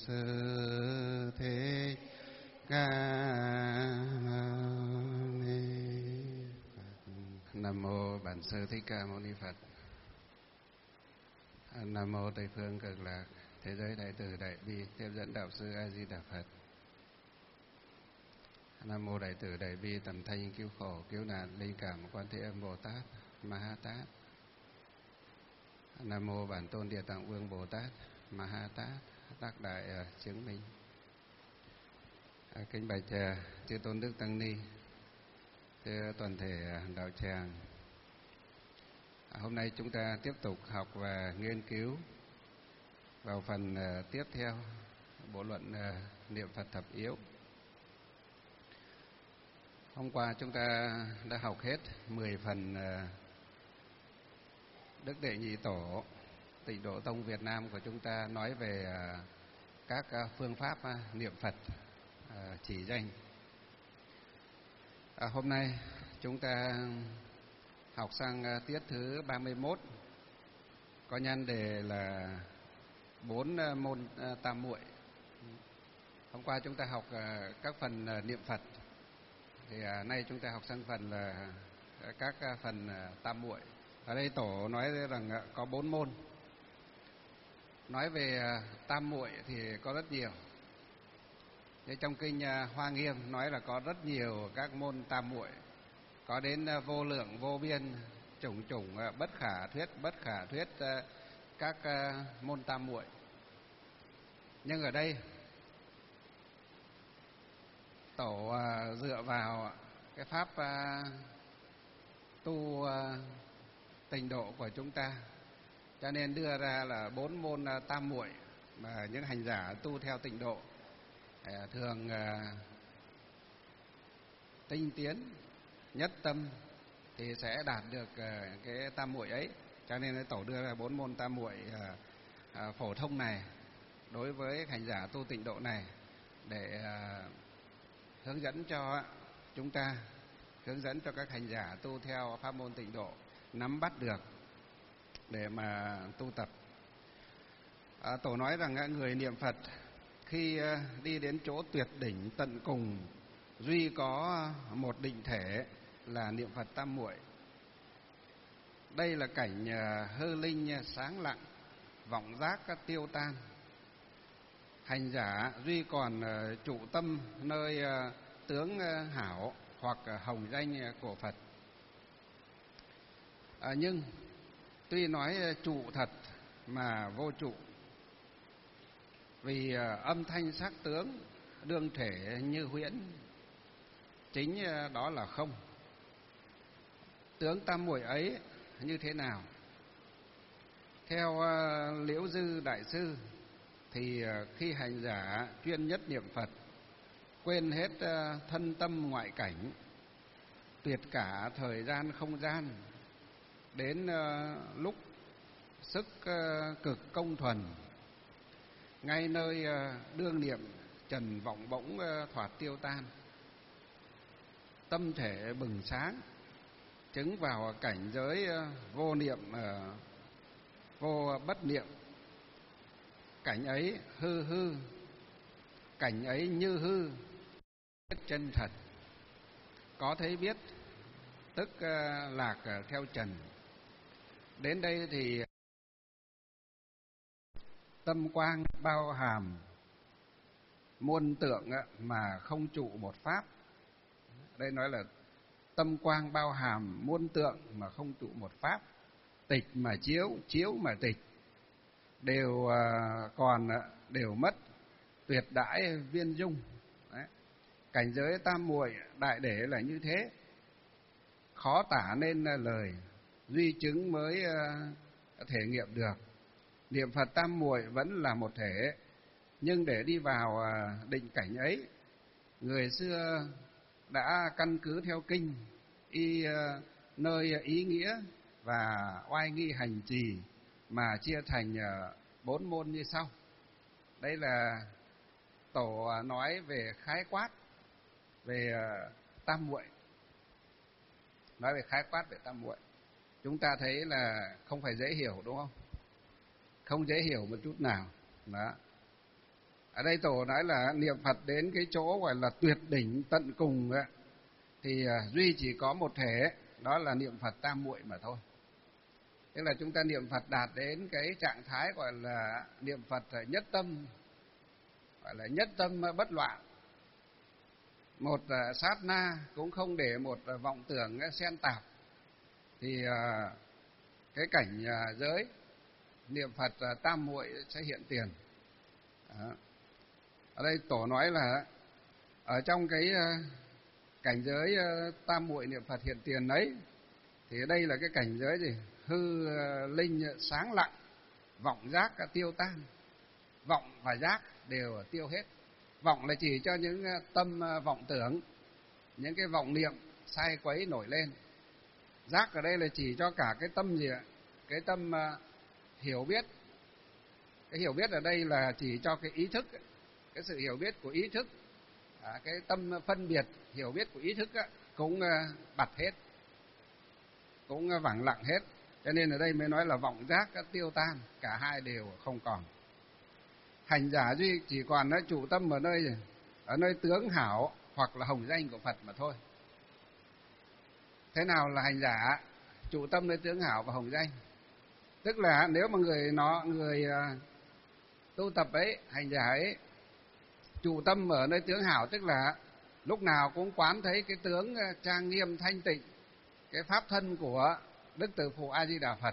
Sư Thích Ca Mâu Ni Phật. Nam mô Bản Sư Thích Ca Mâu Ni Phật. Nam mô Tây phương Cực Lạc Thế giới Đại Từ Đại Bi Tiếp dẫn Đạo Sư A Di Đà Phật. Nam mô Đại Từ Đại Bi Tầm Thanh Cứu Khổ Cứu Nạn Linh Cảm Quan Thế Âm Bồ Tát Ma Ha Tát. Nam mô Bản Tôn Địa Tạng Vương Bồ Tát Ma Ha Tát Tác Đại chứng minh. Kính bạch chư tôn đức tăng ni, thưa toàn thể đạo tràng. Hôm nay chúng ta tiếp tục học và nghiên cứu vào phần tiếp theo bộ luận niệm Phật thập yếu. Hôm qua chúng ta đã học hết 10 phần Đức Đệ Nhị Tổ Tịnh Độ Tông Việt Nam của chúng ta nói về các phương pháp niệm Phật chỉ danh. Hôm nay chúng ta học sang tiết thứ 31, có nhan đề là 4 môn tam muội. Hôm qua chúng ta học các phần niệm Phật, thì nay chúng ta học sang phần là các phần tam muội. Ở đây Tổ nói rằng có 4 môn. Nói về tam muội thì có rất nhiều. Trong kinh Hoa Nghiêm nói là có rất nhiều các môn tam muội, có đến vô lượng vô biên, chủng chủng bất khả thuyết các môn tam muội. Nhưng ở đây Tổ dựa vào cái pháp tu tịnh độ của chúng ta, cho nên đưa ra là 4 môn tam muội mà những hành giả tu theo tịnh độ thường tinh tiến nhất tâm thì sẽ đạt được cái tam muội ấy. Cho nên Tổ đưa ra 4 môn tam muội phổ thông này đối với hành giả tu tịnh độ này, để hướng dẫn cho chúng ta, hướng dẫn cho các hành giả tu theo pháp môn tịnh độ nắm bắt được để mà tu tập. Tổ nói rằng người niệm Phật khi đi đến chỗ tuyệt đỉnh tận cùng, duy có một định thể là niệm Phật tam muội. Đây là cảnh hư linh sáng lặng, vọng giác tiêu tan. Hành giả duy còn trụ tâm nơi tướng hảo hoặc hồng danh của Phật. Nhưng tuy nói trụ thật mà vô trụ, vì âm thanh sắc tướng đương thể như huyễn, chính đó là không. Tướng tam muội ấy như thế nào? Theo Liễu Dư Đại Sư thì khi hành giả chuyên nhất niệm Phật, quên hết thân tâm ngoại cảnh, tuyệt cả thời gian không gian, đến lúc sức cực công thuần, ngay nơi đương niệm trần vọng bỗng thoạt tiêu tan, tâm thể bừng sáng, chứng vào cảnh giới vô niệm vô bất niệm. Cảnh ấy hư hư, cảnh ấy như hư, biết chân thật. Có thấy biết tức lạc theo trần. Đến đây thì tâm quang bao hàm muôn tượng mà không trụ một pháp. Đây nói là tâm quang bao hàm muôn tượng mà không trụ một pháp. Tịch mà chiếu, chiếu mà tịch, đều còn đều mất, tuyệt đãi viên dung. Đấy. Cảnh giới tam muội đại để là như thế, khó tả nên lời, duy chứng mới thể nghiệm được. Niệm Phật tam muội vẫn là một thể, nhưng để đi vào định cảnh ấy, người xưa đã căn cứ theo kinh, nơi ý nghĩa và oai nghi hành trì mà chia thành 4 môn như sau. Đây là Tổ nói về khái quát về tam muội. Nói về khái quát về tam muội, chúng ta thấy là không phải dễ hiểu, đúng không? Không dễ hiểu một chút nào. Đó. Ở đây tổ nói là niệm Phật đến cái chỗ gọi là tuyệt đỉnh tận cùng ấy, thì duy chỉ có một thể, đó là niệm Phật tam muội mà thôi. Tức là chúng ta niệm Phật đạt đến cái trạng thái gọi là niệm Phật nhất tâm, gọi là nhất tâm bất loạn. Một sát na cũng không để một vọng tưởng xen tạp, thì cái cảnh giới niệm Phật tam muội sẽ hiện tiền. Đó. Ở đây tổ nói là ở trong cái cảnh giới tam muội niệm Phật hiện tiền ấy, thì đây là cái cảnh giới gì? Hư linh sáng lặng, vọng giác tiêu tan. Vọng và giác đều tiêu hết. Vọng là chỉ cho những tâm vọng tưởng, những cái vọng niệm sai quấy nổi lên. Giác ở đây là chỉ cho cả cái tâm gì ạ? Cái tâm hiểu biết. Cái hiểu biết ở đây là chỉ cho cái ý thức, cái sự hiểu biết của ý thức. Cái tâm phân biệt hiểu biết của ý thức cũng bặt hết, cũng vắng lặng hết. Cho nên ở đây mới nói là vọng giác tiêu tan, cả hai đều không còn. Hành giả duy chỉ còn nó trụ tâm ở nơi tướng hảo hoặc là hồng danh của Phật mà thôi. Thế nào là hành giả? Trụ tâm nơi tướng hảo và hồng danh. Tức là nếu mà người tu tập ấy, hành giả ấy, trụ tâm ở nơi tướng hảo, tức là lúc nào cũng quán thấy cái tướng trang nghiêm thanh tịnh, cái pháp thân của Đức Từ Phụ A Di Đà Phật,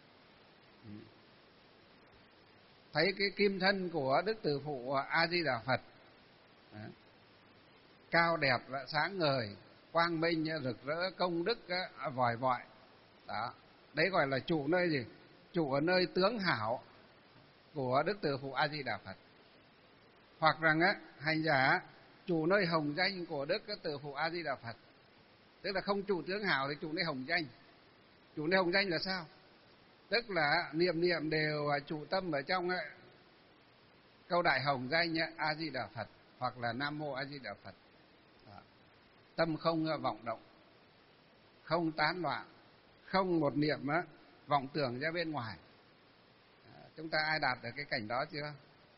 thấy cái kim thân của Đức Từ Phụ A Di Đà Phật. Đó. Cao đẹp và sáng ngời, quang minh rực rỡ, công đức vòi vọi. Đó, đấy gọi là trụ nơi gì? Trụ ở nơi tướng hảo của Đức Từ Phụ A Di Đà Phật. Hoặc rằng hành giả trụ nơi hồng danh của Đức Từ Phụ A Di Đà Phật. Tức là không trụ tướng hảo thì trụ nơi hồng danh. Trụ nơi hồng danh là sao? Tức là niệm đều trụ tâm ở trong câu đại hồng danh A Di Đà Phật hoặc là Nam Mô A Di Đà Phật. Đó. Tâm không vọng động, không tán loạn, không một niệm vọng tưởng ra bên ngoài. Chúng ta ai đạt được cái cảnh đó chưa?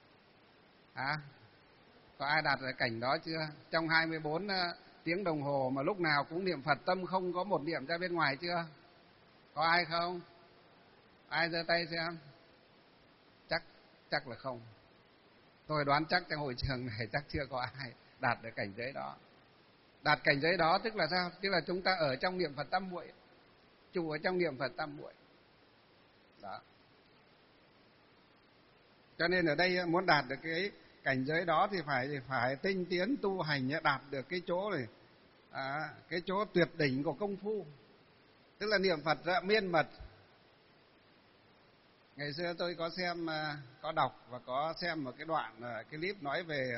Có ai đạt được cảnh đó chưa? Trong 24 tiếng đồng hồ mà lúc nào cũng niệm Phật, tâm không có một niệm ra bên ngoài chưa? Có ai không? Ai giơ tay xem? Chắc là không. Tôi đoán chắc trong hội trường này chắc chưa có ai đạt được cảnh giới đó. Đạt cảnh giới đó tức là sao? Tức là chúng ta ở trong niệm Phật tam muội, trụ ở trong niệm Phật tam muội. Đó. Cho nên ở đây muốn đạt được cái cảnh giới đó thì phải tinh tiến tu hành, đạt được cái chỗ này, cái chỗ tuyệt đỉnh của công phu, tức là niệm Phật miên mật. Ngày xưa tôi có xem, có đọc và có xem một cái đoạn clip nói về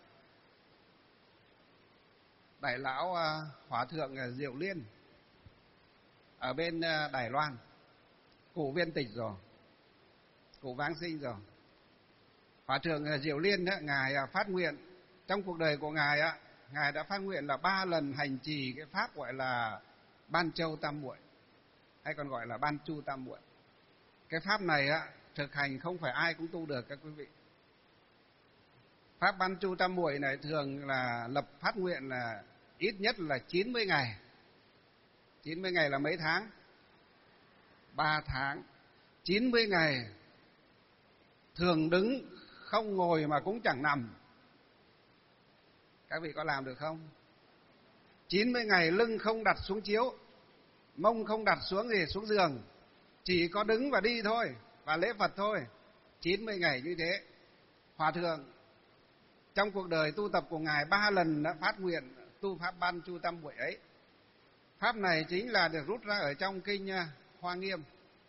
Đại lão Hòa thượng Diệu Liên ở bên Đài Loan, cụ viên tịch rồi, cụ vãng sinh rồi. Hòa thượng Diệu Liên ngài phát nguyện trong cuộc đời của ngài ngài đã phát nguyện là 3 lần hành trì cái pháp gọi là Ban Châu Tam Muội, hay còn gọi là Ban Chu Tam Muội. Cái pháp này thực hành không phải ai cũng tu được các quý vị. Pháp Ban Chu Tam Muội này thường là lập phát nguyện là ít nhất là 90 ngày. 90 ngày là mấy tháng? 3 tháng. 90 ngày thường đứng, không ngồi mà cũng chẳng nằm. Các vị có làm được không? 90 ngày lưng không đặt xuống chiếu, mông không đặt xuống xuống giường, chỉ có đứng và đi thôi, và lễ Phật thôi. 90 ngày như thế. Hòa thượng trong cuộc đời tu tập của ngài 3 lần đã phát nguyện tu pháp Ban Chu Tam Muội ấy. Pháp này chính là được rút ra ở trong kinh Hoa Nghiêm,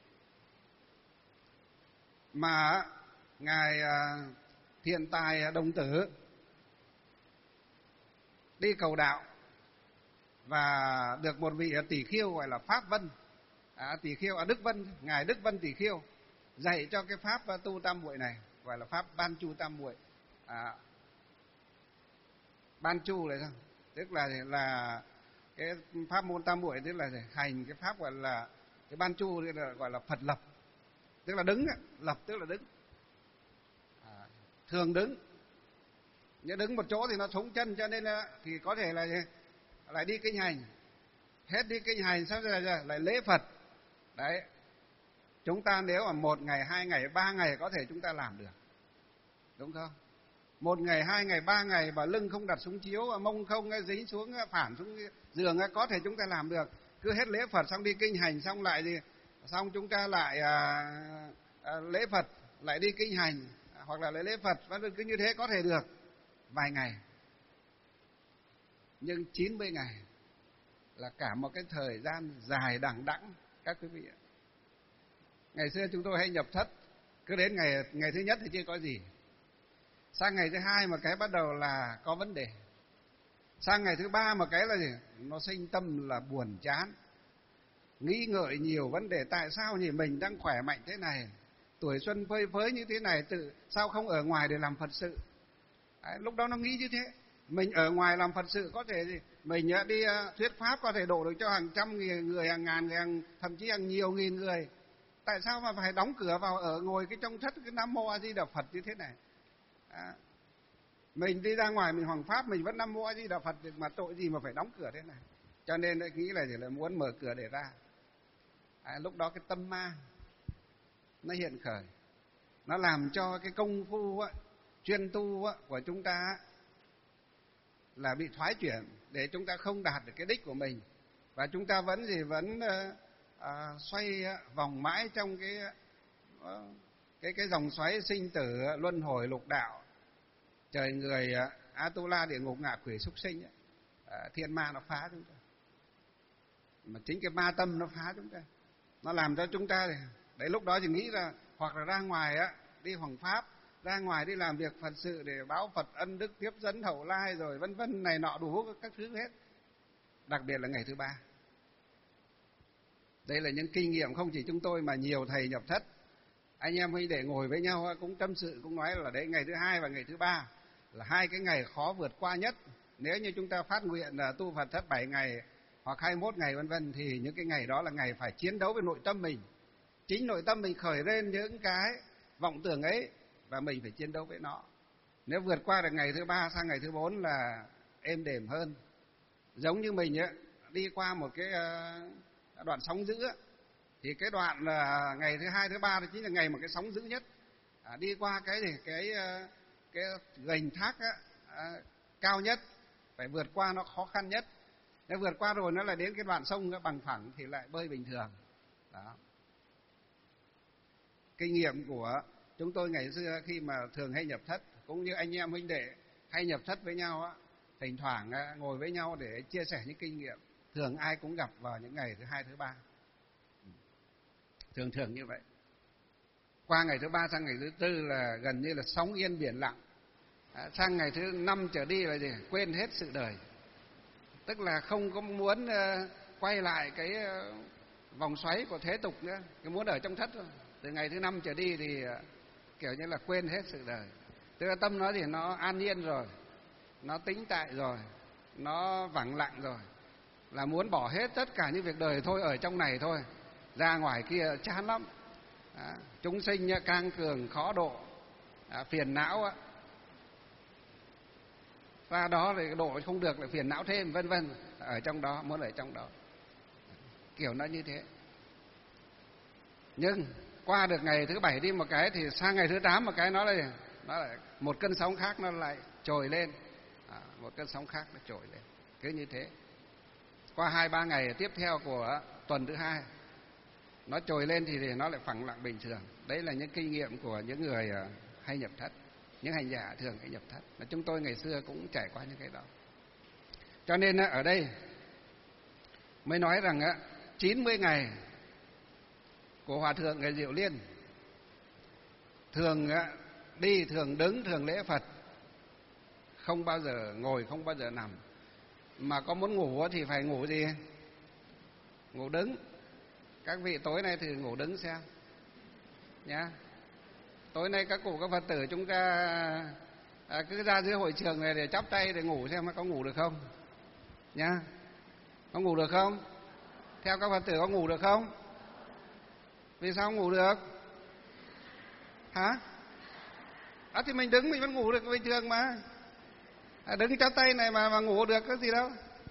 mà ngài Thiện Tài Đồng Tử đi cầu đạo và được một vị tỷ khiêu gọi là Pháp Vân, tỷ khiêu Đức Vân, ngài Đức Vân tỷ khiêu dạy cho cái pháp tu tam muội này, gọi là pháp Ban Chu Tam Muội. Ban Chu là sao? Tức là cái pháp môn tam muội, tức là hành cái pháp gọi là cái Ban Chu, tức là gọi là Phật lập, tức là đứng, lập tức là đứng, thường đứng, nhưng đứng một chỗ thì nó thúng chân, cho nên là thì có thể là lại đi kinh hành. Hết đi kinh hành xong rồi lại lễ Phật. Đấy, chúng ta nếu mà 1 ngày, 2 ngày, 3 ngày có thể chúng ta làm được, đúng không? 1 ngày, 2 ngày, 3 ngày mà lưng không đặt xuống chiếu, mông không dính xuống phản xuống giường, có thể chúng ta làm được. Cứ hết lễ Phật xong đi kinh hành xong lại gì, xong chúng ta lại lễ Phật lại đi kinh hành, hoặc là lễ Phật, cứ như thế có thể được vài ngày. Nhưng 90 ngày là cả một cái thời gian dài đằng đẵng các quý vị ạ. Ngày xưa chúng tôi hay nhập thất, cứ đến ngày thứ nhất thì chưa có gì, sang ngày thứ hai mà cái bắt đầu là có vấn đề, sang ngày thứ ba mà cái là gì, nó sinh tâm là buồn chán, nghĩ ngợi nhiều vấn đề. Tại sao nhỉ, mình đang khỏe mạnh thế này, tuổi xuân phơi phới như thế này, sao không ở ngoài để làm Phật sự? Đấy, lúc đó nó nghĩ như thế. Mình ở ngoài làm Phật sự có thể gì, mình đi thuyết pháp có thể độ được cho hàng trăm người, hàng ngàn người, thậm chí hàng nhiều nghìn người. Tại sao mà phải đóng cửa vào ở ngồi cái trong thất cái Nam Mô A Di Đà Phật như thế này? Mình đi ra ngoài mình hoằng pháp mình vẫn Nam Mô A Di Đà Phật, mà tội gì mà phải đóng cửa thế này? Cho nên lại nghĩ là chỉ là muốn mở cửa để ra. Lúc đó cái tâm ma nó hiện khởi, nó làm cho cái công phu chuyên tu của chúng ta là bị thoái chuyển, để chúng ta không đạt được cái đích của mình, và chúng ta vẫn xoay vòng mãi trong cái dòng xoáy sinh tử luân hồi lục đạo, trời người Atula, địa ngục, ngạ quỷ, súc sinh, thiên ma nó phá chúng ta, mà chính cái ma tâm nó phá chúng ta, nó làm cho chúng ta đấy lúc đó thì nghĩ là hoặc là ra ngoài đi hoằng pháp, ra ngoài đi làm việc Phật sự để báo Phật ân đức, tiếp dẫn hậu lai, rồi vân vân này nọ đủ các thứ hết. Đặc biệt là ngày thứ ba, đây là những kinh nghiệm không chỉ chúng tôi mà nhiều thầy nhập thất, anh em huynh đệ ngồi với nhau cũng tâm sự, cũng nói là đấy, ngày thứ hai và ngày thứ ba là hai cái ngày khó vượt qua nhất. Nếu như chúng ta phát nguyện là tu Phật thất 7 ngày hoặc 21 ngày vân vân, thì những cái ngày đó là ngày phải chiến đấu với nội tâm mình. Chính nội tâm mình khởi lên những cái vọng tưởng ấy, và mình phải chiến đấu với nó. Nếu vượt qua được ngày thứ ba sang ngày thứ 4 là êm đềm hơn. Giống như mình đi qua một cái đoạn sóng dữ, thì cái đoạn là ngày thứ hai, thứ ba đó chính là ngày mà cái sóng dữ nhất. Đi qua cái gành thác cao nhất, phải vượt qua nó khó khăn nhất. Nếu vượt qua rồi nó lại đến cái đoạn sông bằng phẳng thì lại bơi bình thường. Đó. Kinh nghiệm của chúng tôi ngày xưa khi mà thường hay nhập thất, cũng như anh em huynh đệ hay nhập thất với nhau thỉnh thoảng ngồi với nhau để chia sẻ những kinh nghiệm. Thường ai cũng gặp vào những ngày thứ hai, thứ ba, thường như vậy. Qua ngày thứ ba sang ngày thứ tư là gần như là sóng yên biển lặng. Sang ngày thứ 5 trở đi là gì? Quên hết sự đời, tức là không có muốn quay lại cái vòng xoáy của thế tục nữa, cái muốn ở trong thất thôi. Từ ngày thứ 5 trở đi thì kiểu như là quên hết sự đời, tức là tâm nó thì nó an yên rồi, nó tĩnh tại rồi, nó vắng lặng rồi, là muốn bỏ hết tất cả những việc đời thôi, ở trong này thôi, ra ngoài kia chán lắm. Chúng sinh cang cường khó độ, phiền não ra đó thì độ không được lại phiền não thêm, vân vân, ở trong đó, muốn ở trong đó, kiểu nó như thế. Nhưng qua được ngày thứ 7 đi một cái thì sang ngày thứ 8 một cái nó lại một cơn sóng khác nó lại trồi lên, một cơn sóng khác nó trồi lên, cứ như thế. Qua 2-3 ngày tiếp theo của tuần thứ 2 nó trồi lên thì nó lại phẳng lặng bình thường. Đấy là những kinh nghiệm của những người hay nhập thất, những hành giả thường hay nhập thất, mà chúng tôi ngày xưa cũng trải qua những cái đó. Cho nên ở đây mới nói rằng 90 ngày của Hòa Thượng Người Diệu Liên, thường đi, thường đứng, thường lễ Phật, không bao giờ ngồi, không bao giờ nằm. Mà có muốn ngủ thì phải ngủ gì? Ngủ đứng. Các vị tối nay thử ngủ đứng xem nhá. Tối nay các cụ các Phật tử chúng ta cứ ra dưới hội trường này để chắp tay để ngủ xem có ngủ được không nhá. Có ngủ được không? Theo các Phật tử có ngủ được không? Vì sao không ngủ được? Hả? Thì mình đứng mình vẫn ngủ được bình thường mà. Đứng chắp tay này mà ngủ được có gì đâu.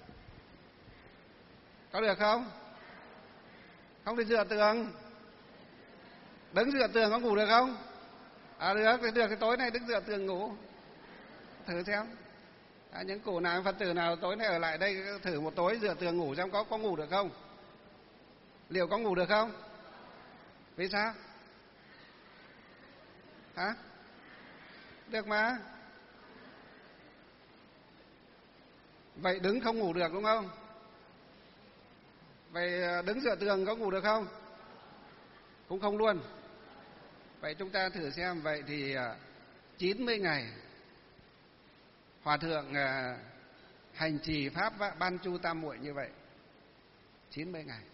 Có được không? Không thì dựa tường. Đứng dựa tường có ngủ được không? Được thì tối nay đứng dựa tường ngủ. Thử xem. Những cụ nào Phật tử nào tối nay ở lại đây thử một tối dựa tường ngủ xem có ngủ được không? Liệu có ngủ được không? Vì sao? Hả? Được mà. Vậy đứng không ngủ được đúng không? Vậy đứng dựa tường có ngủ được không? Cũng không luôn. Vậy chúng ta thử xem. Vậy thì 90 ngày Hòa thượng hành trì pháp ban chu tam muội như vậy, 90 ngày.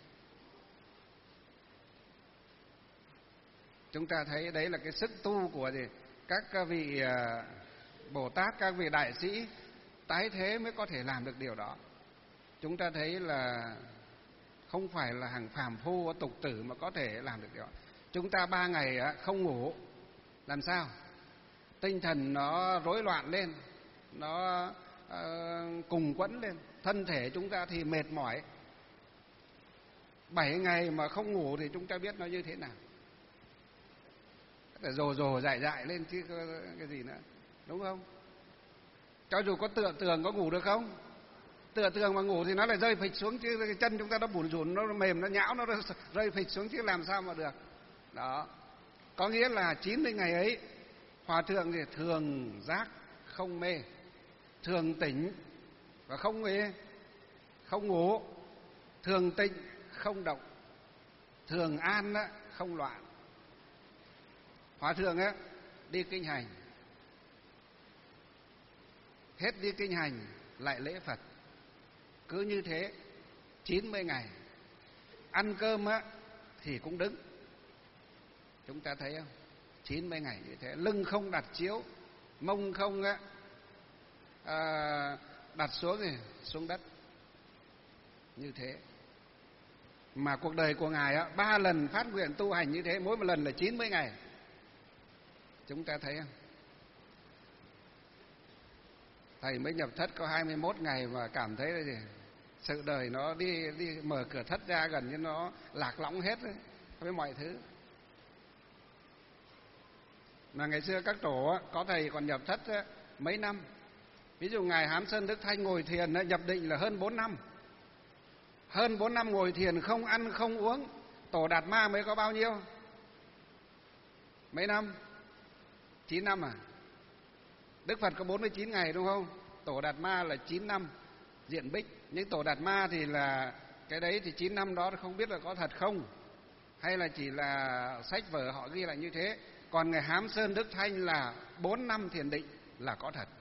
Chúng ta thấy đấy là cái sức tu của các vị Bồ Tát, các vị đại sĩ tái thế mới có thể làm được điều đó. Chúng ta thấy là không phải là hàng phàm phu tục tử mà có thể làm được điều đó. Chúng ta 3 ngày không ngủ, làm sao? Tinh thần nó rối loạn lên, nó cùng quẫn lên, thân thể chúng ta thì mệt mỏi. 7 ngày mà không ngủ thì chúng ta biết nó như thế nào. Rồ dại lên chứ cái gì nữa, đúng không? Cho dù có tựa tường có ngủ được không? Tựa tường mà ngủ thì nó lại rơi phịch xuống chứ, cái chân chúng ta nó bủn rủn, nó mềm, nó nhão, nó rơi phịch xuống chứ làm sao mà được. Đó. Có nghĩa là 90 ngày ấy Hòa thượng thì thường giác không mê, thường tỉnh và không mê, không ngủ, thường tịnh không động, thường an không loạn. Hòa thượng đi kinh hành, hết đi kinh hành lại lễ Phật, cứ như thế 90 ngày. Ăn cơm thì cũng đứng. Chúng ta thấy không? 90 ngày như thế, lưng không đặt chiếu, mông không đặt xuống đất. Như thế. Mà cuộc đời của Ngài 3 lần phát nguyện tu hành như thế, mỗi một lần là 90 ngày. Chúng ta thấy không? Thầy mới nhập thất có 21 ngày mà cảm thấy là gì? Sự đời nó đi mở cửa thất ra gần như nó lạc lõng hết với mọi thứ. Mà ngày xưa các tổ có thầy còn nhập thất mấy năm. Ví dụ Ngài Hám Sơn Đức Thanh ngồi thiền nhập định là hơn 4 năm. Hơn 4 năm ngồi thiền không ăn không uống. Tổ Đạt Ma mới có bao nhiêu? Mấy năm? 9 năm à? Đức Phật có 49 ngày đúng không? Tổ Đạt Ma là 9 năm diện bích. Nhưng Tổ Đạt Ma thì là cái đấy thì 9 năm đó không biết là có thật không, hay là chỉ là sách vở họ ghi lại như thế. Còn Ngài Hám Sơn Đức Thanh là 4 năm thiền định là có thật.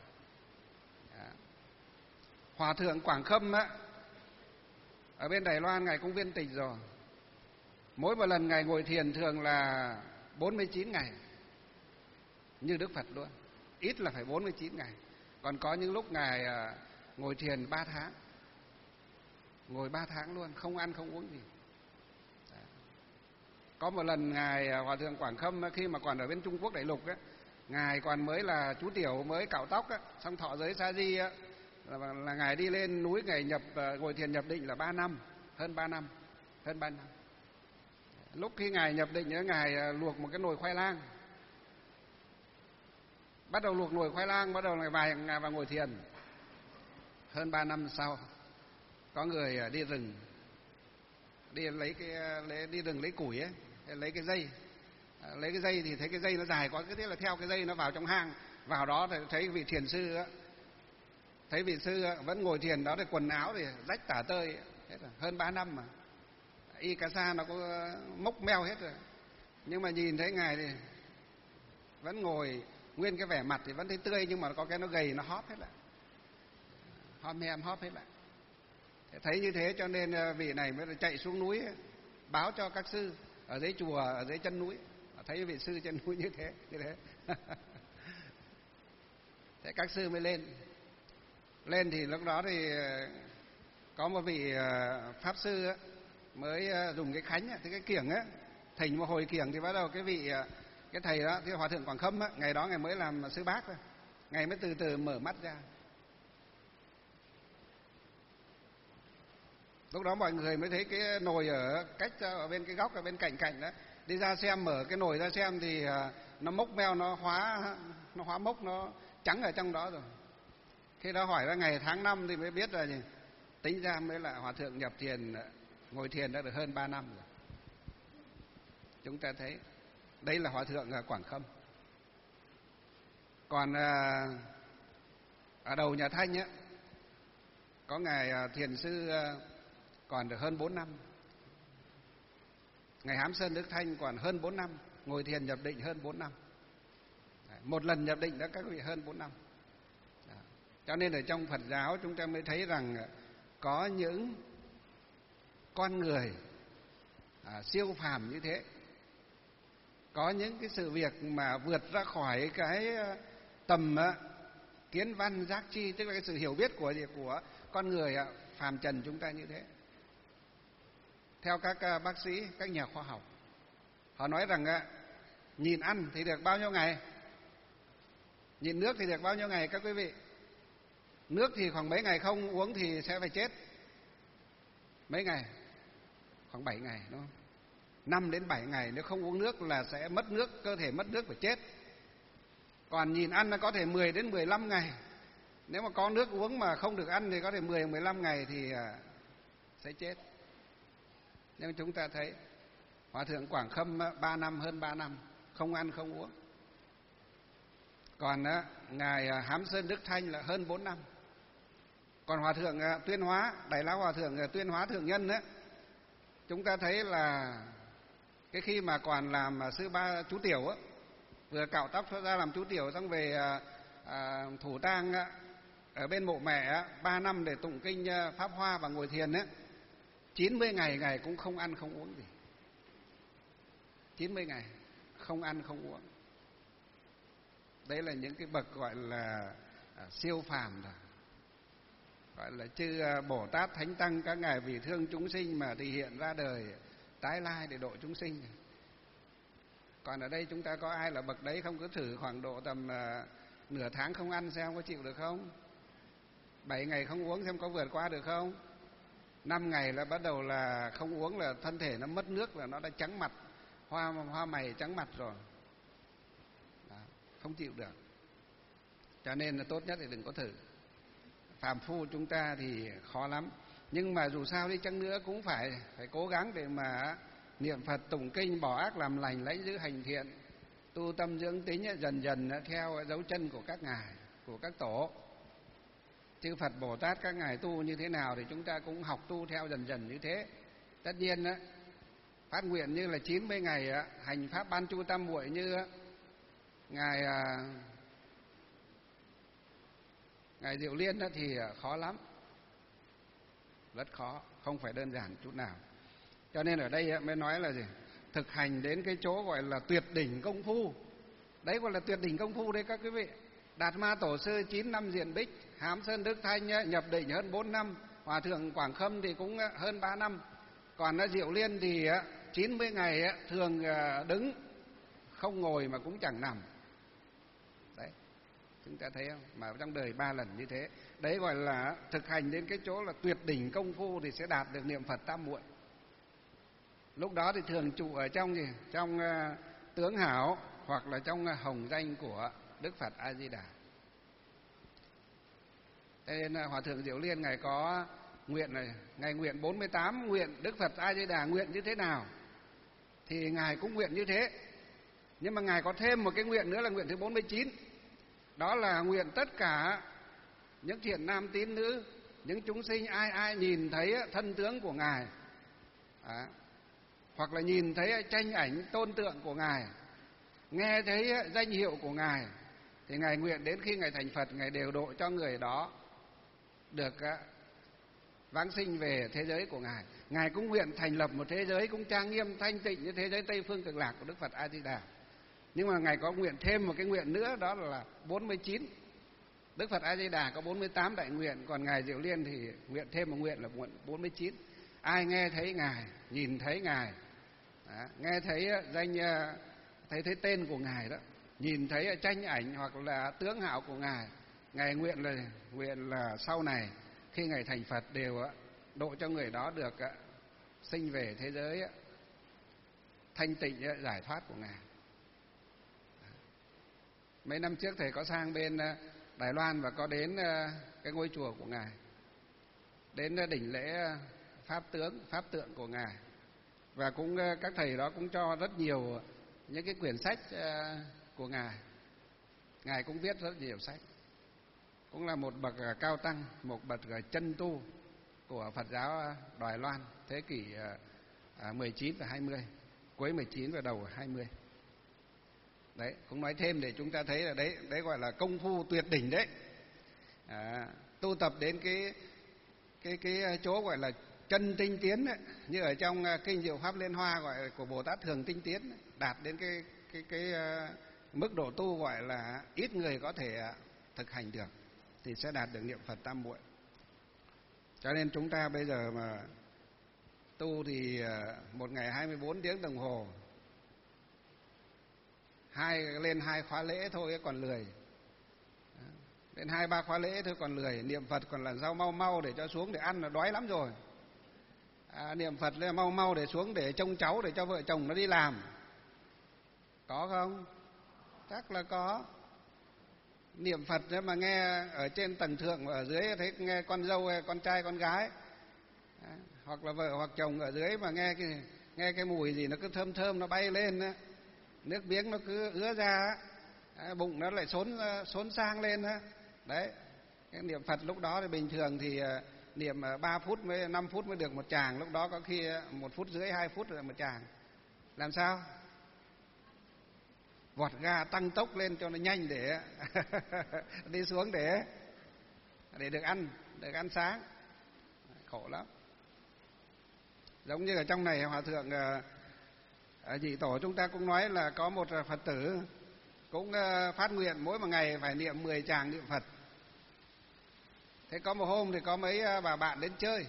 Hòa thượng Quảng Khâm ở bên Đài Loan Ngài cũng viên tịch rồi. Mỗi một lần Ngài ngồi thiền thường là 49 ngày. Như Đức Phật luôn. Ít là phải 49 ngày. Còn có những lúc Ngài ngồi thiền 3 tháng. Ngồi 3 tháng luôn, không ăn không uống gì. Có một lần Ngài Hòa thượng Quảng Khâm khi mà còn ở bên Trung Quốc đại lục Ngài còn mới là chú tiểu, mới cạo tóc xong thọ giới sa di là Ngài đi lên núi, Ngài ngồi thiền nhập định là 3 năm, hơn 3 năm. Lúc khi Ngài nhập định Ngài luộc một cái nồi khoai lang. Bắt đầu luộc nồi khoai lang, bắt đầu Ngài vào ngồi thiền. Hơn 3 năm sau, có người đi rừng, đi rừng lấy củi lấy cái dây. Lấy cái dây thì thấy cái dây nó dài quá, cứ thế là theo cái dây nó vào trong hang. Vào đó thì thấy vị thiền sư thấy vị sư vẫn ngồi thiền đó, thì quần áo thì rách tả tơi hết rồi. Hơn 3 năm mà y cà sa nó có mốc meo hết rồi, nhưng mà nhìn thấy Ngài thì vẫn ngồi nguyên cái vẻ mặt thì vẫn thấy tươi, nhưng mà có cái nó gầy, nó hóp hết lại, hóp hết lại. Thấy như thế cho nên vị này mới chạy xuống núi báo cho các sư ở dưới chùa, ở dưới chân núi, thấy vị sư trên núi như thế. Thế các sư mới lên thì lúc đó thì có một vị pháp sư mới dùng cái khánh, cái kiểng thỉnh một hồi kiểng thì bắt đầu cái thầy đó, cái Hòa thượng Quảng Khâm ngày đó Ngài mới làm sư bác thôi, Ngài mới từ từ mở mắt ra. Lúc đó mọi người mới thấy cái nồi ở cách ở bên cái góc ở bên cạnh cạnh đó, đi ra xem, mở cái nồi ra xem thì nó mốc meo, nó hóa mốc, nó trắng ở trong đó rồi. Khi đó hỏi ra ngày tháng năm thì mới biết là gì? Tính ra mới là hòa thượng nhập thiền, ngồi thiền đã được hơn 3 năm rồi. Chúng ta thấy đây là hòa thượng Quảng Khâm. Còn ở đầu nhà Thanh á, có ngài thiền sư còn được hơn 4 năm. Ngài Hám Sơn Đức Thanh còn hơn 4 năm, ngồi thiền nhập định hơn 4 năm. Một lần nhập định đã các vị hơn 4 năm. Cho nên ở trong Phật giáo chúng ta mới thấy rằng có những con người siêu phàm như thế, có những cái sự việc mà vượt ra khỏi cái tầm kiến văn giác chi, tức là cái sự hiểu biết của con người phàm trần chúng ta như thế. Theo các bác sĩ, các nhà khoa học, họ nói rằng nhịn ăn thì được bao nhiêu ngày, nhịn nước thì được bao nhiêu ngày các quý vị? Nước thì khoảng mấy ngày không uống thì sẽ phải chết. Mấy ngày? Khoảng 7 ngày đúng không? 5 đến 7 ngày nếu không uống nước là sẽ mất nước, cơ thể mất nước phải chết. Còn nhịn ăn nó có thể 10 đến 15 ngày. Nếu mà có nước uống mà không được ăn thì có thể 10 15 ngày thì sẽ chết. Nhưng chúng ta thấy hòa thượng Quảng Khâm 3 năm, hơn 3 năm không ăn không uống. Còn ngài Hám Sơn Đức Thanh là hơn 4 năm. Còn hòa thượng Tuyên Hóa, Đại Lão hòa thượng Tuyên Hóa Thượng Nhân á, chúng ta thấy là cái khi mà còn làm sư ba chú tiểu á, vừa cạo tóc ra làm chú tiểu xong về thủ tang ở bên mộ mẹ 3 năm để tụng kinh Pháp Hoa và ngồi thiền á, 90 ngày ngài cũng không ăn không uống gì. 90 ngày không ăn không uống. Đấy là những cái bậc gọi là siêu phàm rồi. Gọi là chư Bồ Tát Thánh Tăng các ngài vì thương chúng sinh mà thì hiện ra đời tái lai để độ chúng sinh. Còn ở đây chúng ta có ai là bậc đấy không? Cứ thử khoảng độ tầm nửa tháng không ăn xem có chịu được không? 7 ngày không uống xem có vượt qua được không? 5 ngày là bắt đầu là không uống là thân thể nó mất nước, là nó đã trắng mặt, hoa mày trắng mặt rồi. Đó, không chịu được. Cho nên là tốt nhất thì đừng có thử. Phàm phu chúng ta thì khó lắm. Nhưng mà dù sao đi chăng nữa cũng phải cố gắng để mà niệm Phật tụng kinh, bỏ ác làm lành, lãnh giữ hành thiện, tu tâm dưỡng tính dần dần theo dấu chân của các ngài, của các tổ. Chư Phật Bồ Tát các ngài tu như thế nào thì chúng ta cũng học tu theo dần dần như thế. Tất nhiên phát nguyện như là 90 ngày hành pháp ban chu tam muội như ngài Diệu Liên thì khó lắm, rất khó, không phải đơn giản chút nào. Cho nên ở đây mới nói là gì? Thực hành đến cái chỗ gọi là tuyệt đỉnh công phu. Đấy gọi là tuyệt đỉnh công phu đấy các quý vị. Đạt Ma Tổ Sư 9 năm diện bích, Hám Sơn Đức Thanh nhập định hơn 4 năm, hòa thượng Quảng Khâm thì cũng hơn 3 năm. Còn Diệu Liên thì 90 ngày thường đứng, không ngồi mà cũng chẳng nằm. Đấy, chúng ta thấy không? Mà trong đời 3 lần như thế. Đấy gọi là thực hành đến cái chỗ là tuyệt đỉnh công phu thì sẽ đạt được niệm Phật tam muội. Lúc đó thì thường trụ ở trong gì? Trong tướng hảo hoặc là trong hồng danh của Đức Phật A Di Đà. Thế nên hòa thượng Diệu Liên ngài có nguyện này, ngài nguyện 48 nguyện Đức Phật A Di Đà nguyện như thế nào thì ngài cũng nguyện như thế. Nhưng mà ngài có thêm một cái nguyện nữa là nguyện thứ 49. Đó là nguyện tất cả những thiện nam tín nữ, những chúng sinh ai nhìn thấy thân tướng của ngài, hoặc là nhìn thấy tranh ảnh tôn tượng của ngài, nghe thấy danh hiệu của ngài, thì ngài nguyện đến khi ngài thành Phật, ngài đều độ cho người đó được vãng sinh về thế giới của ngài. Ngài cũng nguyện thành lập một thế giới cũng trang nghiêm thanh tịnh như thế giới Tây Phương Cực Lạc của Đức Phật A Di Đà. Nhưng mà ngài có nguyện thêm một cái nguyện nữa, đó là 49. Đức Phật A Di Đà có 48 đại nguyện, còn ngài Diệu Liên thì nguyện thêm một nguyện là nguyện 49. Ai nghe thấy ngài, nhìn thấy ngài, nghe thấy thấy tên của ngài đó, nhìn thấy tranh ảnh hoặc là tướng hảo của ngài, ngài nguyện là sau này khi ngài thành Phật đều độ cho người đó được sinh về thế giới thanh tịnh giải thoát của Ngài. Mấy năm trước thầy có sang bên Đài Loan và có đến cái ngôi chùa của Ngài, đến đỉnh lễ pháp tượng của Ngài, và cũng các thầy đó cũng cho rất nhiều những cái quyển sách của Ngài. Ngài cũng viết rất nhiều sách, cũng là một bậc cao tăng, một bậc chân tu của Phật giáo Đài Loan thế kỷ 19 và 20, cuối 19 và đầu 20. Đấy, cũng nói thêm để chúng ta thấy là đấy gọi là công phu tuyệt đỉnh đấy. Tu tập đến cái chỗ gọi là chân tinh tiến ấy, như ở trong kinh Diệu Pháp Liên Hoa gọi của Bồ Tát Thường Tinh Tiến ấy, đạt đến cái mức độ tu gọi là ít người có thể thực hành được, thì sẽ đạt được niệm Phật tam muội. Cho nên chúng ta bây giờ mà tu thì một ngày 24 tiếng đồng hồ, lên 2 khóa lễ thôi còn lười, lên 2-3 khóa lễ thôi còn lười, niệm Phật còn là sao mau để cho xuống để ăn là đói lắm rồi. Niệm Phật là mau để xuống để trông cháu, để cho vợ chồng nó đi làm. Có không? Chắc là có. Niệm Phật mà nghe ở trên tầng thượng và ở dưới thấy nghe con dâu, con trai, con gái, hoặc là vợ hoặc chồng ở dưới mà nghe cái mùi gì nó cứ thơm nó bay lên, nước miếng nó cứ ứa ra, bụng nó lại xốn sang lên. Đấy, cái niệm Phật lúc đó thì bình thường thì niệm 3 phút 5 phút mới được một tràng, lúc đó có khi 1 phút rưỡi 2 phút là một tràng. Làm sao? Vọt ga tăng tốc lên cho nó nhanh để đi xuống để được ăn sáng. Khổ lắm. Giống như ở trong này Hòa thượng Nhị Tổ chúng ta cũng nói là có một Phật tử cũng phát nguyện mỗi một ngày phải niệm 10 tràng niệm Phật. Thế có một hôm thì có mấy bà bạn đến chơi.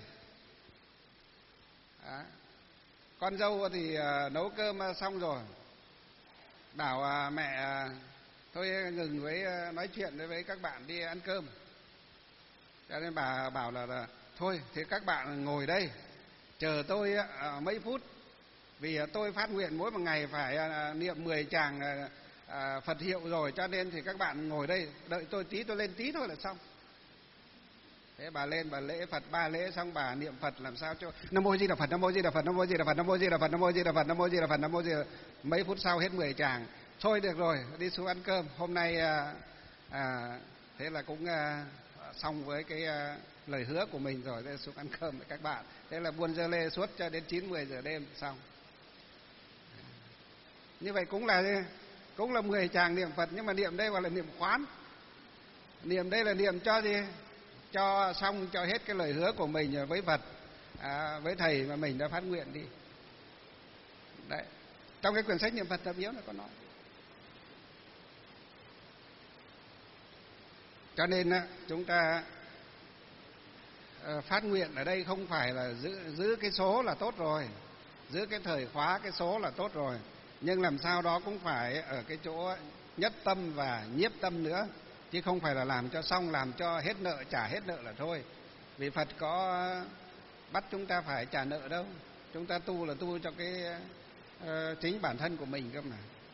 Con dâu thì nấu cơm xong rồi, bảo mẹ thôi ngừng với nói chuyện với các bạn đi ăn cơm. Cho nên bà bảo là thôi thì các bạn ngồi đây chờ tôi mấy phút, vì tôi phát nguyện mỗi một ngày phải niệm 10 tràng Phật hiệu rồi, cho nên thì các bạn ngồi đây đợi tôi tí, tôi lên tí thôi là xong. Thế bà lên bà lễ Phật 3 lễ xong bà niệm Phật làm sao cho Nam Mô Di Đà Phật, Nam Mô Di Đà Phật, Nam Mô Di Đà Phật, Nam Mô Di Đà Phật, Nam Mô Di Đà Phật, Nam Mô Di Đà Phật, Nam Mô Di Đà Phật. Mấy phút sau hết 10 tràng. Thôi được rồi, đi xuống ăn cơm. Hôm nay thế là cũng xong với cái lời hứa của mình rồi, để xuống ăn cơm với các bạn. Thế là buôn dơ lê suốt cho đến 9-10 giờ đêm xong. Như vậy cũng là 10 tràng niệm Phật, nhưng mà niệm đây gọi là niệm khoán. Niệm đây là niệm cho gì? Cho xong cho hết cái lời hứa của mình với Phật, với thầy mà mình đã phát nguyện đi. Đấy, trong cái quyển sách niệm Phật Tập Yếu nó có nói. Cho nên chúng ta phát nguyện ở đây không phải là giữ cái số là tốt rồi, giữ cái thời khóa cái số là tốt rồi, nhưng làm sao đó cũng phải ở cái chỗ nhất tâm và nhiếp tâm nữa, chứ không phải là làm cho xong, làm cho hết nợ, trả hết nợ là thôi. Vì Phật có bắt chúng ta phải trả nợ đâu. Chúng ta tu là tu cho cái chính bản thân của mình cơ mà.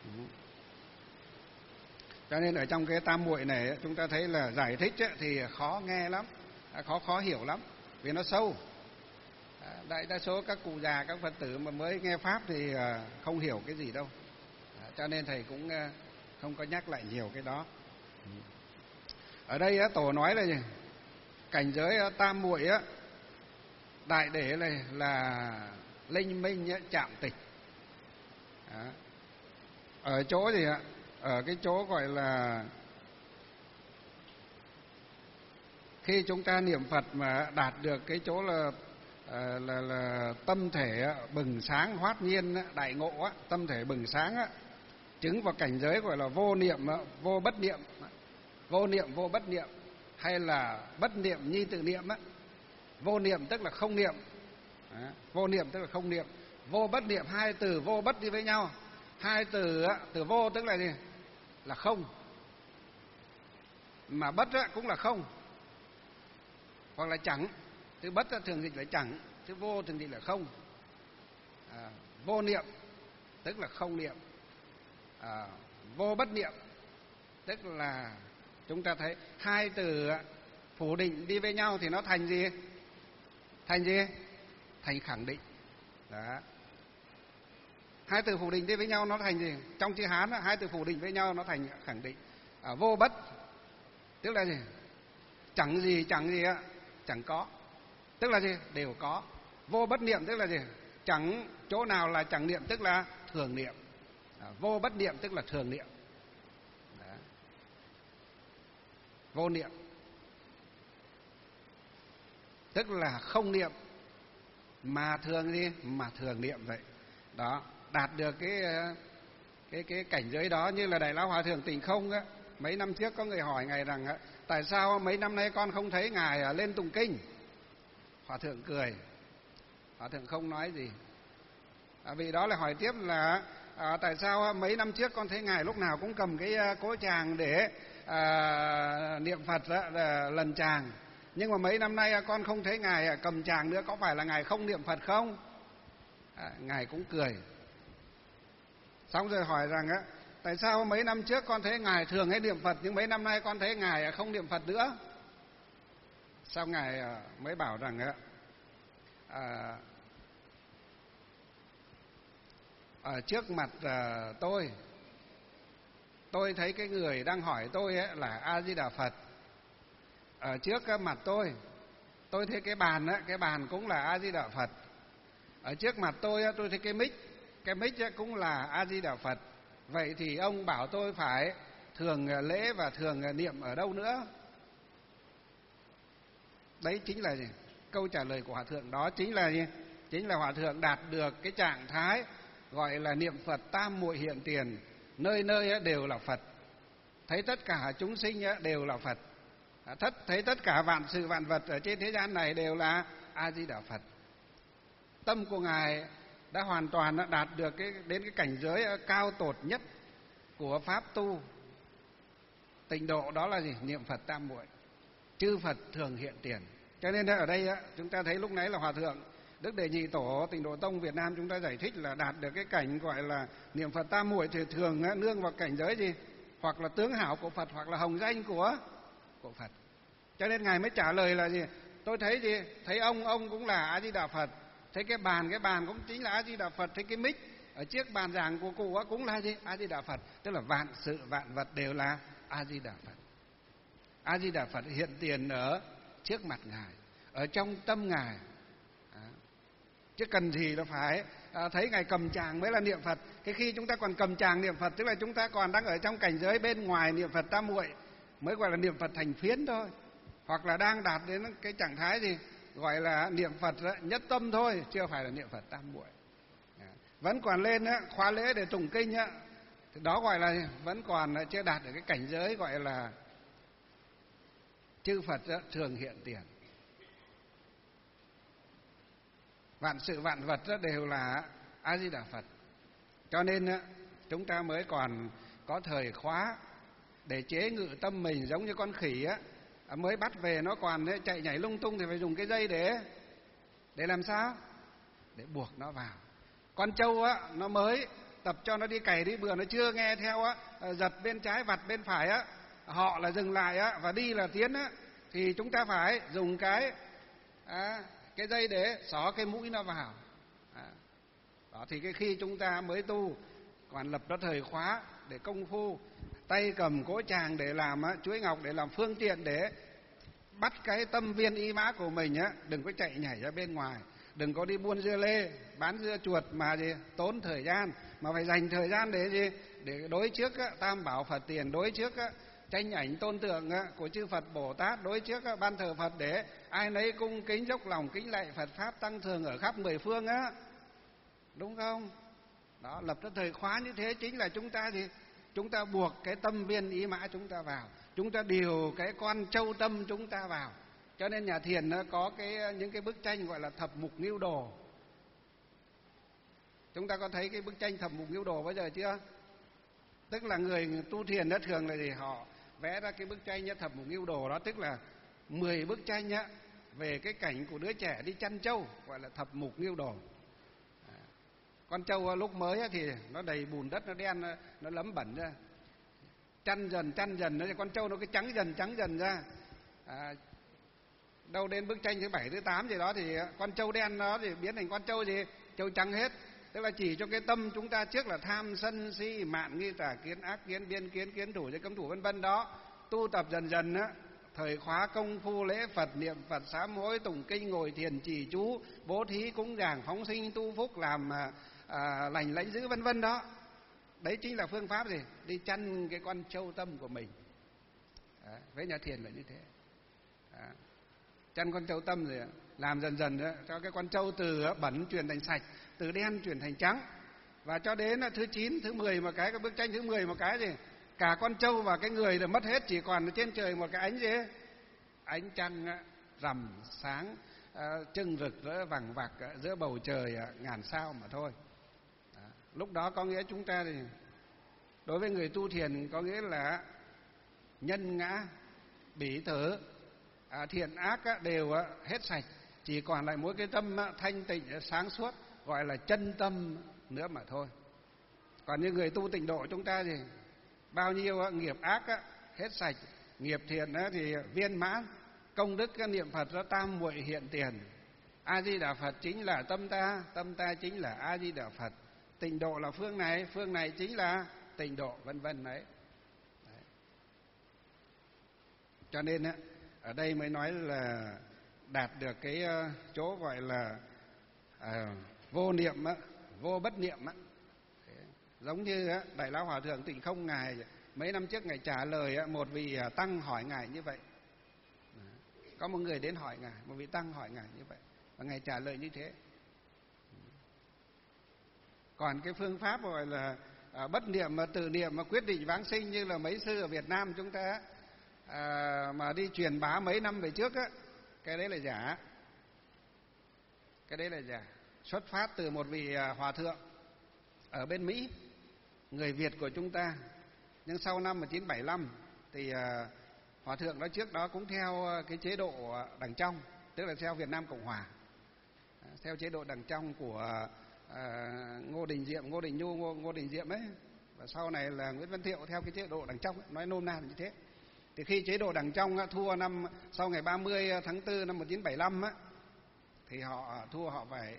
Cho nên ở trong cái tam muội này chúng ta thấy là giải thích thì khó nghe lắm, khó hiểu lắm, vì nó sâu. Đại đa số các cụ già, các Phật tử mà mới nghe Pháp thì không hiểu cái gì đâu. Cho nên thầy cũng không có nhắc lại nhiều cái đó. Ở đây Tổ nói là gì? Cảnh giới tam muội đại để này là linh minh chạm tịch. Ở chỗ gì ạ? Ở cái chỗ gọi là khi chúng ta niệm Phật mà đạt được cái chỗ là tâm thể bừng sáng hoát nhiên đại ngộ, tâm thể bừng sáng, chứng vào cảnh giới gọi là vô niệm vô bất niệm, vô niệm vô bất niệm, hay là bất niệm nhi tự niệm á. Vô niệm tức là không niệm, vô niệm tức là không niệm, vô bất niệm, hai từ vô bất đi với nhau. Hai từ từ vô tức là gì? Là không, mà bất cũng là không hoặc là chẳng. Chữ bất thường dịch là chẳng, chữ vô thường dịch là không. Vô niệm tức là không niệm. Vô bất niệm tức là chúng ta thấy hai từ phủ định đi với nhau thì nó thành gì? Thành gì? Thành khẳng định. Đó. Hai từ phủ định đi với nhau nó thành gì? Trong chữ Hán hai từ phủ định với nhau nó thành khẳng định. Vô bất tức là gì? Chẳng gì chẳng có. Tức là gì? Đều có. Vô bất niệm tức là gì? Chẳng chỗ nào là chẳng niệm tức là thường niệm. Vô bất niệm tức là thường niệm. Đó. Vô niệm tức là không niệm mà thường gì? Mà thường niệm vậy. Đó, đạt được cái cảnh giới đó. Như là Đại Lão Hòa Thượng Tịnh Không á, mấy năm trước có người hỏi ngài rằng tại sao mấy năm nay con không thấy ngài lên tụng kinh? Hòa thượng cười. Hòa thượng không nói gì. Vì đó là hỏi tiếp là tại sao mấy năm trước con thấy ngài lúc nào cũng cầm cái cỗ tràng để niệm Phật đó, lần tràng, nhưng mà mấy năm nay con không thấy ngài cầm tràng nữa, có phải là ngài không niệm Phật không? Ngài cũng cười. Xong rồi hỏi rằng tại sao mấy năm trước con thấy ngài thường hay niệm Phật, nhưng mấy năm nay con thấy ngài không niệm Phật nữa? Sau ngài mới bảo rằng ở trước mặt tôi thấy cái người đang hỏi tôi là A Di Đà Phật. Ở trước mặt tôi thấy cái bàn cũng là A Di Đà Phật. Ở trước mặt tôi thấy cái mic cũng là A Di Đà Phật. Vậy thì ông bảo tôi phải thường lễ và thường niệm ở đâu nữa? Đấy chính là gì? Câu trả lời của Hòa thượng đó chính là gì? Chính là Hòa thượng đạt được cái trạng thái gọi là niệm Phật tam muội hiện tiền, nơi nơi đều là Phật, thấy tất cả chúng sinh đều là Phật, thấy tất cả vạn sự vạn vật ở trên thế gian này đều là A Di Đà Phật. Tâm của ngài đã hoàn toàn đạt được đến cái cảnh giới cao tột nhất của pháp tu tịnh độ, đó là gì? Niệm Phật tam muội, chư Phật thường hiện tiền. Cho nên ở đây chúng ta thấy lúc nãy là Hòa thượng Đức Đệ Nhị Tổ Tịnh Độ Tông Việt Nam chúng ta giải thích là đạt được cái cảnh gọi là niệm Phật tam muội thì thường nương vào cảnh giới gì? Hoặc là tướng hảo của Phật, hoặc là hồng danh của Phật. Cho nên ngài mới trả lời là gì? Tôi thấy gì? Thấy ông cũng là A Di Đà Phật. Thấy cái bàn cũng chính là A Di Đà Phật. Thấy cái mic ở chiếc bàn giảng của cụ cũng là gì? A Di Đà Phật. Tức là vạn sự vạn vật đều là A Di Đà Phật. A Di Đà Phật hiện tiền ở trước mặt ngài, ở trong tâm ngài. Chứ cần gì là phải thấy ngài cầm tràng mới là niệm Phật. Cái khi chúng ta còn cầm tràng niệm Phật tức là chúng ta còn đang ở trong cảnh giới bên ngoài niệm Phật tam muội, mới gọi là niệm Phật thành phiến thôi. Hoặc là đang đạt đến cái trạng thái gì gọi là niệm Phật nhất tâm thôi, chưa phải là niệm Phật tam muội. Vẫn còn lên khóa lễ để tụng kinh thì đó gọi là vẫn còn chưa đạt được cái cảnh giới gọi là chư Phật thường hiện tiền. Vạn sự vạn vật đều là A Di Đà Phật. Cho nên chúng ta mới còn có thời khóa để chế ngự tâm mình, giống như con khỉ mới bắt về nó còn chạy nhảy lung tung thì phải dùng cái dây để làm sao? Để buộc nó vào. Con trâu nó mới tập cho nó đi cày đi bừa, nó chưa nghe theo giật bên trái vặt bên phải họ là dừng lại và đi là tiến thì chúng ta phải dùng cái dây để xỏ cái mũi nó vào. Đó thì cái khi chúng ta mới tu còn lập ra thời khóa để công phu, tay cầm cỗ tràng để làm chuỗi ngọc để làm phương tiện để bắt cái tâm viên ý mã của mình đừng có chạy nhảy ra bên ngoài, đừng có đi buôn dưa lê bán dưa chuột mà gì tốn thời gian, mà phải dành thời gian để gì? Để đối trước tam bảo Phật tiền, đối trước tranh ảnh tôn tượng của chư Phật Bồ Tát, đối trước ban thờ Phật để ai nấy cung kính dốc lòng kính lạy Phật pháp tăng thường ở khắp mười phương đúng không? Đó, lập ra thời khóa như thế chính là chúng ta gì? Chúng ta buộc cái tâm viên ý mã chúng ta vào, chúng ta điều cái con châu tâm chúng ta vào. Cho nên nhà thiền nó có những cái bức tranh gọi là thập mục ngưu đồ. Chúng ta có thấy cái bức tranh thập mục ngưu đồ bao giờ chưa? Tức là người tu thiền đó thường là gì? Họ vẽ ra cái bức tranh thập mục ngưu đồ đó, tức là 10 bức tranh về cái cảnh của đứa trẻ đi chăn trâu, gọi là thập mục nghiêu đồ. Con trâu lúc mới thì nó đầy bùn đất, nó đen, nó lấm bẩn ra. Chăn dần con trâu nó cứ trắng dần ra. Đâu đến bức tranh thứ 7 thứ 8 gì đó thì con trâu đen đó thì biến thành con trâu gì? Trâu trắng hết. Tức là chỉ cho cái tâm chúng ta trước là tham sân si mạn nghi tà kiến ác kiến biên kiến kiến thủ giới cấm thủ vân vân đó, tu tập dần á, thời khóa công phu lễ Phật, niệm Phật, sám hối, tụng kinh, ngồi thiền, trì chú, bố thí cúng dường, phóng sinh, tu phúc, làm lành lãnh giữ vân vân đó. Đấy chính là phương pháp gì? Đi chăn cái con trâu tâm của mình. Với nhà thiền là như thế. Chăn con trâu tâm rồi làm dần đó, cho cái con trâu từ bẩn chuyển thành sạch, từ đen chuyển thành trắng. Và cho đến thứ 9, thứ 10 một cái bức tranh thứ 10 một cái gì? Cả con trâu và cái người đều mất hết, chỉ còn trên trời một cái ánh gì? Ánh trăng rằm sáng trưng rực rỡ vằng vặc giữa bầu trời ngàn sao mà thôi. Lúc đó có nghĩa chúng ta thì đối với người tu thiền có nghĩa là nhân ngã bỉ thử thiện ác đều hết sạch, chỉ còn lại mỗi cái tâm thanh tịnh sáng suốt, gọi là chân tâm nữa mà thôi. Còn như người tu tịnh độ chúng ta thì bao nhiêu nghiệp ác hết sạch, nghiệp thiện thì viên mãn, công đức niệm Phật nó tam muội hiện tiền. A Di Đà Phật chính là tâm ta chính là A Di Đà Phật. Tịnh độ là phương này chính là tịnh độ, vân vân đấy. Cho nên ở đây mới nói là đạt được cái chỗ gọi là vô niệm, vô bất niệm. Giống như Đại Lão Hòa Thượng Tịnh Không ngài mấy năm trước ngài trả lời một vị tăng hỏi ngài như vậy. Có một người đến hỏi ngài, một vị tăng hỏi ngài như vậy, và ngài trả lời như thế. Còn cái phương pháp gọi là bất niệm mà tự niệm mà quyết định vãng sinh như là mấy sư ở Việt Nam chúng ta mà đi truyền bá mấy năm về trước cái đấy là giả. Cái đấy là giả. Xuất phát từ một vị hòa thượng ở bên Mỹ, người Việt của chúng ta. Nhưng sau năm 1975 thì hòa thượng đó trước đó cũng theo cái chế độ Đằng Trong, tức là theo Việt Nam Cộng Hòa, theo chế độ Đằng Trong của Ngô Đình Diệm, Ngô Đình Nhu, Ngô Đình Diệm ấy, và sau này là Nguyễn Văn Thiệu theo cái chế độ Đằng Trong ấy, nói nôm na là như thế. Thì khi chế độ Đằng Trong thua sau ngày 30 tháng 4 năm 1975 thì họ thua, họ phải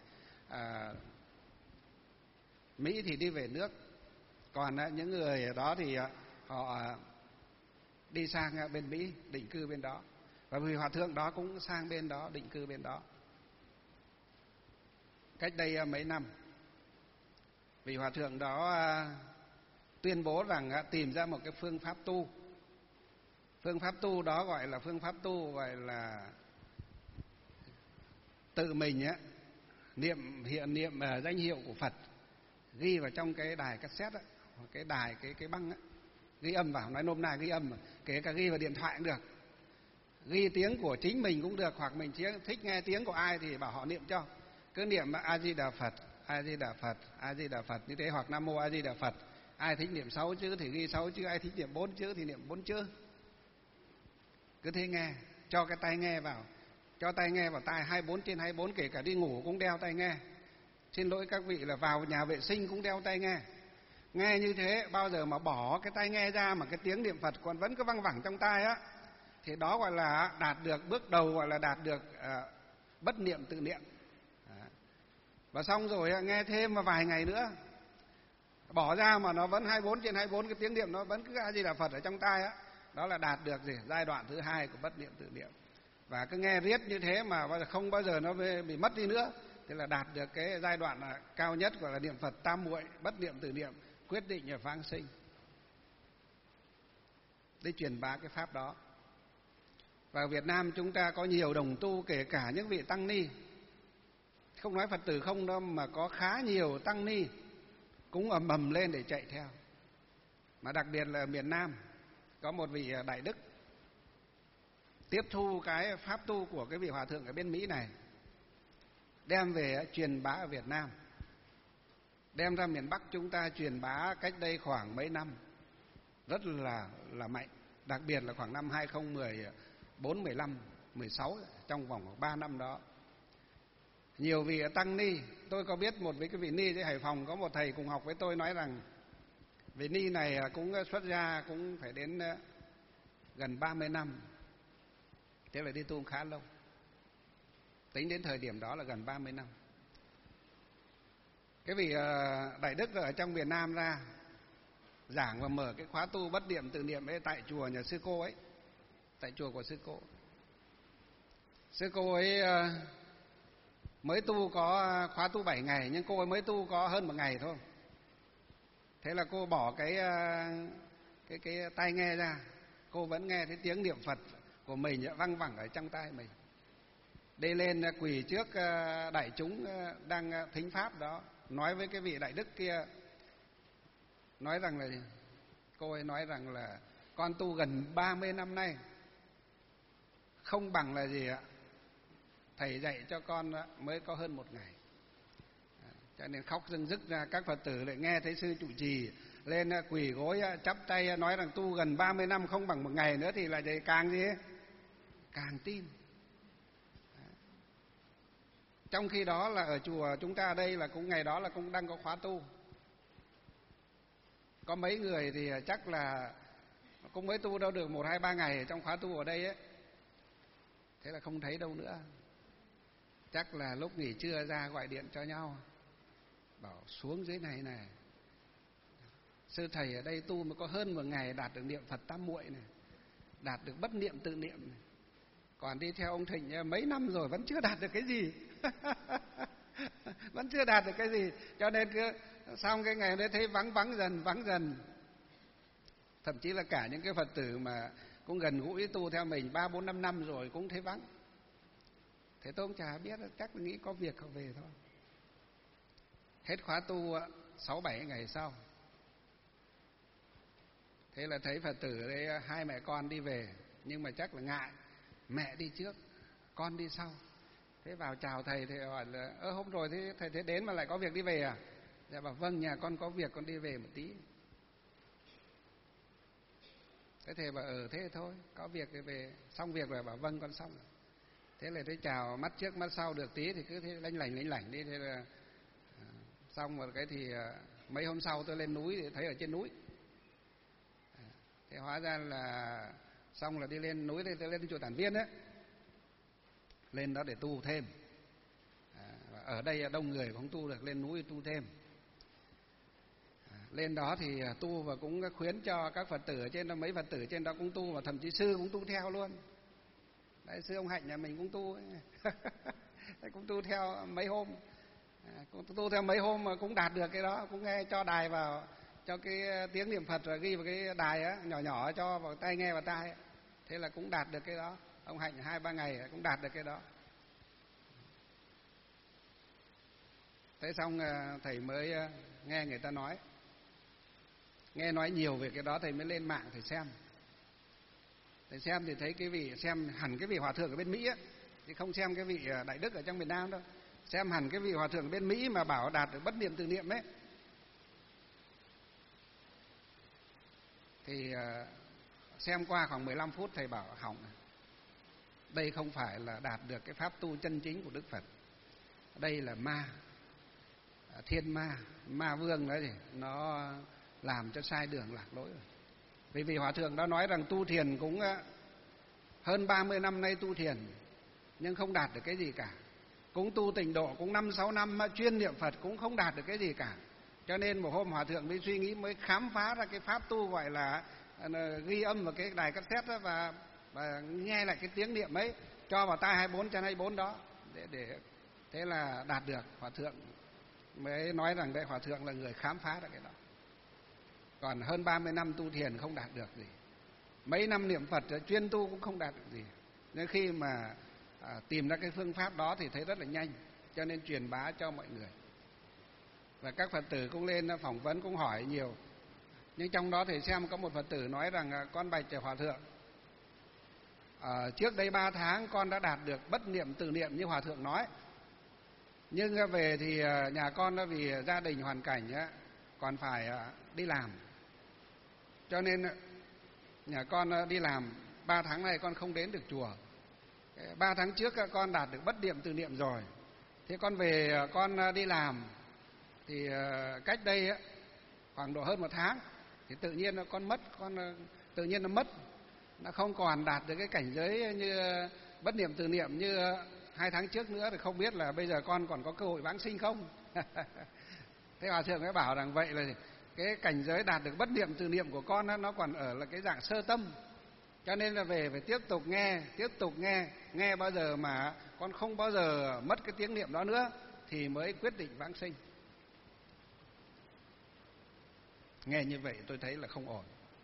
Mỹ thì đi về nước, còn những người đó thì họ đi sang bên Mỹ định cư bên đó, và vì hòa thượng đó cũng sang bên đó định cư bên đó. Cách đây mấy năm, vị hòa thượng đó tuyên bố rằng tìm ra một cái phương pháp tu. Phương pháp tu đó gọi là phương pháp tu gọi là tự mình niệm danh hiệu của Phật, ghi vào trong cái đài cassette cái đài cái băng ghi âm vào, nói nôm na ghi âm, kể cả ghi vào điện thoại cũng được, ghi tiếng của chính mình cũng được, hoặc mình thích nghe tiếng của ai thì bảo họ niệm cho, cứ niệm A Di Đà Phật, A Di Đà Phật, A Di Đà Phật như thế, hoặc Nam Mô A Di Đà Phật. Ai thích niệm 6 chữ thì ghi 6 chữ, ai thích niệm 4 chữ thì niệm 4 chữ. Cứ thế nghe, cho cái tai nghe vào, cho tai nghe vào tai 24/24, kể cả đi ngủ cũng đeo tai nghe. Xin lỗi các vị là vào nhà vệ sinh cũng đeo tai nghe. Nghe như thế, bao giờ mà bỏ cái tai nghe ra mà cái tiếng niệm Phật còn vẫn cứ văng vẳng trong tai thì đó gọi là đạt được bước đầu, gọi là đạt được bất niệm tự niệm. Và xong rồi nghe thêm mà vài ngày nữa, bỏ ra mà nó vẫn 24/24, cái tiếng niệm nó vẫn cứ A Di Đà Phật ở trong tai đó là đạt được giai đoạn thứ 2 của bất niệm tự niệm. Và cứ nghe riết như thế mà không bao giờ nó bị mất đi nữa, thì là đạt được cái giai đoạn cao nhất gọi là niệm Phật tam muội, bất niệm tự niệm, quyết định và vãng sinh. Để truyền bá cái pháp đó. Và Việt Nam chúng ta có nhiều đồng tu, kể cả những vị tăng ni, không nói Phật tử không đâu, mà có khá nhiều tăng ni cũng ầm lên để chạy theo. Mà đặc biệt là miền Nam có một vị đại đức tiếp thu cái pháp tu của cái vị hòa thượng ở bên Mỹ này, đem về truyền bá ở Việt Nam, đem ra miền Bắc chúng ta truyền bá cách đây khoảng mấy năm, rất là mạnh. Đặc biệt là khoảng năm 2014-15 16 trong vòng 3 năm đó. Nhiều vị tăng ni, tôi có biết một cái vị ni ở Hải Phòng, có một thầy cùng học với tôi nói rằng vị ni này cũng xuất gia cũng phải đến gần 30 năm. Thế là đi tu khá lâu. Tính đến thời điểm đó là gần 30 năm. Cái vị Đại Đức ở trong miền Nam ra giảng và mở cái khóa tu bất niệm tự niệm ấy tại chùa nhà sư cô ấy, tại chùa của sư cô. Sư cô ấy mới tu có khóa tu 7 ngày, nhưng cô ấy mới tu có hơn 1 ngày thôi. Thế là cô bỏ cái tai nghe ra, cô vẫn nghe thấy tiếng niệm Phật của mình văng vẳng ở trong tai mình. Đi lên quỳ trước đại chúng đang thính pháp đó, nói với cái vị đại đức kia, nói rằng là cô ấy nói rằng là con tu gần 30 năm nay không bằng là gì ạ, thầy dạy cho con mới có hơn 1 ngày. Cho nên khóc rưng rức ra. Các Phật tử lại nghe thấy sư trụ trì lên quỳ gối chắp tay nói rằng tu gần 30 năm không bằng 1 ngày nữa thì là càng gì ấy? Càng tin. Trong khi đó là ở chùa chúng ta ở đây là cũng ngày đó là cũng đang có khóa tu. Có mấy người thì chắc là cũng mới tu đâu được 1, 2, 3 ngày trong khóa tu ở đây ấy. Thế là không thấy đâu nữa. Chắc là lúc nghỉ trưa ra gọi điện cho nhau, bảo xuống dưới này này, sư thầy ở đây tu mà có hơn 1 ngày đạt được niệm Phật tam muội này, đạt được bất niệm tự niệm này. Còn đi theo ông Thịnh mấy năm rồi vẫn chưa đạt được cái gì. Vẫn chưa đạt được cái gì. Cho nên cứ xong cái ngày đấy thấy vắng dần. Thậm chí là cả những cái Phật tử mà cũng gần gũi tu theo mình 3, 4, 5 năm rồi cũng thấy vắng. Thế tôi cũng chả biết, chắc là nghĩ có việc họ về thôi. Hết khóa tu 6, 7 ngày sau, thế là thấy Phật tử đấy 2 mẹ con đi về, nhưng mà chắc là ngại, mẹ đi trước con đi sau. Thế vào chào thầy, thầy hỏi là hôm rồi thế thầy thế đến mà lại có việc đi về à? Dạ bảo vâng, nhà con có việc con đi về một tí. Thế thầy bảo thế thôi, có việc thì về. Xong việc rồi bảo vâng con xong rồi. Thế là thấy chào mắt trước mắt sau được tí thì cứ thế lanh lảnh đi. Thế là xong rồi cái thì mấy hôm sau tôi lên núi thì thấy ở trên núi. Thế hóa ra là xong là đi lên núi, tôi lên chùa Tản Viên đấy, lên đó để tu thêm. Ở đây đông người không tu được, lên núi tu thêm. Lên đó thì tu và cũng khuyến cho các Phật tử ở trên đó, mấy Phật tử trên đó cũng tu, và thậm chí sư cũng tu theo luôn. Đấy, sư ông Hạnh nhà mình cũng tu ấy. Cũng tu theo mấy hôm. Cũng tu theo mấy hôm mà cũng đạt được cái đó, cũng nghe cho đài vào, cho cái tiếng niệm Phật rồi ghi vào cái đài á, nhỏ cho vào tai nghe vào tai. Thế là cũng đạt được cái đó. Ông Hạnh 2, 3 ngày cũng đạt được cái đó. Thế xong thầy mới nghe người ta nói, nghe nói nhiều về cái đó, thầy mới lên mạng thầy xem. Thầy xem thì thấy cái vị, xem hẳn cái vị hòa thượng ở bên Mỹ á, thì không xem cái vị Đại Đức ở trong miền Nam đâu. Xem hẳn cái vị hòa thượng bên Mỹ mà bảo đạt được bất niệm tự niệm ấy. Thì xem qua khoảng 15 phút thầy bảo hỏng. Đây không phải là đạt được cái pháp tu chân chính của Đức Phật. Đây là ma, thiên ma, ma vương đấy, thì nó làm cho sai đường lạc lối rồi. Vì vị hòa thượng đó nói rằng tu thiền cũng hơn 30 năm nay tu thiền nhưng không đạt được cái gì cả. Cũng tu tịnh độ cũng 5, 6 năm chuyên niệm Phật cũng không đạt được cái gì cả. Cho nên một hôm hòa thượng mới suy nghĩ, mới khám phá ra cái pháp tu gọi là ghi âm vào cái đài cassette đó, và nghe lại cái tiếng niệm ấy, cho vào tai 24 trên 24 đó, để thế là đạt được. Hòa thượng mới nói rằng đây hòa thượng là người khám phá ra cái đó. Còn hơn 30 năm tu thiền không đạt được gì, mấy năm niệm Phật chuyên tu cũng không đạt được gì. Nên khi mà tìm ra cái phương pháp đó thì thấy rất là nhanh, cho nên truyền bá cho mọi người. Và các Phật tử cũng lên phỏng vấn, cũng hỏi nhiều. Nhưng trong đó thì xem có một Phật tử nói rằng con bạch hòa thượng, trước đây 3 tháng con đã đạt được bất niệm tự niệm như hòa thượng nói. Nhưng về thì nhà con nó vì gia đình hoàn cảnh còn phải đi làm, cho nên nhà con đi làm 3 tháng này con không đến được chùa. 3 tháng trước con đạt được bất niệm từ niệm rồi, thế con về con đi làm thì cách đây khoảng độ hơn 1 tháng thì tự nhiên con tự nhiên nó mất, nó không còn đạt được cái cảnh giới như bất niệm từ niệm như 2 tháng trước nữa, thì không biết là bây giờ con còn có cơ hội vãng sinh không. Thế Hòa thượng mới bảo rằng vậy là cái cảnh giới đạt được bất niệm từ niệm của con nó còn ở là cái dạng sơ tâm, cho nên là về phải tiếp tục nghe bao giờ mà con không bao giờ mất cái tiếng niệm đó nữa thì mới quyết định vãng sinh. Nghe như vậy tôi thấy là không ổn,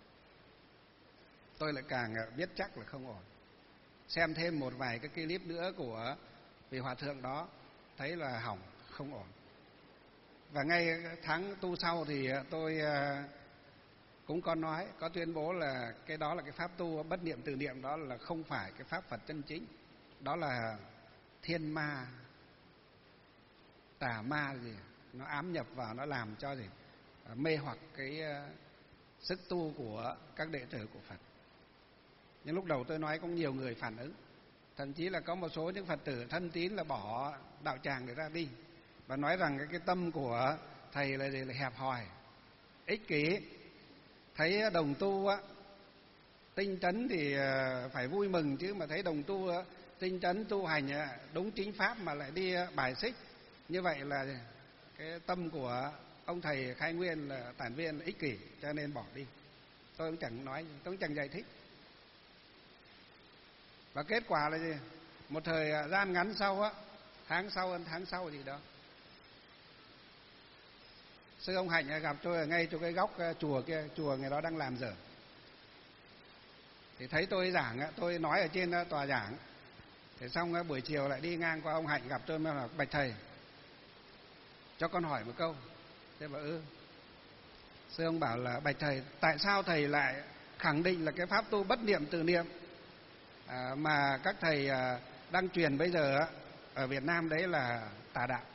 tôi lại càng biết chắc là không ổn. Xem thêm một vài cái clip nữa của vị hòa thượng đó thấy là hỏng, không ổn. Và ngay tháng tu sau thì tôi cũng có tuyên bố là cái đó là cái pháp tu bất niệm từ niệm, đó là không phải cái pháp Phật chân chính, đó là thiên ma, tà ma gì, nó ám nhập vào, nó làm cho gì mê hoặc cái sức tu của các đệ tử của Phật. Nhưng lúc đầu tôi nói cũng nhiều người phản ứng, thậm chí là có một số những Phật tử thân tín là bỏ đạo tràng để ra đi và nói rằng cái tâm của thầy là hẹp hòi, ích kỷ. Thấy đồng tu tinh tấn thì phải vui mừng, chứ mà thấy đồng tu tinh tấn tu hành đúng chính pháp mà lại đi bài xích, như vậy là cái tâm của ông thầy khai nguyên là tản viên là ích kỷ, cho nên bỏ đi. Tôi cũng chẳng nói, tôi cũng chẳng giải thích. Và kết quả là gì? Một thời gian ngắn sau tháng sau gì đó, sư ông Hạnh gặp tôi ở ngay chỗ cái góc chùa kia, chùa người đó đang làm dở. Thì thấy tôi giảng, tôi nói ở trên tòa giảng, thế xong buổi chiều lại đi ngang qua ông Hạnh gặp tôi mới bảo: bạch thầy, cho con hỏi một câu. Thế bảo sư ông bảo là: bạch thầy, tại sao thầy lại khẳng định là cái pháp tu bất niệm từ niệm mà các thầy đang truyền bây giờ ở Việt Nam đấy là tà đạo?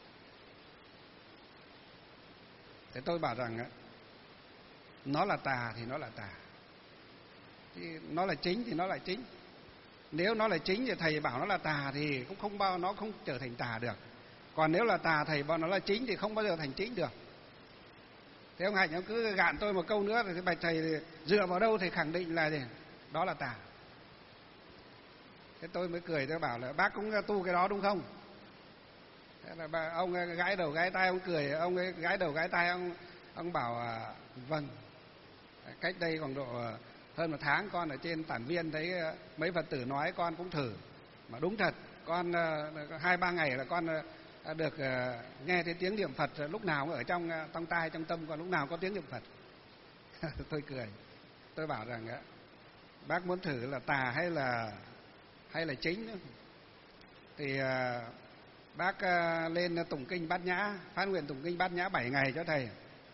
Thế tôi bảo rằng nó là tà thì nó là tà, thì nó là chính thì nó là chính. Nếu nó là chính thì thầy bảo nó là tà thì cũng nó không trở thành tà được. Còn nếu là tà thầy bảo nó là chính thì không bao giờ thành chính được. Thế ông Hạnh ông cứ gạn tôi một câu nữa, thì bạch thầy dựa vào đâu thầy khẳng định là gì? Đó là tà. Thế tôi mới cười, tôi bảo là bác cũng tu cái đó đúng không? Thế là ông gãi đầu gãi tai, ông cười, ông ấy gãi đầu gãi tai, ông bảo vâng. Cách đây khoảng độ hơn 1 tháng con ở trên Tản Viên thấy mấy Phật tử nói, con cũng thử mà đúng thật. Con 2-3 ngày là con được nghe thấy tiếng niệm Phật lúc nào cũng ở trong tai trong tâm con, lúc nào có tiếng niệm Phật. Tôi cười, tôi bảo rằng bác muốn thử là tà hay là chính nữa. Thì bác lên tụng kinh Bát Nhã, phát nguyện tụng kinh Bát Nhã 7 ngày cho thầy.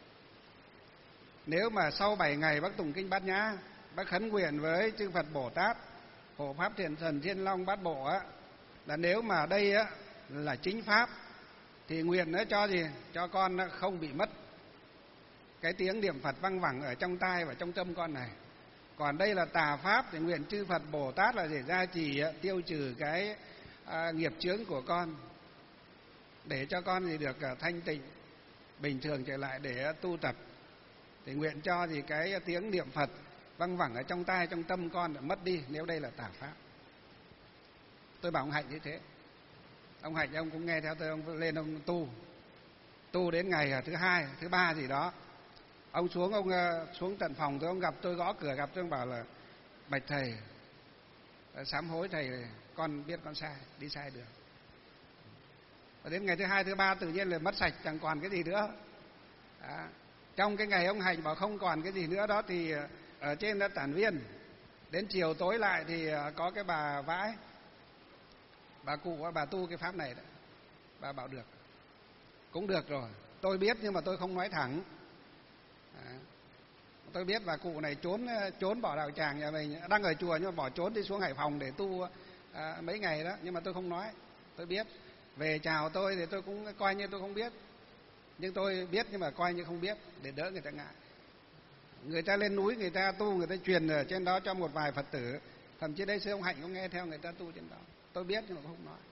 Nếu mà sau 7 ngày bác tụng kinh Bát Nhã, bác khấn nguyện với chư Phật Bồ Tát, Hộ Pháp Thiện Thần Thiên Long Bát Bộ là nếu mà đây là chính pháp thì nguyện nó cho gì? Cho con không bị mất cái tiếng niệm Phật văng vẳng ở trong tai và trong tâm con này. Còn đây là tà pháp thì nguyện chư Phật Bồ Tát là để gia trì tiêu trừ cái nghiệp chướng của con, để cho con gì được thanh tịnh bình thường trở lại để tu tập. Thì nguyện cho gì cái tiếng niệm Phật văng vẳng ở trong tai trong tâm con đã mất đi nếu đây là tà pháp. Tôi bảo ông Hạnh như thế. Ông Hạnh ông cũng nghe theo tôi, ông lên ông tu đến ngày thứ 2, thứ 3 gì đó, ông xuống tận phòng tôi, ông gặp tôi, gõ cửa gặp tôi, ông bảo là: bạch thầy, sám hối thầy, con biết con sai, đi sai đường. Và đến ngày thứ 2, thứ 3 tự nhiên là mất sạch, chẳng còn cái gì nữa. Đó. Trong cái ngày ông Hạnh bảo không còn cái gì nữa đó thì ở trên Tản Viên, đến chiều tối lại thì có cái bà Vãi, bà cụ bà tu cái pháp này đó, bà bảo được, cũng được rồi. Tôi biết nhưng mà tôi không nói thẳng. Tôi biết bà cụ này trốn bỏ đạo tràng nhà mình, đang ở chùa nhưng mà bỏ trốn đi xuống Hải Phòng để tu mấy ngày đó, nhưng mà tôi không nói. Tôi biết, về chào tôi thì tôi cũng coi như tôi không biết, nhưng tôi biết nhưng mà coi như không biết để đỡ người ta ngại. Người ta lên núi người ta tu, người ta truyền ở trên đó cho một vài Phật tử Thậm chí đây sư ông Hạnh cũng nghe theo người ta tu trên đó, tôi biết nhưng mà không nói.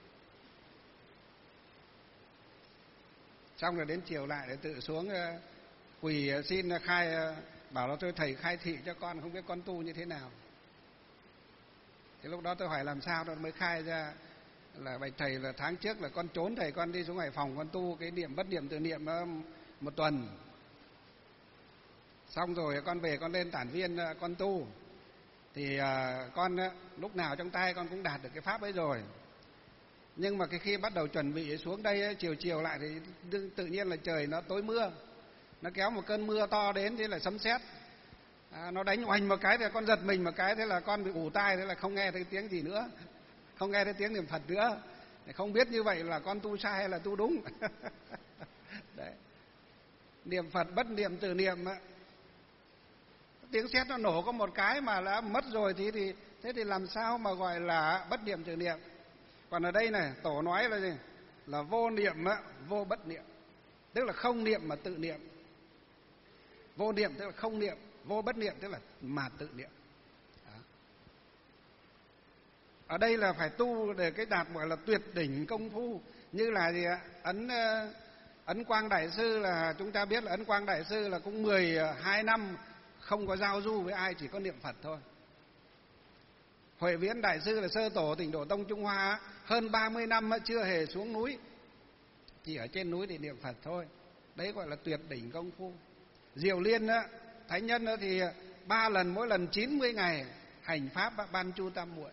Xong rồi đến chiều lại để tự xuống quỳ xin khai, bảo là tôi thầy khai thị cho con, không biết con tu như thế nào. Thì lúc đó tôi hỏi làm sao đó mới khai ra là bạch thầy là tháng trước là con trốn thầy, con đi xuống Hải Phòng con tu cái niệm bất niệm từ niệm một tuần. Xong rồi con về con lên Tản Viên con tu. Thì con lúc nào trong tay con cũng đạt được cái pháp ấy rồi. Nhưng mà khi bắt đầu chuẩn bị xuống đây chiều chiều lại thì tự nhiên là trời nó tối mưa. Nó kéo một cơn mưa to đến, thế là sấm sét. Nó đánh oanh một cái thì con giật mình một cái, thế là con bị ù tai, thế là không nghe thấy tiếng gì nữa, không nghe thấy tiếng niệm Phật nữa. Không biết như vậy là con tu sai hay là tu đúng. Đấy. Niệm Phật bất niệm từ niệm, tiếng sét nó nổ có một cái mà đã mất rồi thì thế thì làm sao mà gọi là bất niệm từ niệm. Còn ở đây này tổ nói là gì? Là vô niệm vô bất niệm, tức là không niệm mà tự niệm. Vô niệm tức là không niệm, vô bất niệm tức là mà tự niệm. Đó. Ở đây là phải tu để cái đạt gọi là tuyệt đỉnh công phu. Như là gì ạ? Ấn Quang Đại Sư là chúng ta biết là Ấn Quang Đại Sư là cũng 12 năm không có giao du với ai, chỉ có niệm Phật thôi. Huệ Viễn Đại Sư là sơ tổ Tịnh Độ Tông Trung Hoa, hơn 30 năm chưa hề xuống núi, chỉ ở trên núi để niệm Phật thôi. Đấy gọi là tuyệt đỉnh công phu. Diệu Liên thánh nhân thì 3 lần, mỗi lần 90 ngày hành pháp ban chu tam muội.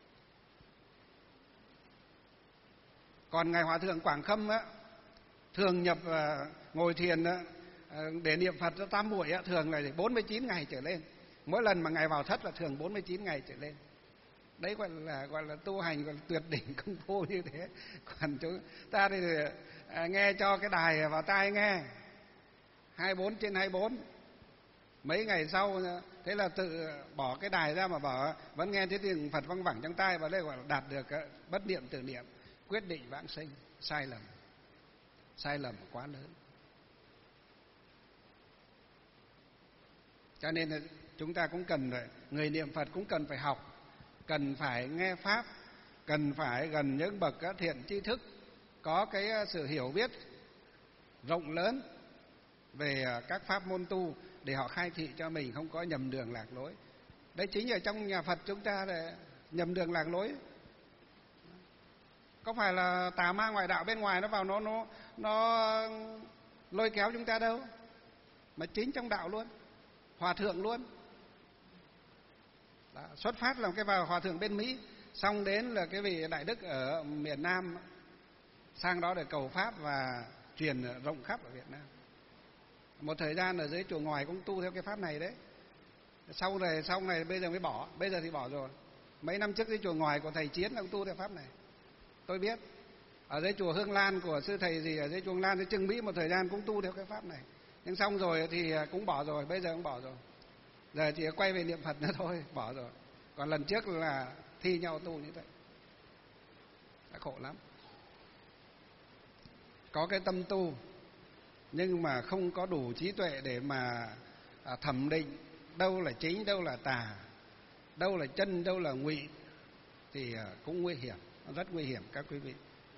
Còn ngài Hòa thượng Quảng Khâm thường nhập ngồi thiền để niệm Phật cho tam muội thường là 49 ngày trở lên. Mỗi lần mà ngài vào thất là thường 49 ngày trở lên. Đấy gọi là tu hành, gọi là tuyệt đỉnh công phu như thế. Còn chúng ta thì nghe cho cái đài vào tai nghe 24/24. Mấy ngày sau thế là tự bỏ cái đài ra mà bảo vẫn nghe thấy tiếng Phật văng vẳng trong tai, và đây gọi là đạt được bất niệm từ niệm, quyết định vãng sinh. Sai lầm quá lớn. Cho nên là chúng ta cũng cần, người niệm Phật cũng cần phải học, cần phải nghe pháp, cần phải gần những bậc thiện tri thức, có cái sự hiểu biết rộng lớn về các pháp môn tu để họ khai thị cho mình không có nhầm đường lạc lối. Đấy chính ở trong nhà Phật chúng ta là nhầm đường lạc lối. Có phải là tà ma ngoại đạo bên ngoài nó vào nó lôi kéo chúng ta đâu, mà chính trong đạo luôn, hòa thượng luôn. Đó, xuất phát là cái vào hòa thượng bên Mỹ, xong đến là cái vị đại đức ở miền Nam sang đó để cầu pháp và truyền rộng khắp ở Việt Nam. Một thời gian ở dưới chùa Ngoài cũng tu theo cái pháp này đấy. Sau này bây giờ mới bỏ, bây giờ thì bỏ rồi. Mấy năm trước dưới chùa Ngoài của thầy Chiến cũng tu theo pháp này. Tôi biết. Ở dưới chùa Hương Lan của sư thầy gì ở dưới chùa Hương Lan dưới Trưng Mỹ một thời gian cũng tu theo cái pháp này. Nhưng xong rồi thì cũng bỏ rồi, bây giờ cũng bỏ rồi. Giờ chỉ quay về niệm Phật nữa thôi, bỏ rồi. Còn lần trước là thi nhau tu như vậy. Đã khổ lắm. Có cái tâm tu nhưng mà không có đủ trí tuệ để mà thẩm định đâu là chính, đâu là tà, đâu là chân, đâu là ngụy thì cũng nguy hiểm, rất nguy hiểm các quý vị.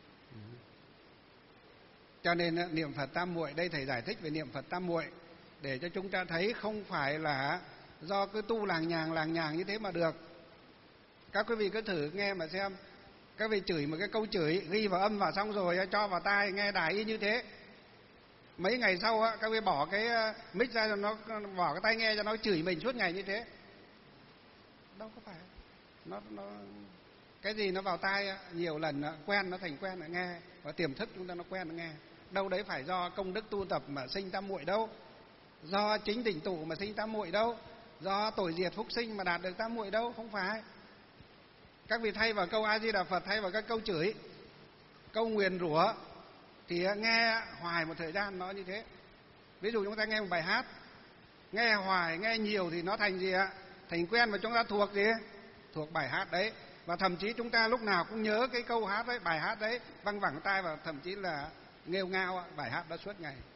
Cho nên niệm Phật tam muội, đây thầy giải thích về niệm Phật tam muội để cho chúng ta thấy không phải là do cứ tu làng nhàng như thế mà được. Các quý vị cứ thử nghe mà xem, các vị chửi một cái câu chửi ghi vào âm vào xong rồi cho vào tai nghe đài y như thế. Mấy ngày sau các vị bỏ cái mic ra cho nó, bỏ cái tai nghe cho nó chửi mình suốt ngày như thế. Đâu có phải. Nó cái gì nó vào tai nhiều lần quen, nó thành quen là nghe, và tiềm thức chúng ta nó quen nó nghe. Đâu đấy phải do công đức tu tập mà sinh tam muội đâu, do chính tỉnh tụ mà sinh tam muội đâu, do tội diệt phúc sinh mà đạt được tam muội đâu, không phải. Các vị thay vào câu A Di Đà Phật, thay vào các câu chửi, câu nguyền rủa thì nghe hoài một thời gian nó như thế. Ví dụ chúng ta nghe một bài hát, nghe hoài, nghe nhiều thì nó thành gì ạ? Thành quen, và chúng ta thuộc gì? Thuộc bài hát đấy. Và thậm chí chúng ta lúc nào cũng nhớ cái câu hát đấy, bài hát đấy văng vẳng tai, và thậm chí là nghêu ngao bài hát đó suốt ngày.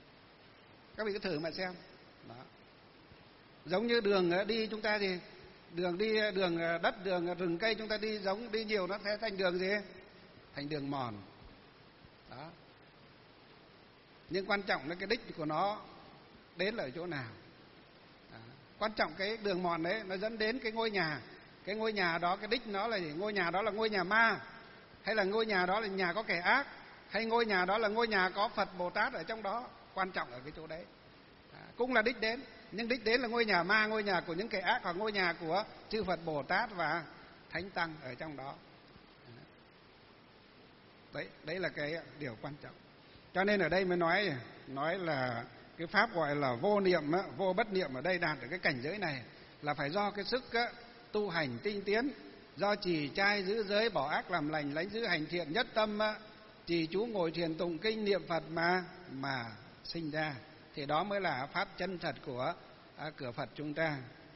Các vị cứ thử mà xem. Đó. Giống như đường đi chúng ta thì Đường đi, đường đất, đường rừng cây chúng ta đi giống đi nhiều nó sẽ thành đường gì? Thành đường mòn. Đó. Nhưng quan trọng là cái đích của nó đến là ở chỗ nào. Đó. Quan trọng cái đường mòn đấy nó dẫn đến cái ngôi nhà. Cái ngôi nhà đó, cái đích nó là gì? Ngôi nhà đó là ngôi nhà ma, hay là ngôi nhà đó là nhà có kẻ ác, hay ngôi nhà đó là ngôi nhà có Phật Bồ Tát ở trong đó. Quan trọng ở cái chỗ đấy. Cũng là đích đến, nhưng đích đến là ngôi nhà ma, ngôi nhà của những kẻ ác, hoặc ngôi nhà của chư Phật Bồ Tát và Thánh Tăng ở trong đó. Đấy là cái điều quan trọng. Cho nên ở đây mới nói là cái pháp gọi là vô niệm, vô bất niệm ở đây đạt được cái cảnh giới này là phải do cái sức tu hành tinh tiến, do trì trai giữ giới, bỏ ác làm lành, lánh giữ hành thiện, nhất tâm trì chú ngồi thiền tụng kinh niệm Phật mà sinh ra. Thì đó mới là pháp chân thật của cửa Phật chúng ta.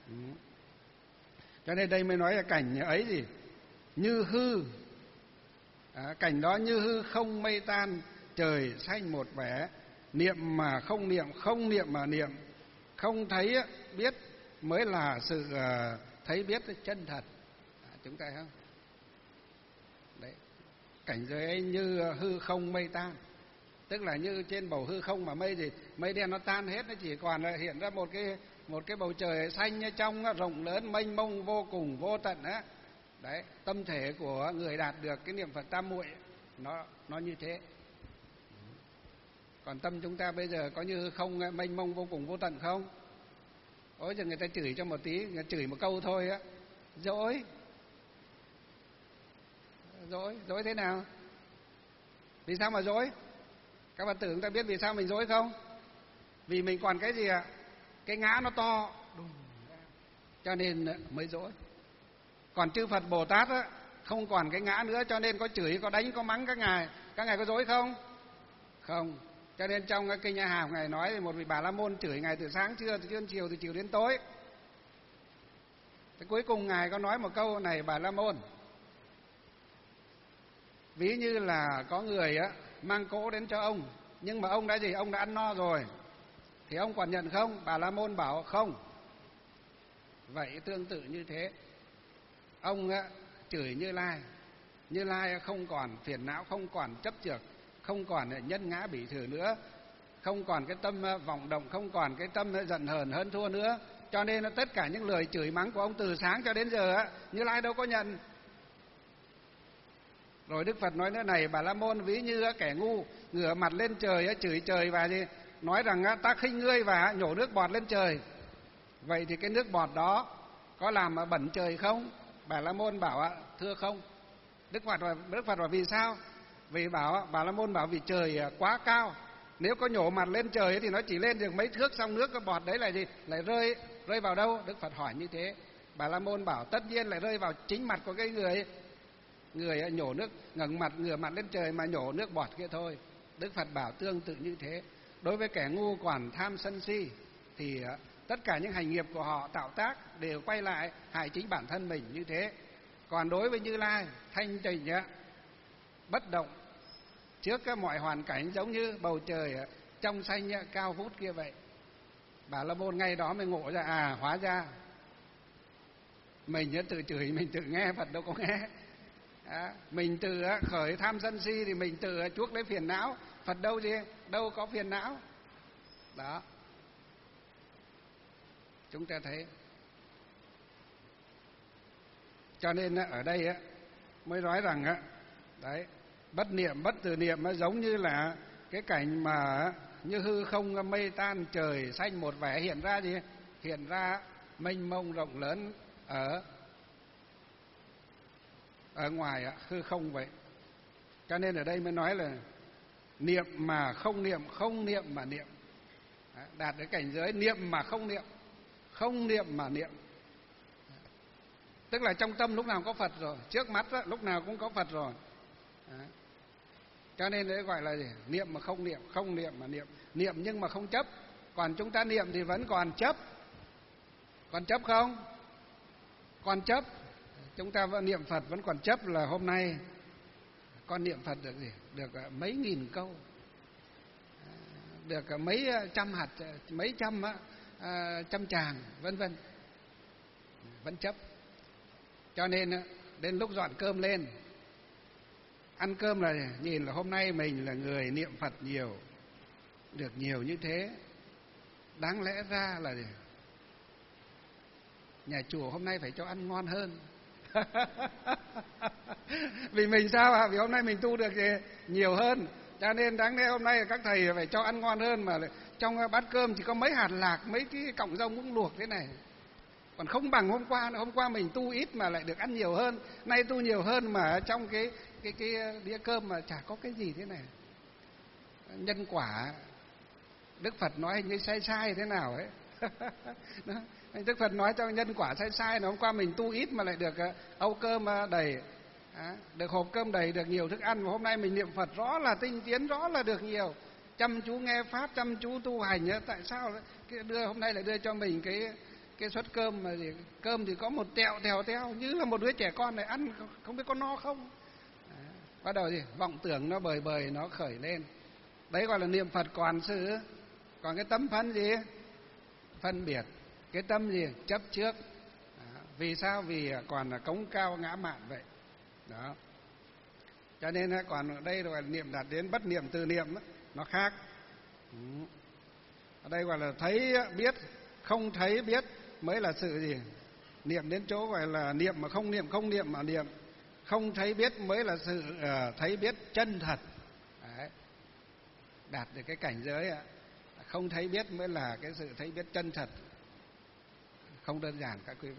Cho nên đây mới nói là cảnh ấy gì? Như hư. Cảnh đó như hư không mây tan, trời xanh một vẻ, niệm mà không niệm, không niệm mà niệm, không thấy biết mới là sự thấy biết chân thật. Chúng ta không? Đấy. Cảnh giới ấy như hư không mây tan, tức là như trên bầu hư không mà mây gì, mây đen nó tan hết, nó chỉ còn hiện ra một cái bầu trời xanh trong, rộng lớn mênh mông vô cùng vô tận á. Đấy, tâm thể của người đạt được cái niệm Phật tam muội nó như thế. Còn tâm chúng ta bây giờ có như không mênh mông vô cùng vô tận không? Ôi giờ người ta chửi cho một tí, người ta chửi một câu thôi á, dỗi thế nào? Vì sao mà dỗi? Các bạn tưởng ta biết vì sao mình dỗi không? Vì mình còn cái gì ạ? Cái ngã nó to, cho nên mới dỗi. Còn chư Phật Bồ Tát á, không còn cái ngã nữa, cho nên có chửi, có đánh, có mắng các ngài có dối không? Không. Cho nên trong cái kinh A Hàm ngài nói thì một vị Bà La Môn chửi ngài từ sáng trưa, từ trưa đến chiều, từ chiều đến tối. Thế cuối cùng ngài có nói một câu này: Bà La Môn, ví như là có người á mang cỗ đến cho ông, nhưng mà ông đã gì? Ông đã ăn no rồi, thì ông còn nhận không? Bà La Môn bảo không. Vậy tương tự như thế, ông chửi Như Lai không còn phiền não, không còn chấp chược, không còn nhân ngã bỉ thử nữa, không còn cái tâm vọng động, không còn cái tâm giận hờn hơn thua nữa. Cho nên tất cả những lời chửi mắng của ông từ sáng cho đến giờ Như Lai đâu có nhận. Rồi Đức Phật nói nữa này: Bà La Môn, ví như kẻ ngu ngửa mặt lên trời chửi trời và gì, nói rằng ta khinh ngươi và nhổ nước bọt lên trời. Vậy thì cái nước bọt đó có làm bẩn trời không? Bà La Môn bảo thưa không. Đức Phật bảo vì sao? Vì Bà La Môn bảo vì trời quá cao, nếu có nhổ mặt lên trời thì nó chỉ lên được mấy thước, xong nước cái bọt đấy là gì? Lại rơi vào đâu? Đức Phật hỏi như thế. Bà La Môn bảo tất nhiên lại rơi vào chính mặt của cái người nhổ nước, ngửa mặt lên trời mà nhổ nước bọt kia thôi. Đức Phật bảo tương tự như thế, đối với kẻ ngu quản tham sân si thì tất cả những hành nghiệp của họ tạo tác đều quay lại hại chính bản thân mình như thế. Còn đối với Như Lai thanh tịnh bất động trước các mọi hoàn cảnh, giống như bầu trời trong xanh cao vút kia vậy. Bà La Môn ngay đó mới ngộ ra hóa ra mình tự chửi, mình tự nghe, Phật đâu có nghe. Mình tự khởi tham sân si thì mình tự chuốc lấy phiền não, Phật đâu có phiền não. Đó, chúng ta thấy. Cho nên ở đây mới nói rằng đấy, bất niệm bất từ niệm nó giống như là cái cảnh mà như hư không mây tan, trời xanh một vẻ, hiện ra gì? Hiện ra mênh mông rộng lớn ở ngoài hư không vậy. Cho nên ở đây mới nói là niệm mà không niệm, không niệm mà niệm. Đạt đến cảnh giới niệm mà không niệm, không niệm mà niệm. Tức là trong tâm lúc nào cũng có Phật rồi, trước mắt lúc nào cũng có Phật rồi. Cho nên đấy gọi là gì? Niệm mà không niệm, không niệm mà niệm. Niệm nhưng mà không chấp. Còn chúng ta niệm thì vẫn còn chấp. Còn chấp không? Còn chấp. Chúng ta vẫn niệm Phật vẫn còn chấp là hôm nay con niệm Phật được gì? Được mấy nghìn câu, được mấy trăm hạt, mấy trăm trăm tràng, vân vân. vẫn chấp. Cho nên đến lúc dọn cơm lên, ăn cơm là nhìn là hôm nay mình là người niệm Phật nhiều, được nhiều như thế, đáng lẽ ra là nhà chùa hôm nay phải cho ăn ngon hơn. Vì mình sao ạ? Vì hôm nay mình tu được nhiều hơn, cho nên đáng lẽ hôm nay các thầy phải cho ăn ngon hơn, mà trong bát cơm chỉ có mấy hạt lạc, mấy cái cọng rau muống luộc thế này, còn không bằng hôm qua. Hôm qua mình tu ít mà lại được ăn nhiều hơn, nay tu nhiều hơn mà trong cái đĩa cơm mà chả có cái gì thế này. Nhân quả Đức Phật nói hình như sai sai thế nào ấy. Đức Phật nói cho nhân quả sai sai, hôm qua mình tu ít mà lại được âu cơm đầy, được hộp cơm đầy, được nhiều thức ăn, và hôm nay mình niệm Phật rõ là tinh tiến, rõ là được nhiều, chăm chú nghe pháp, chăm chú tu hành. Tại sao hôm nay lại đưa cho mình cái suất cơm mà gì? Cơm thì có một tẹo như là một đứa trẻ con này ăn không biết có no không. Bắt đầu gì vọng tưởng nó bời bời nó khởi lên, đấy gọi là niệm Phật còn sự. Còn cái tâm phân gì? Phân biệt. Cái tâm gì? Chấp trước. Vì sao? Vì còn là cống cao ngã mạn vậy đó. Cho nên còn ở đây gọi là niệm đạt đến bất niệm từ niệm đó, nó khác. Ở đây gọi là thấy biết, không thấy biết mới là sự gì? Niệm đến chỗ gọi là niệm mà không niệm, không niệm mà niệm. Không thấy biết mới là sự thấy biết chân thật. Đấy. Đạt được cái cảnh giới không thấy biết mới là cái sự thấy biết chân thật. Không đơn giản các quý vị.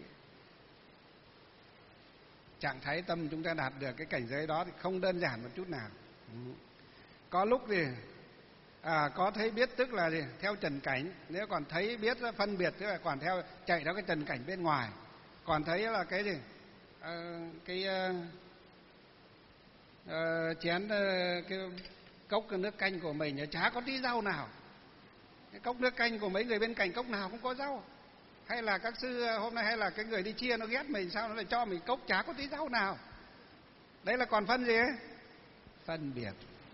Trạng thái tâm chúng ta đạt được cái cảnh giới đó thì không đơn giản một chút nào. Có lúc thì có thấy biết tức là gì? Theo trần cảnh. Nếu còn thấy biết phân biệt tức là còn theo chạy theo cái trần cảnh bên ngoài. Còn thấy là cái gì? Chén cái cốc nước canh của mình chả có tí rau nào. Cái cốc nước canh của mấy người bên cạnh cốc nào cũng có rau. Hay là các sư hôm nay, hay là cái người đi chia nó ghét mình, sao nó lại cho mình cốc chả có tí rau nào. Đấy là còn phân gì ấy? Phân biệt.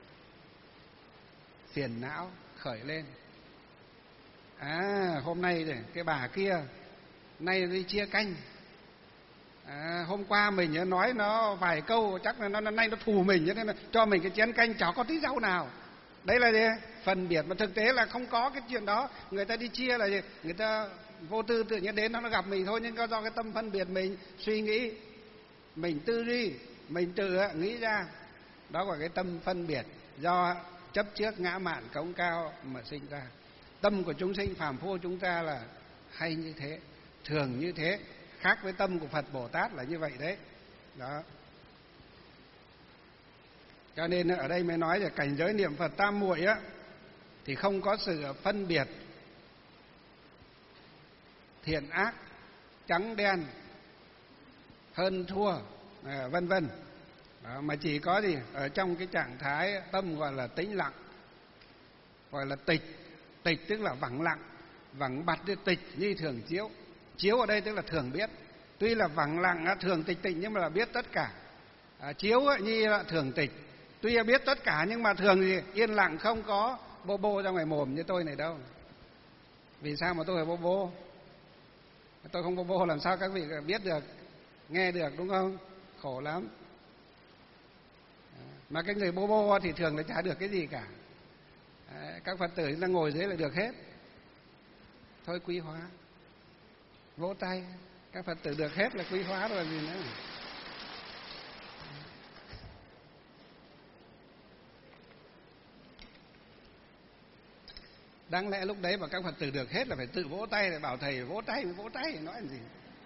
Phiền não khởi lên. Hôm nay cái bà kia nay đi chia canh. Hôm qua mình nói nó vài câu, chắc là nay nó thù mình, cho nên là cho mình cái chén canh chả có tí rau nào. Đấy là gì? Phân biệt. Mà thực tế là không có cái chuyện đó. Người ta đi chia là gì? Người ta vô tư tự nhiên đến nó gặp mình thôi, nhưng do cái tâm phân biệt mình suy nghĩ, mình tư duy, mình tự nghĩ ra. Đó gọi cái tâm phân biệt, do chấp trước ngã mạn cống cao mà sinh ra. Tâm của chúng sinh phàm phu chúng ta là hay như thế, thường như thế, khác với tâm của Phật Bồ Tát là như vậy đấy. Đó. Cho nên ở đây mới nói là cảnh giới niệm Phật tam muội thì không có sự phân biệt thiện ác, trắng đen, hơn thua, vân vân. Mà chỉ có gì? Ở trong cái trạng thái tâm gọi là tĩnh lặng, gọi là tịch. Tịch tức là vắng lặng, vắng bặt tịch như thường chiếu. Chiếu ở đây tức là thường biết. Tuy là vắng lặng thường tịch tịnh nhưng mà là biết tất cả. Chiếu như là thường tịch, tuy là biết tất cả nhưng mà thường thì yên lặng, không có bô bô ra ngoài mồm như tôi này đâu. Vì sao mà tôi phải bô bô? Tôi không bô bô làm sao các vị biết được, nghe được, đúng không? Khổ lắm. Mà cái người bô bô thì thường là chả được cái gì cả. Các Phật tử đang ngồi dưới là được hết. Thôi quý hóa, vỗ tay, các Phật tử được hết là quý hóa rồi gì nữa. Đáng lẽ lúc đấy mà các Phật tử được hết là phải tự vỗ tay, để bảo thầy vỗ tay nói làm gì.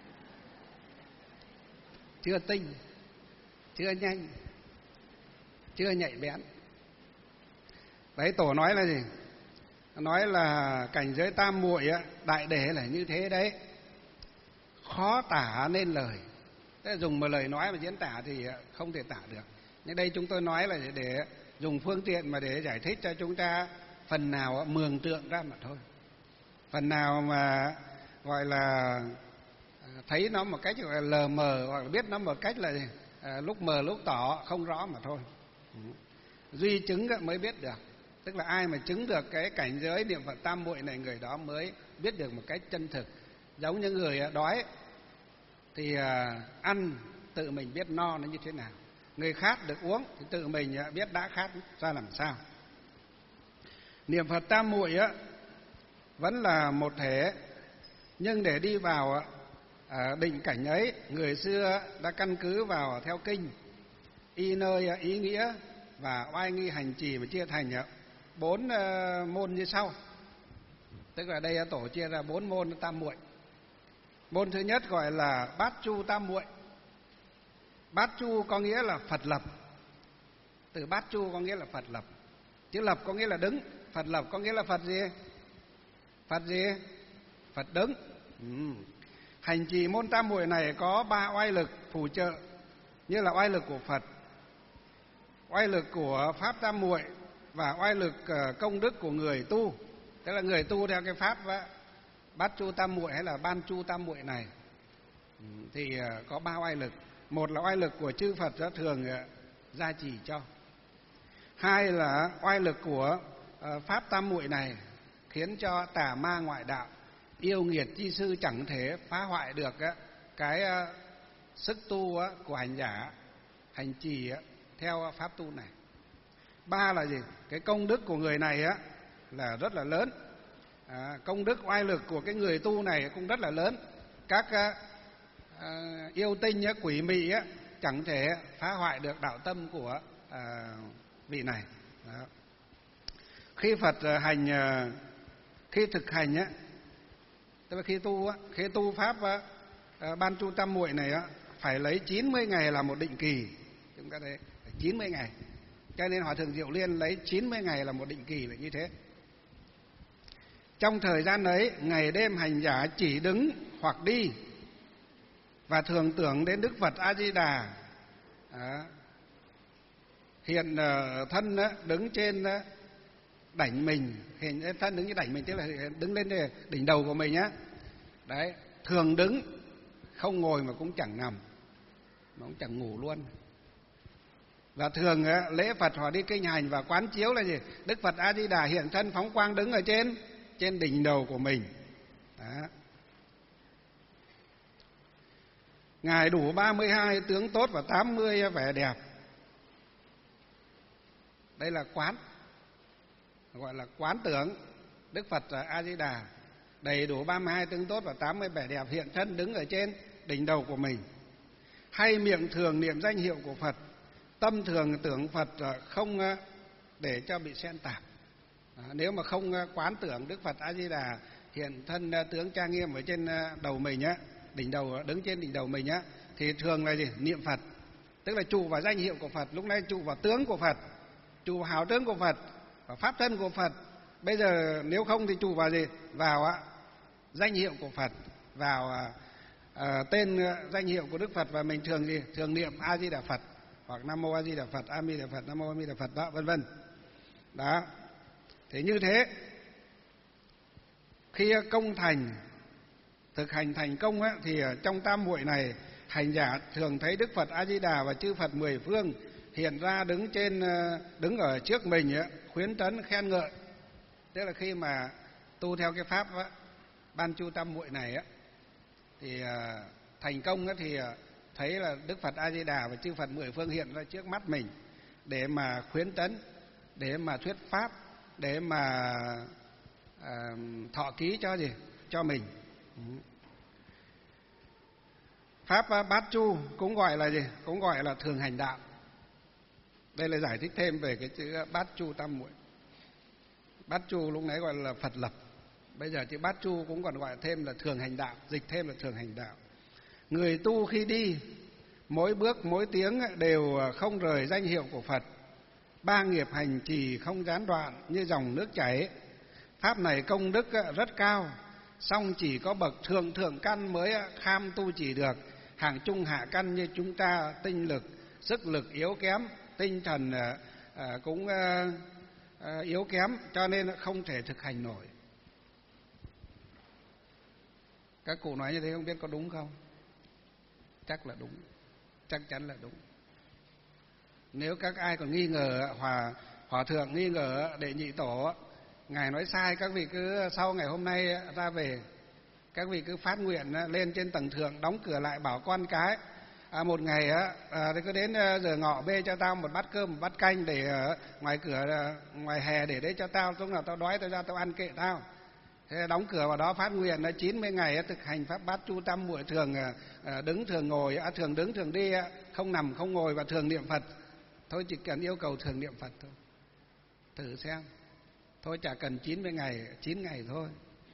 Chưa tinh, chưa nhanh, chưa nhạy bén. Đấy, Tổ nói là gì? Nói là cảnh giới tam muội đại để là như thế đấy, khó tả nên lời. Thế dùng một lời nói mà diễn tả thì không thể tả được. Nhưng đây chúng tôi nói là để dùng phương tiện mà để giải thích cho chúng ta phần nào mường tượng ra mà thôi. Phần nào mà gọi là thấy nó một cách gọi là lờ mờ, hoặc là biết nó một cách là lúc mờ lúc tỏ, không rõ mà thôi. Duy chứng mới biết được. Tức là ai mà chứng được cái cảnh giới niệm Phật tam muội này, người đó mới biết được một cách chân thực. Giống như người đói, thì ăn tự mình biết no nó như thế nào, người khác được uống thì tự mình biết đã khát ra làm sao. Niệm Phật tam muội vẫn là một thể, nhưng để đi vào định cảnh ấy, người xưa đã căn cứ vào theo kinh, y nơi ý nghĩa và oai nghi hành trì mà chia thành 4 môn như sau. Tức là đây tổ chia ra 4 môn tam muội. Môn thứ nhất gọi là Bát Chu tam muội. Bát Chu có nghĩa là Phật lập. Từ Bát Chu có nghĩa là Phật lập. Chữ lập có nghĩa là đứng, Phật lập có nghĩa là Phật gì? Phật gì? Phật đứng. Hành trì môn tam muội này có 3 oai lực phù trợ, như là oai lực của Phật, oai lực của pháp tam muội và oai lực công đức của người tu. Tức là người tu theo cái pháp Bát Chu tam muội hay là Ban Chu tam muội này thì có 3 oai lực. Một là oai lực của chư Phật thường gia trì cho. Hai là oai lực của pháp tam muội này khiến cho tà ma ngoại đạo, yêu nghiệt chi sư chẳng thể phá hoại được cái sức tu của hành giả hành trì theo pháp tu này. Ba là gì? Cái công đức của người này là rất là lớn. Công đức oai lực của cái người tu này cũng rất là lớn. Các yêu tinh quỷ mị chẳng thể phá hoại được đạo tâm của vị này. Đó. Khi Phật khi thực hành tức là khi tu pháp Ban Chu tam muội này phải lấy 90 ngày là một định kỳ. Chúng ta thấy 90 ngày. Cho nên Hòa thượng Diệu Liên lấy 90 ngày là một định kỳ là như thế. Trong thời gian ấy, ngày đêm hành giả chỉ đứng hoặc đi và thường tưởng đến Đức Phật A Di Đà. Hiện thân đứng trên đảnh mình, hiện thân đứng như đảnh mình, tức là đứng lên đỉnh đầu của mình nhá. Đấy, thường đứng, không ngồi mà cũng chẳng nằm, mà cũng chẳng ngủ luôn. Và thường lễ Phật hoặc đi kinh hành và quán chiếu là gì? Đức Phật A Di Đà hiện thân phóng quang đứng ở trên đỉnh đầu của mình. Đó. Ngài đủ 32 tướng tốt và 80 vẻ đẹp. Đây là quán, gọi là quán tưởng Đức Phật A Di Đà đầy đủ 32 tướng tốt và 80 vẻ đẹp hiện thân đứng ở trên đỉnh đầu của mình. Hay miệng thường niệm danh hiệu của Phật, tâm thường tưởng Phật, không để cho bị xen tạp. Nếu mà không quán tưởng Đức Phật A Di Đà hiện thân tướng trang nghiêm ở trên đầu mình đỉnh đầu, đứng trên đỉnh đầu mình thì thường là gì? Niệm Phật, tức là trụ vào danh hiệu của Phật. Lúc này trụ vào tướng của Phật, trụ vào hào tướng của Phật và pháp thân của Phật. Bây giờ nếu không thì trụ vào gì? Vào danh hiệu của Phật, vào tên danh hiệu của Đức Phật, và mình thường gì? Thường niệm A Di Đà Phật hoặc Nam Mô A Di Đà Phật, A Di Đà Phật, Nam Mô A Di Đà Phật đó, vân vân. Đó. Thế như thế, khi công thành, thực hành thành công thì trong tam muội này, hành giả thường thấy Đức Phật A Di Đà và chư Phật mười phương hiện ra đứng ở trước mình, khuyến tấn khen ngợi. Tức là khi mà tu theo cái pháp Ban Chu tam muội này thì thành công thì thấy là Đức Phật A Di Đà và chư Phật mười phương hiện ra trước mắt mình để mà khuyến tấn, để mà thuyết pháp, để mà thọ ký cho gì? Cho mình. Pháp Bát Chu cũng gọi là gì? Cũng gọi là thường hành đạo. Đây là giải thích thêm về cái chữ Bát Chu tam muội. Bát Chu lúc nãy gọi là Phật lập, bây giờ chữ Bát Chu cũng còn gọi thêm là thường hành đạo, dịch thêm là thường hành đạo. Người tu khi đi, mỗi bước mỗi tiếng đều không rời danh hiệu của Phật. Ba nghiệp hành trì không gián đoạn như dòng nước chảy. Pháp này công đức rất cao, song chỉ có bậc thượng căn mới kham tu chỉ được. Hạng trung hạ căn như chúng ta tinh lực, sức lực yếu kém, tinh thần cũng yếu kém, cho nên không thể thực hành nổi. Các cụ nói như thế không biết có đúng không? Chắc là đúng, chắc chắn là đúng. Nếu các ai còn nghi ngờ, Hòa thượng nghi ngờ Đệ Nhị Tổ, Ngài nói sai, các vị cứ sau ngày hôm nay ra về Các vị cứ phát nguyện lên trên tầng thượng, đóng cửa lại, bảo con cái một ngày cứ đến giờ ngọ bê cho tao một bát cơm, một bát canh để ở ngoài cửa, ngoài hè, để đấy cho tao, lúc nào tao đói tao ra tao ăn kệ tao. Thế đóng cửa vào đó phát nguyện 90 ngày thực hành pháp bát chu tam muội, thường đứng thường ngồi, thường đứng thường đi, không nằm không ngồi, và thường niệm Phật. Thôi chỉ cần yêu cầu thường niệm Phật thôi. Thử xem. Thôi chả cần 90 ngày, 9 ngày thôi.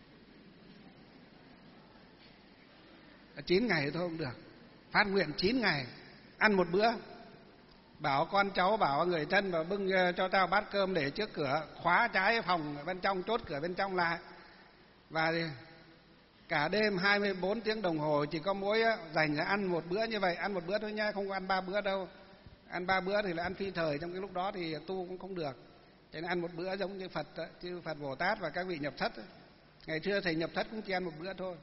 9 ngày thôi không được. Phát nguyện 9 ngày, ăn một bữa. Bảo con cháu, bảo người thân và bưng cho tao bát cơm để trước cửa, khóa trái phòng bên trong, chốt cửa bên trong lại. Và cả đêm 24 tiếng đồng hồ chỉ có mỗi dành ra ăn một bữa như vậy, ăn một bữa thôi nha, không có ăn 3 bữa đâu. Ăn 3 bữa thì là ăn phi thời, trong cái lúc đó thì tu cũng không được. Cho nên ăn một bữa giống như Phật, chứ Phật Bồ Tát và các vị nhập thất. Ngày xưa thầy nhập thất cũng chỉ ăn một bữa thôi.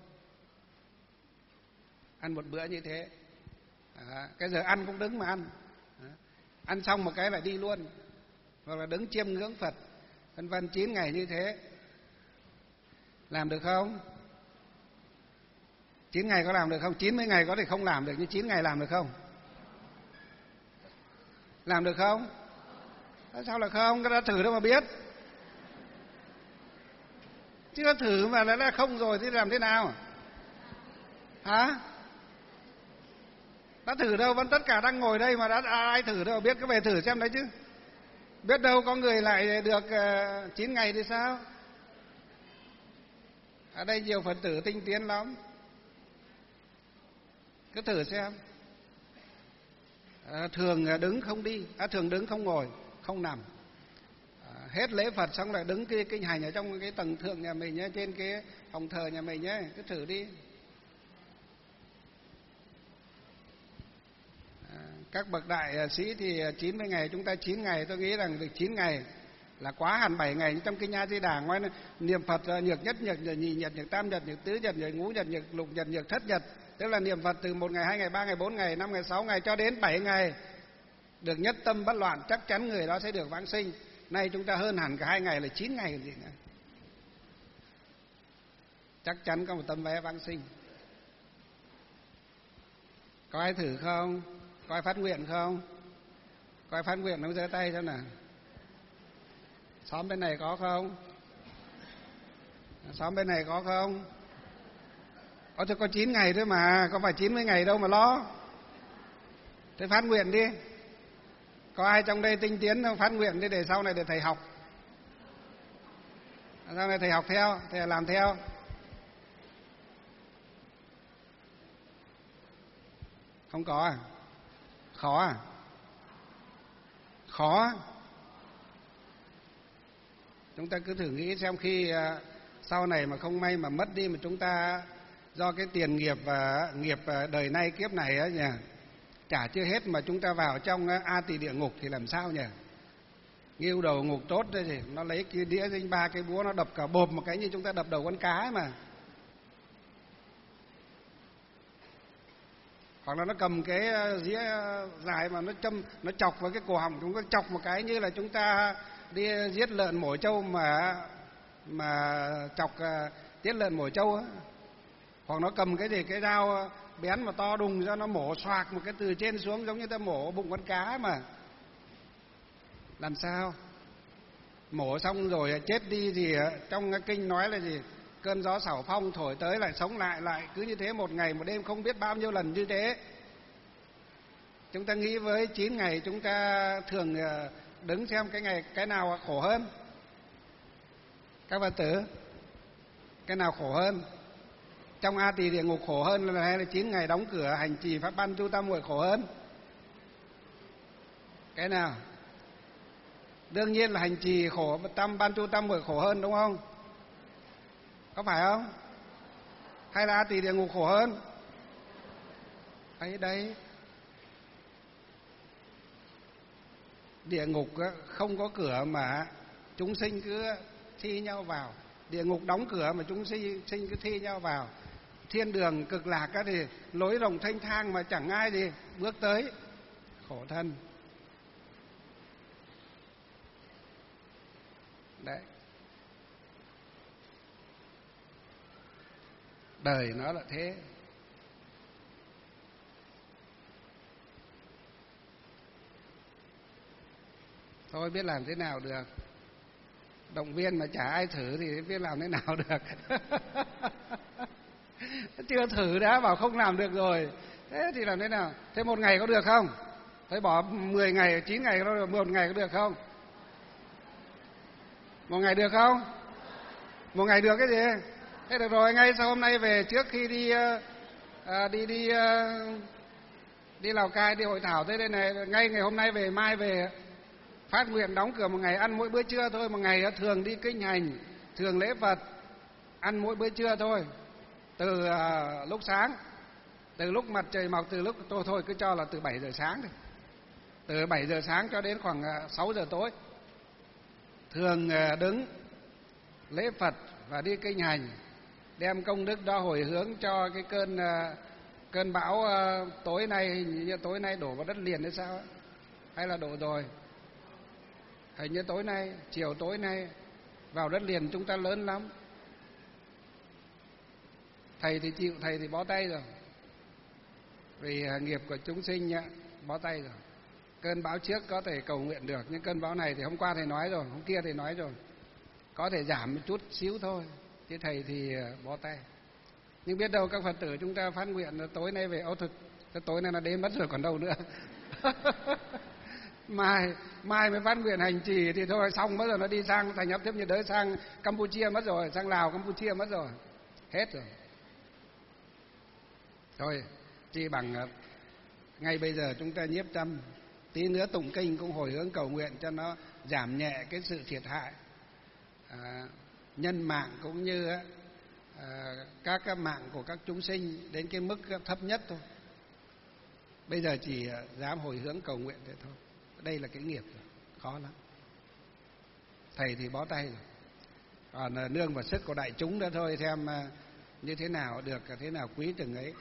Ăn một bữa như thế. Cái giờ ăn cũng đứng mà ăn. Ăn xong một cái lại đi luôn. Hoặc là đứng chiêm ngưỡng Phật, vân vân. 9 ngày như thế. Làm được không? 9 ngày có làm được không? 90 ngày có thể không làm được, nhưng 9 ngày làm được không? Làm được không? Sao là không? Cái đã thử đâu mà biết. Chứ đã thử mà đã không rồi thì làm thế nào? Hả? Đã thử đâu, vẫn tất cả đang ngồi đây mà đã ai thử đâu, biết. Cứ về thử xem đấy chứ. Biết đâu có người lại được 9 ngày thì sao? Ở đây nhiều Phật tử tinh tiến lắm. Cứ thử xem. Thường đứng không đi, thường đứng không ngồi, không nằm. Hết lễ Phật xong lại đứng kinh hành ở trong cái tầng thượng nhà mình nhé, trên cái phòng thờ nhà mình nhé. Cứ thử đi. Các bậc đại sĩ thì 90 ngày, chúng ta 9 ngày. Tôi nghĩ rằng được 9 ngày là quá hẳn 7 ngày. Trong Kinh A Di Đà ngoài niệm Phật nhật nhất, nhật nhị nhật, nhật tam nhật, nhật tứ nhật, nhật ngũ nhật, nhật lục nhật, nhật thất nhật. Tức là niệm Phật từ 1 ngày, 2 ngày, 3 ngày, 4 ngày, 5 ngày, 6 ngày cho đến 7 ngày. Được nhất tâm bất loạn, chắc chắn người đó sẽ được vãng sinh. Nay chúng ta hơn hẳn cả 2 ngày là 9 ngày gì nữa. Chắc chắn có một tấm vé vãng sinh. Có ai thử không? Có ai phát nguyện không? Có ai phát nguyện không? Giơ tay xem nào. Xóm bên này có không? Xóm bên này có không? Thôi có 9 ngày thôi mà, có phải 90 ngày đâu mà lo. Thế phát nguyện đi. Có ai trong đây tinh tiến không? Phát nguyện đi để sau này để thầy học. Sau này thầy học theo, thầy làm theo. Không có à? Khó à? Khó. Chúng ta cứ thử nghĩ xem, khi sau này mà không may mà mất đi, mà chúng ta do cái tiền nghiệp và nghiệp đời nay kiếp này á nhỉ, trả chưa hết mà chúng ta vào trong A Tỳ địa ngục thì làm sao nhỉ? Nghiêu đầu ngục tốt đấy thì nó lấy cái đĩa dinh 3 cái búa nó đập cả bộp một cái như chúng ta đập đầu con cá ấy mà. Hoặc là nó cầm cái dĩa dài mà nó châm, nó chọc vào cái cổ họng chúng ta, chọc một cái như là chúng ta đi giết lợn mổ trâu mà chọc giết lợn mổ trâu á. Hoặc nó cầm cái gì, cái dao bén mà to đùng ra, nó mổ xoạc một cái từ trên xuống giống như ta mổ bụng con cá mà. Làm sao? Mổ xong rồi chết đi thì trong cái kinh nói là gì? Cơn gió xảo phong thổi tới lại sống lại cứ như thế một ngày một đêm không biết bao nhiêu lần như thế. Chúng ta nghĩ với 9 ngày chúng ta thường đứng xem cái nào khổ hơn? Các Phật tử, cái nào khổ hơn? Trong A Tỳ địa ngục khổ hơn hay là 9 ngày đóng cửa hành trì pháp ban chu tam muội khổ hơn? Cái nào? Đương nhiên là hành trì khổ tam ban chu tam muội khổ hơn, đúng không? Có phải không? Hay là A Tỳ địa ngục khổ hơn? Đấy. Địa ngục không có cửa mà chúng sinh cứ thi nhau vào. Địa ngục đóng cửa mà chúng sinh cứ thi nhau vào. Thiên đường cực lạc thì lối rộng thanh thang mà chẳng ai gì bước tới. Khổ thân. Đấy. Đời nó là thế. Thôi biết làm thế nào được. Động viên mà chả ai thử thì biết làm thế nào được. Chưa thử đã bảo không làm được rồi. Thế thì làm thế nào? Thế một ngày có được không? Thế bỏ 10 ngày, 9 ngày, một ngày có được không? Một ngày được không? Một ngày được cái gì? Thế được rồi, ngay sau hôm nay về, trước khi đi Lào Cai, đi hội thảo thế đây này, ngay ngày hôm nay về, mai về, phát nguyện đóng cửa một ngày, ăn mỗi bữa trưa thôi. Một ngày thường đi kinh hành, thường lễ Phật, ăn mỗi bữa trưa thôi. Từ lúc sáng, từ lúc mặt trời mọc, từ lúc thôi cứ cho là từ 7 giờ sáng đi. Từ 7 giờ sáng cho đến khoảng 6 giờ tối. Thường đứng lễ Phật và đi kinh hành, đem công đức đó hồi hướng cho cái cơn bão tối nay, như tối nay đổ vào đất liền hay sao? Hay là đổ rồi? Hình như tối nay, chiều tối nay vào đất liền chúng ta lớn lắm. Thầy thì chịu, thầy thì bó tay rồi. Vì nghiệp của chúng sinh bó tay rồi. Cơn bão trước có thể cầu nguyện được, nhưng cơn bão này thì hôm qua thầy nói rồi, hôm kia thầy nói rồi, có thể giảm một chút xíu thôi, chứ thầy thì bó tay. Nhưng biết đâu các Phật tử chúng ta phát nguyện tối nay về, tối nay nó đến mất rồi còn đâu nữa. mai mới phát nguyện hành trì thì thôi xong mất rồi, nó đi sang Thành Áp Thiếp Nhiệt Đới, sang Campuchia mất rồi, sang Lào Campuchia mất rồi, hết rồi. Thôi chỉ bằng ngay bây giờ chúng ta nhiếp tâm, tí nữa tụng kinh cũng hồi hướng cầu nguyện cho nó giảm nhẹ cái sự thiệt hại nhân mạng cũng như các mạng của các chúng sinh đến cái mức thấp nhất thôi. Bây giờ chỉ dám hồi hướng cầu nguyện thế thôi. Đây là cái nghiệp rồi, khó lắm. Thầy thì bó tay rồi, còn nương vào sức của đại chúng nữa thôi, xem như thế nào được, thế nào quý từng ấy.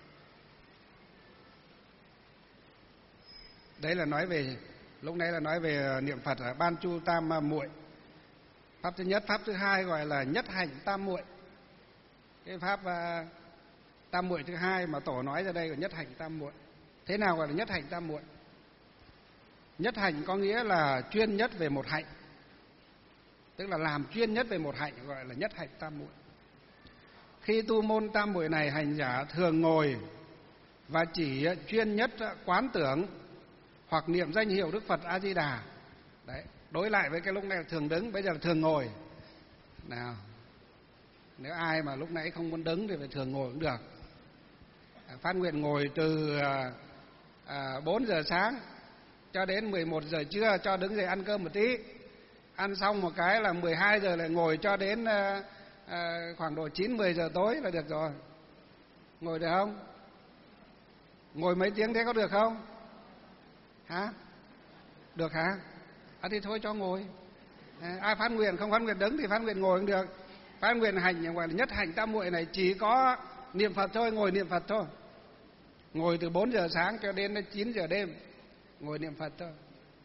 Đấy là nói về, lúc nãy là nói về niệm Phật ở Ban Chu Tam Muội. Pháp thứ nhất. Pháp thứ hai gọi là nhất hạnh tam muội. Cái pháp tam muội thứ hai mà tổ nói ra đây là nhất hạnh tam muội. Thế nào gọi là nhất hạnh tam muội? Nhất hạnh có nghĩa là chuyên nhất về một hạnh, tức là làm chuyên nhất về một hạnh, gọi là nhất hạnh tam muội. Khi tu môn tam muội này, hành giả thường ngồi và chỉ chuyên nhất quán tưởng hoặc niệm danh hiệu Đức Phật A Di Đà. Đấy, đối lại với cái lúc này là thường đứng, bây giờ là thường ngồi. Nào, nếu ai mà lúc nãy không muốn đứng thì phải thường ngồi cũng được. Phát nguyện ngồi từ 4 giờ sáng cho đến 11 giờ trưa, cho đứng dậy ăn cơm một tí. Ăn xong một cái là 12 giờ lại ngồi cho đến khoảng độ 9-10 giờ tối là được rồi. Ngồi được không? Ngồi mấy tiếng thế có được không? Hả? Được hả? Thì thôi cho ngồi. Ai phát nguyện không phát nguyện đứng thì phát nguyện ngồi cũng được. Phát nguyện hành gọi là nhất hạnh tam muội này chỉ có niệm Phật thôi, ngồi niệm Phật thôi. Ngồi từ 4 giờ sáng cho đến 9 giờ đêm, ngồi niệm Phật thôi.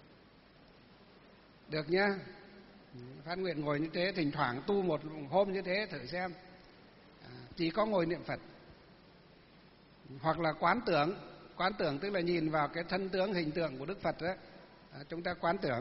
Được nhá. Phát nguyện ngồi như thế, thỉnh thoảng tu một hôm như thế thử xem. Chỉ có ngồi niệm Phật. Hoặc là quán tưởng tức là nhìn vào cái thân tướng hình tượng của Đức Phật đó. Chúng ta quán tưởng.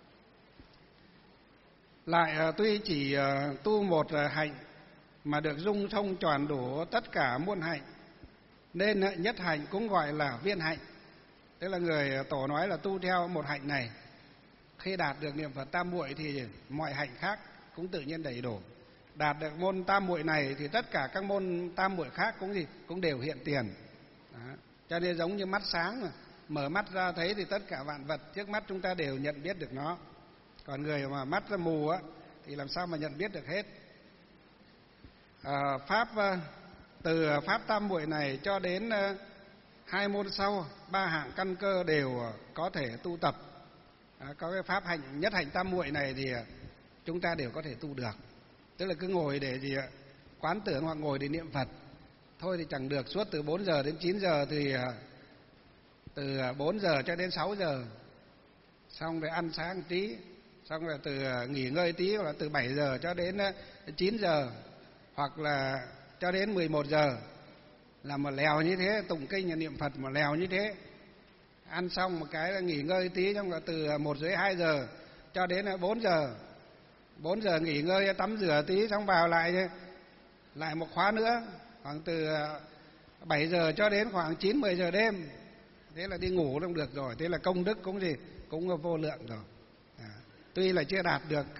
Lại tuy chỉ tu một hạnh mà được dung thông tròn đủ tất cả muôn hạnh, nên nhất hạnh cũng gọi là viên hạnh. Tức là người tổ nói là tu theo một hạnh này, khi đạt được niệm Phật tam muội thì mọi hạnh khác cũng tự nhiên đầy đủ. Đạt được môn tam muội này thì tất cả các môn tam muội khác cũng đều hiện tiền. Đó. Cho nên giống như mắt sáng mà mở mắt ra thấy thì tất cả vạn vật trước mắt chúng ta đều nhận biết được nó. Còn người mà mắt ra mù thì làm sao mà nhận biết được hết. Từ pháp tam muội này cho đến 2 môn sau, 3 hạng căn cơ đều có thể tu tập. Có cái pháp hạnh nhất hạnh tam muội này thì chúng ta đều có thể tu được. Tức là cứ ngồi để quán tưởng hoặc ngồi để niệm Phật thôi thì chẳng được suốt từ 4 giờ đến 9 giờ, thì từ 4 giờ cho đến 6 giờ, xong rồi ăn sáng tí, xong rồi từ nghỉ ngơi tí, hoặc là từ 7 giờ cho đến 9 giờ, hoặc là cho đến 11 giờ là một lèo như thế, tụng kinh và niệm Phật một lèo như thế. Ăn xong một cái là nghỉ ngơi tí, xong là từ 1 rưỡi 2 giờ cho đến 4 giờ. 4 giờ nghỉ ngơi tắm rửa tí, xong vào lại một khóa nữa, khoảng từ 7 giờ cho đến khoảng 9-10 giờ đêm. Thế là đi ngủ không được rồi, thế là công đức cũng vô lượng rồi. Tuy là chưa đạt được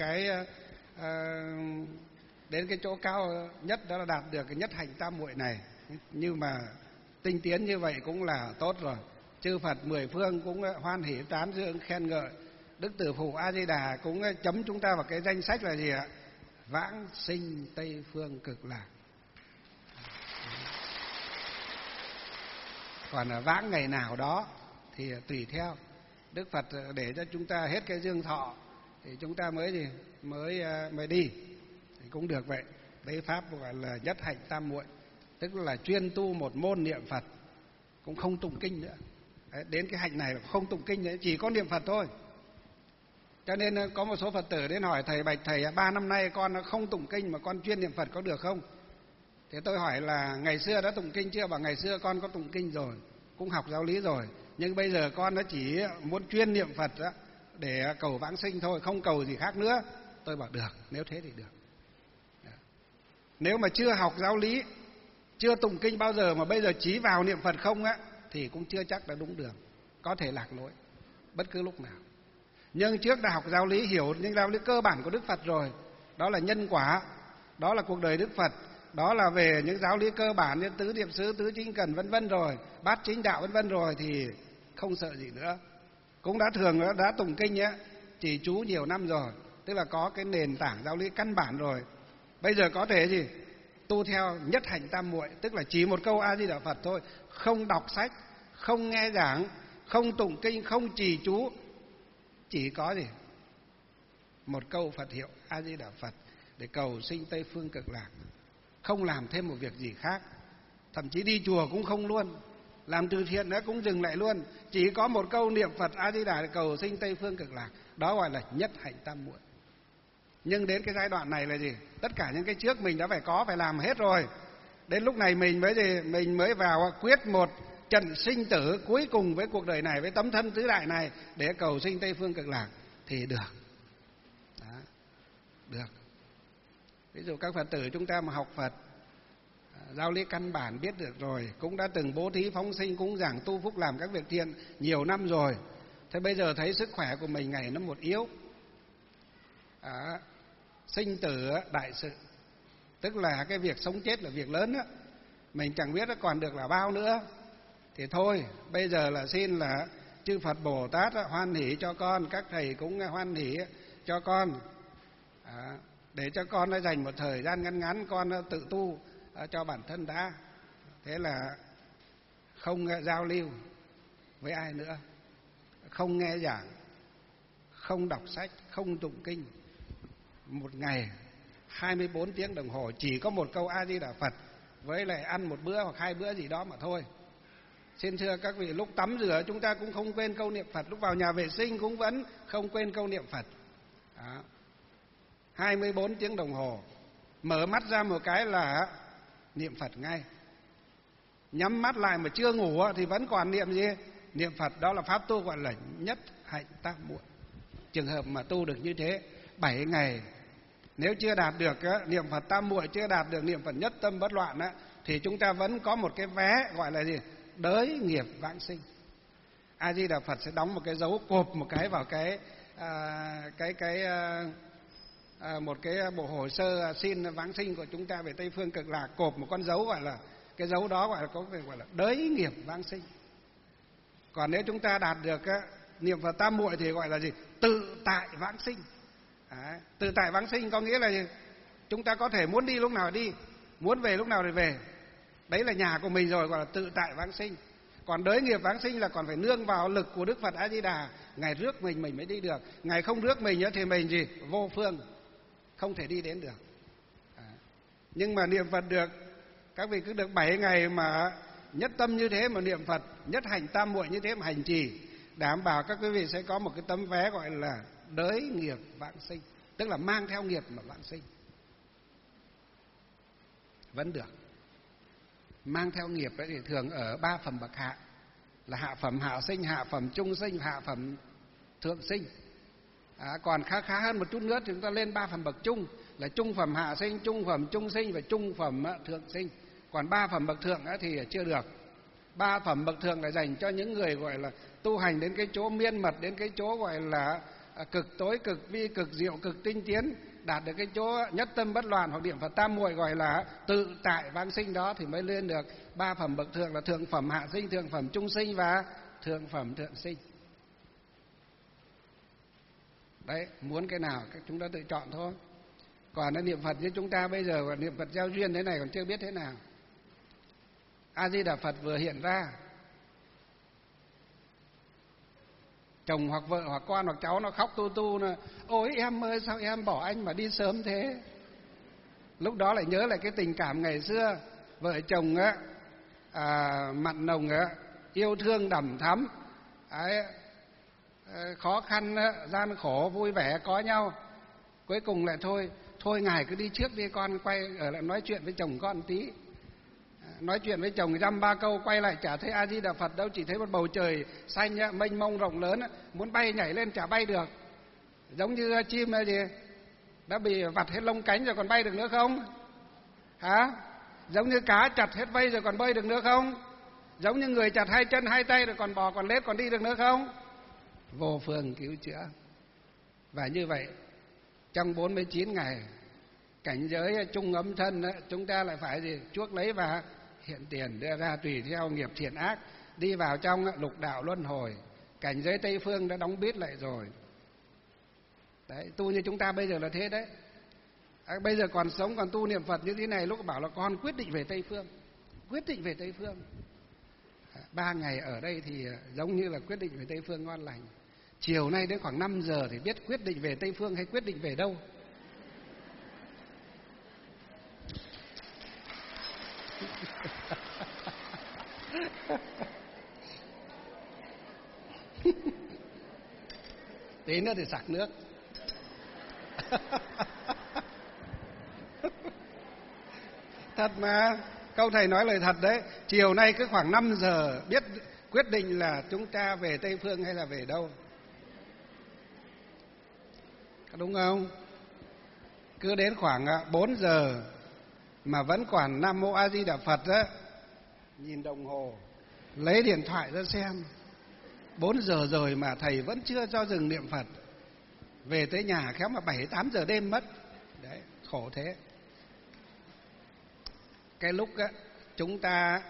đến cái chỗ cao nhất, đó là đạt được cái nhất hạnh tam muội này, nhưng mà tinh tiến như vậy cũng là tốt rồi. Chư Phật mười phương cũng hoan hỷ tán dương khen ngợi. Đức Tử Phụ A Di Đà cũng chấm chúng ta vào cái danh sách là gì ạ? Vãng sinh Tây Phương Cực Lạc. Còn vãng ngày nào đó thì tùy theo. Đức Phật để cho chúng ta hết cái dương thọ thì chúng ta mới đi thì cũng được vậy. Đấy pháp gọi là nhất hạnh tam muội, tức là chuyên tu một môn niệm Phật, cũng không tụng kinh nữa. Đấy, đến cái hạnh này không tụng kinh nữa, chỉ có niệm Phật thôi. Cho nên có một số Phật tử đến hỏi thầy: bạch thầy, 3 năm nay con không tụng kinh mà con chuyên niệm Phật có được không? Thế tôi hỏi là ngày xưa đã tụng kinh chưa? Bảo ngày xưa con có tụng kinh rồi, cũng học giáo lý rồi, nhưng bây giờ con nó chỉ muốn chuyên niệm Phật đó, để cầu vãng sinh thôi, không cầu gì khác nữa. Tôi bảo được, nếu thế thì được. Nếu mà chưa học giáo lý, chưa tụng kinh bao giờ mà bây giờ chỉ vào niệm Phật không á, thì cũng chưa chắc đã đúng đường, có thể lạc lối bất cứ lúc nào. Nhưng trước đã học giáo lý, hiểu những giáo lý cơ bản của Đức Phật rồi, đó là nhân quả, đó là cuộc đời Đức Phật, đó là về những giáo lý cơ bản như tứ niệm xứ, tứ chính cần vân vân rồi, bát chính đạo vân vân rồi, thì không sợ gì nữa. Cũng đã tụng kinh nhé, chỉ chú nhiều năm rồi, tức là có cái nền tảng giáo lý căn bản rồi. Bây giờ có thể gì? Tu theo nhất hạnh tam muội, tức là chỉ một câu A Di Đà Phật thôi, không đọc sách, không nghe giảng, không tụng kinh, không trì chú, chỉ có gì? Một câu Phật hiệu A Di Đà Phật để cầu sinh Tây Phương Cực Lạc. Không làm thêm một việc gì khác, thậm chí đi chùa cũng không luôn, làm từ thiện nữa cũng dừng lại luôn, chỉ có một câu niệm Phật A Di Đà để cầu sinh Tây Phương Cực Lạc. Đó gọi là nhất hạnh tam muội. Nhưng đến cái giai đoạn này là gì? Tất cả những cái trước mình đã phải làm hết rồi. Đến lúc này mình mới vào quyết một trận sinh tử cuối cùng với cuộc đời này, với tấm thân tứ đại này, để cầu sinh Tây Phương Cực Lạc thì được. Đó, được. Ví dụ các Phật tử chúng ta mà học Phật, giáo lý căn bản biết được rồi, cũng đã từng bố thí phóng sinh, cúng dường, tu phúc, làm các việc thiện nhiều năm rồi. Thế bây giờ thấy sức khỏe của mình ngày nó một yếu, sinh tử đại sự, tức là cái việc sống chết là việc lớn đó, mình chẳng biết nó còn được là bao nữa. Thì thôi, bây giờ là xin là chư Phật Bồ Tát hoan hỷ cho con, các thầy cũng hoan hỷ cho con, để cho con nó dành một thời gian ngắn con tự tu cho bản thân đã. Thế là không giao lưu với ai nữa, không nghe giảng, không đọc sách, không tụng kinh. Một ngày 24 tiếng đồng hồ chỉ có một câu A Di Đà Phật, với lại ăn một bữa hoặc 2 bữa gì đó mà thôi. Xin thưa các vị, lúc tắm rửa chúng ta cũng không quên câu niệm Phật, lúc vào nhà vệ sinh cũng vẫn không quên câu niệm Phật. 24 tiếng đồng hồ, mở mắt ra một cái là niệm Phật ngay. Nhắm mắt lại mà chưa ngủ thì vẫn còn niệm gì? Niệm Phật. Đó là pháp tu gọi là nhất hạnh tam muội. Trường hợp mà tu được như thế 7 ngày, nếu chưa đạt được niệm Phật tam muội, chưa đạt được niệm Phật nhất tâm bất loạn thì chúng ta vẫn có một cái vé gọi là gì? Đới nghiệp vãng sinh. A Di Đà Phật sẽ đóng một cái dấu, cộp một cái vào một cái bộ hồ sơ xin vãng sinh của chúng ta về Tây Phương Cực Lạc, cộp một con dấu, gọi là cái dấu đó gọi là đới nghiệp vãng sinh. Còn nếu chúng ta đạt được niệm Phật tam muội thì gọi là gì? Tự tại vãng sinh. Tự tại vãng sinh có nghĩa là gì? Chúng ta có thể muốn đi lúc nào đi, muốn về lúc nào thì về. Đấy là nhà của mình rồi, gọi là tự tại vãng sinh. Còn đới nghiệp vãng sinh là còn phải nương vào lực của Đức Phật A Di Đà. Ngài rước mình mới đi được. Ngài không rước mình thì mình gì? Vô phương, không thể đi đến được. Nhưng mà niệm Phật được, các vị cứ được 7 ngày mà nhất tâm như thế mà niệm Phật, nhất hành tam muội như thế mà hành trì, đảm bảo các quý vị sẽ có một cái tấm vé gọi là đới nghiệp vãng sinh, tức là mang theo nghiệp mà vãng sinh. Vẫn được. mang theo nghiệp ấy thì thường ở 3 phẩm bậc hạ, là hạ phẩm hạ sinh, hạ phẩm trung sinh, hạ phẩm thượng sinh. Còn khá hơn một chút nữa thì chúng ta lên 3 phẩm bậc trung, là trung phẩm hạ sinh, trung phẩm trung sinh và trung phẩm thượng sinh. Còn 3 phẩm bậc thượng thì chưa được. 3 phẩm bậc thượng là dành cho những người gọi là tu hành đến cái chỗ miên mật, đến cái chỗ gọi là cực tối, cực vi, cực diệu, cực tinh tiến, đạt được cái chỗ nhất tâm bất loạn hoặc niệm Phật tam muội, gọi là tự tại vãng sinh, đó thì mới lên được 3 phẩm bậc thượng, là thượng phẩm hạ sinh, thượng phẩm trung sinh và thượng phẩm thượng sinh. Đấy, muốn cái nào các chúng ta tự chọn thôi. Còn niệm Phật như chúng ta bây giờ, niệm Phật gieo duyên thế này còn chưa biết thế nào. A Di Đà Phật vừa hiện ra, chồng hoặc vợ hoặc con hoặc cháu nó khóc tu nó: ôi em ơi, sao em bỏ anh mà đi sớm thế. Lúc đó lại nhớ lại cái tình cảm ngày xưa, vợ chồng mặn nồng yêu thương đầm thắm, khó khăn gian khổ vui vẻ có nhau. Cuối cùng lại thôi ngài cứ đi trước đi, con quay ở lại nói chuyện với chồng con tí. Nói chuyện với chồng dăm ba câu quay lại chả thấy A Di Đà Phật đâu, chỉ thấy một bầu trời xanh mênh mông rộng lớn, muốn bay nhảy lên chả bay được. Giống như chim này gì đã bị vặt hết lông cánh rồi còn bay được nữa không? Hả? Giống như cá chặt hết vây rồi còn bơi được nữa không? Giống như người chặt hai chân hai tay rồi còn bò còn lết còn đi được nữa không? Vô phương cứu chữa. Và như vậy trong 49 ngày cảnh giới trung ấm thân chúng ta lại phải gì? Chuốc lấy và hiện tiền đưa ra tùy theo nghiệp thiện ác, đi vào trong lục đạo luân hồi. Cảnh giới Tây phương đã đóng bít lại rồi. Đấy, tu như chúng ta bây giờ là thế đấy. Bây giờ còn sống còn tu niệm Phật như thế này, lúc bảo là con quyết định về Tây phương. Quyết định về Tây phương. 3 ngày ở đây thì giống như là quyết định về Tây phương ngon lành. Chiều nay đến khoảng 5 giờ thì biết quyết định về Tây phương hay quyết định về đâu. Tí nữa thì sặc nước. Thật mà, câu thầy nói lời thật đấy. Chiều nay cứ khoảng 5 giờ biết quyết định là chúng ta về Tây phương hay là về đâu. Đúng không? Cứ đến khoảng 4 giờ mà vẫn còn Nam Mô A Di Đà Phật á, nhìn đồng hồ, lấy điện thoại ra xem 4 giờ rồi mà thầy vẫn chưa cho dừng niệm Phật. Về tới nhà khéo mà 7-8 giờ đêm mất. Đấy, khổ thế. Cái lúc á, chúng ta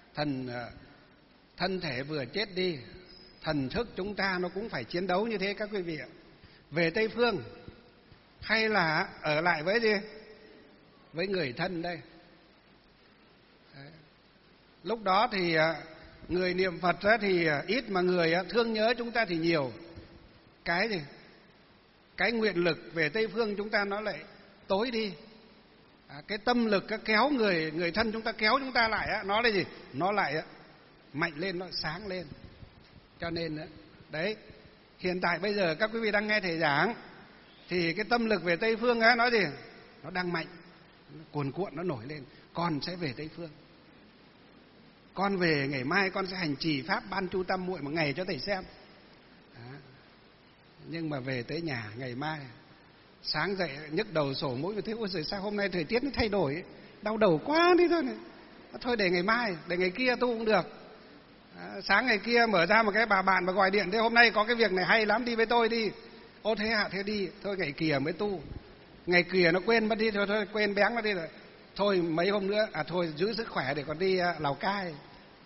thân thể vừa chết đi, thần thức chúng ta nó cũng phải chiến đấu như thế các quý vị ạ. Về Tây phương hay là ở lại với gì? Với người thân đây. Đấy. Lúc đó thì người niệm Phật thì ít mà người thương nhớ chúng ta thì nhiều. Cái gì? Cái nguyện lực về Tây phương chúng ta nó lại tối đi. Cái tâm lực kéo người thân chúng ta, kéo chúng ta lại nó là gì? Nó lại mạnh lên, nó sáng lên. Cho nên đấy, hiện tại bây giờ các quý vị đang nghe thầy giảng thì cái tâm lực về Tây phương nó gì? Nó đang mạnh, nó cuồn cuộn, nó nổi lên. Con sẽ về Tây phương. Con về ngày mai con sẽ hành trì pháp Ban Chu Tam Muội một ngày cho thầy xem. Đó. Nhưng mà về tới nhà ngày mai sáng dậy nhức đầu sổ mũi, thế ôi giời sao hôm nay thời tiết nó thay đổi, đau đầu quá đi thôi này. Thôi để ngày mai, để ngày kia tu cũng được. Sáng ngày kia mở ra một cái bà bạn mà gọi điện, thế hôm nay có cái việc này hay lắm, đi với tôi đi. Ô thế hả? Thế đi. Thôi ngày kia mới tu. Ngày kia nó quên mất đi, thôi quên béng nó đi rồi. Thôi mấy hôm nữa, thôi giữ sức khỏe để còn đi Lào Cai.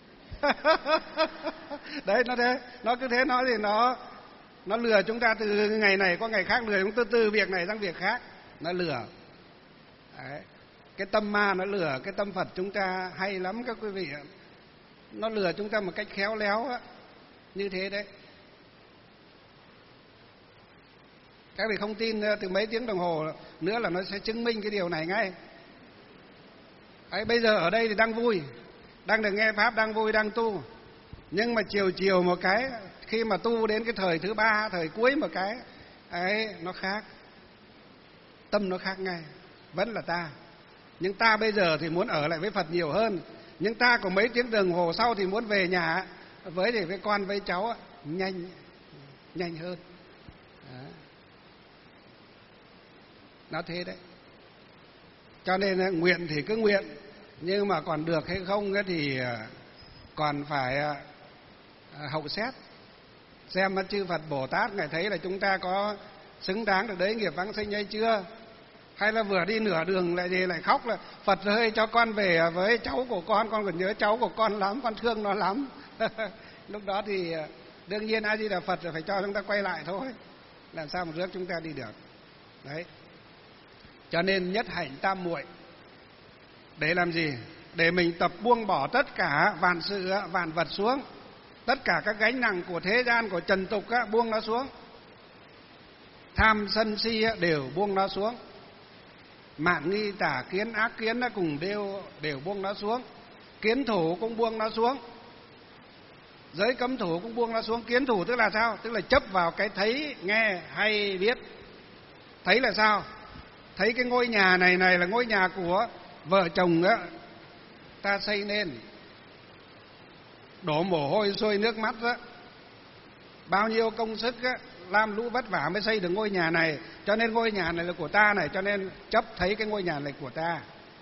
Đấy, nó thế, nó cứ thế, nó thì nó lừa chúng ta từ ngày này qua ngày khác, lừa chúng ta từ việc này sang việc khác, nó lừa. Đấy. Cái tâm ma nó lừa, cái tâm Phật chúng ta hay lắm các quý vị ạ. Nó lừa chúng ta một cách khéo léo á, như thế đấy. Các vị không tin từ mấy tiếng đồng hồ nữa là nó sẽ chứng minh cái điều này ngay. Đấy, bây giờ ở đây thì đang vui, đang được nghe pháp, đang vui, đang tu. Nhưng mà chiều một cái, khi mà tu đến cái thời thứ 3, thời cuối một cái ấy, nó khác. Tâm nó khác ngay. Vẫn là ta, nhưng ta bây giờ thì muốn ở lại với Phật nhiều hơn. Nhưng ta có mấy tiếng đồng hồ sau thì muốn về nhà với con với cháu nhanh hơn. Đó. Nó thế đấy. Cho nên nguyện thì cứ nguyện, nhưng mà còn được hay không thì còn phải hậu xét, xem chư Phật Bồ Tát ngài thấy là chúng ta có xứng đáng được đấy nghiệp vãng sinh hay chưa, hay là vừa đi nửa đường lại khóc là Phật ơi cho con về với cháu của con còn nhớ cháu của con lắm, con thương nó lắm. Lúc đó thì đương nhiên A Di Đà Phật phải cho chúng ta quay lại thôi, làm sao mà rước chúng ta đi được. Đấy. Cho nên nhất hạnh tam muội để làm gì? Để mình tập buông bỏ tất cả vạn sự vạn vật xuống, tất cả các gánh nặng của thế gian, của trần tục buông nó xuống. Tham sân si đều buông nó xuống. Mạn nghi tà kiến ác kiến cùng đều buông nó xuống. Kiến thủ cũng buông nó xuống. Giới cấm thủ cũng buông nó xuống. Kiến thủ tức là sao? Tức là chấp vào cái thấy, nghe hay biết. Thấy là sao? Thấy cái ngôi nhà này là ngôi nhà của vợ chồng ta xây nên, đổ mồ hôi sôi nước mắt bao nhiêu công sức lam lũ vất vả mới xây được ngôi nhà này, cho nên ngôi nhà này là của ta này, cho nên chấp thấy cái ngôi nhà này của ta.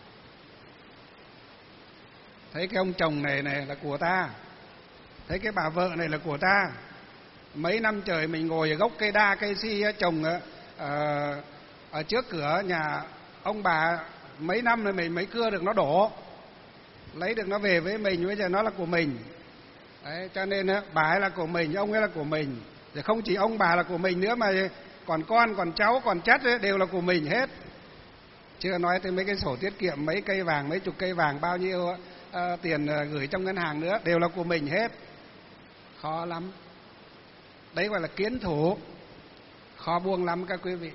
Thấy cái ông chồng này là của ta, thấy cái bà vợ này là của ta. Mấy năm trời mình ngồi ở gốc cây đa cây si trồng ở trước cửa nhà ông bà, mấy năm rồi mình mới cưa được nó đổ, lấy được nó về với mình, bây giờ nó là của mình. Đấy, cho nên bà ấy là của mình, ông ấy là của mình. Rồi không chỉ ông bà là của mình nữa mà còn con, còn cháu, còn chất đều là của mình hết. Chưa nói tới mấy cái sổ tiết kiệm, mấy cây vàng, mấy chục cây vàng, bao nhiêu tiền gửi trong ngân hàng nữa, đều là của mình hết. Khó lắm. Đấy gọi là kiến thủ. Khó buông lắm các quý vị.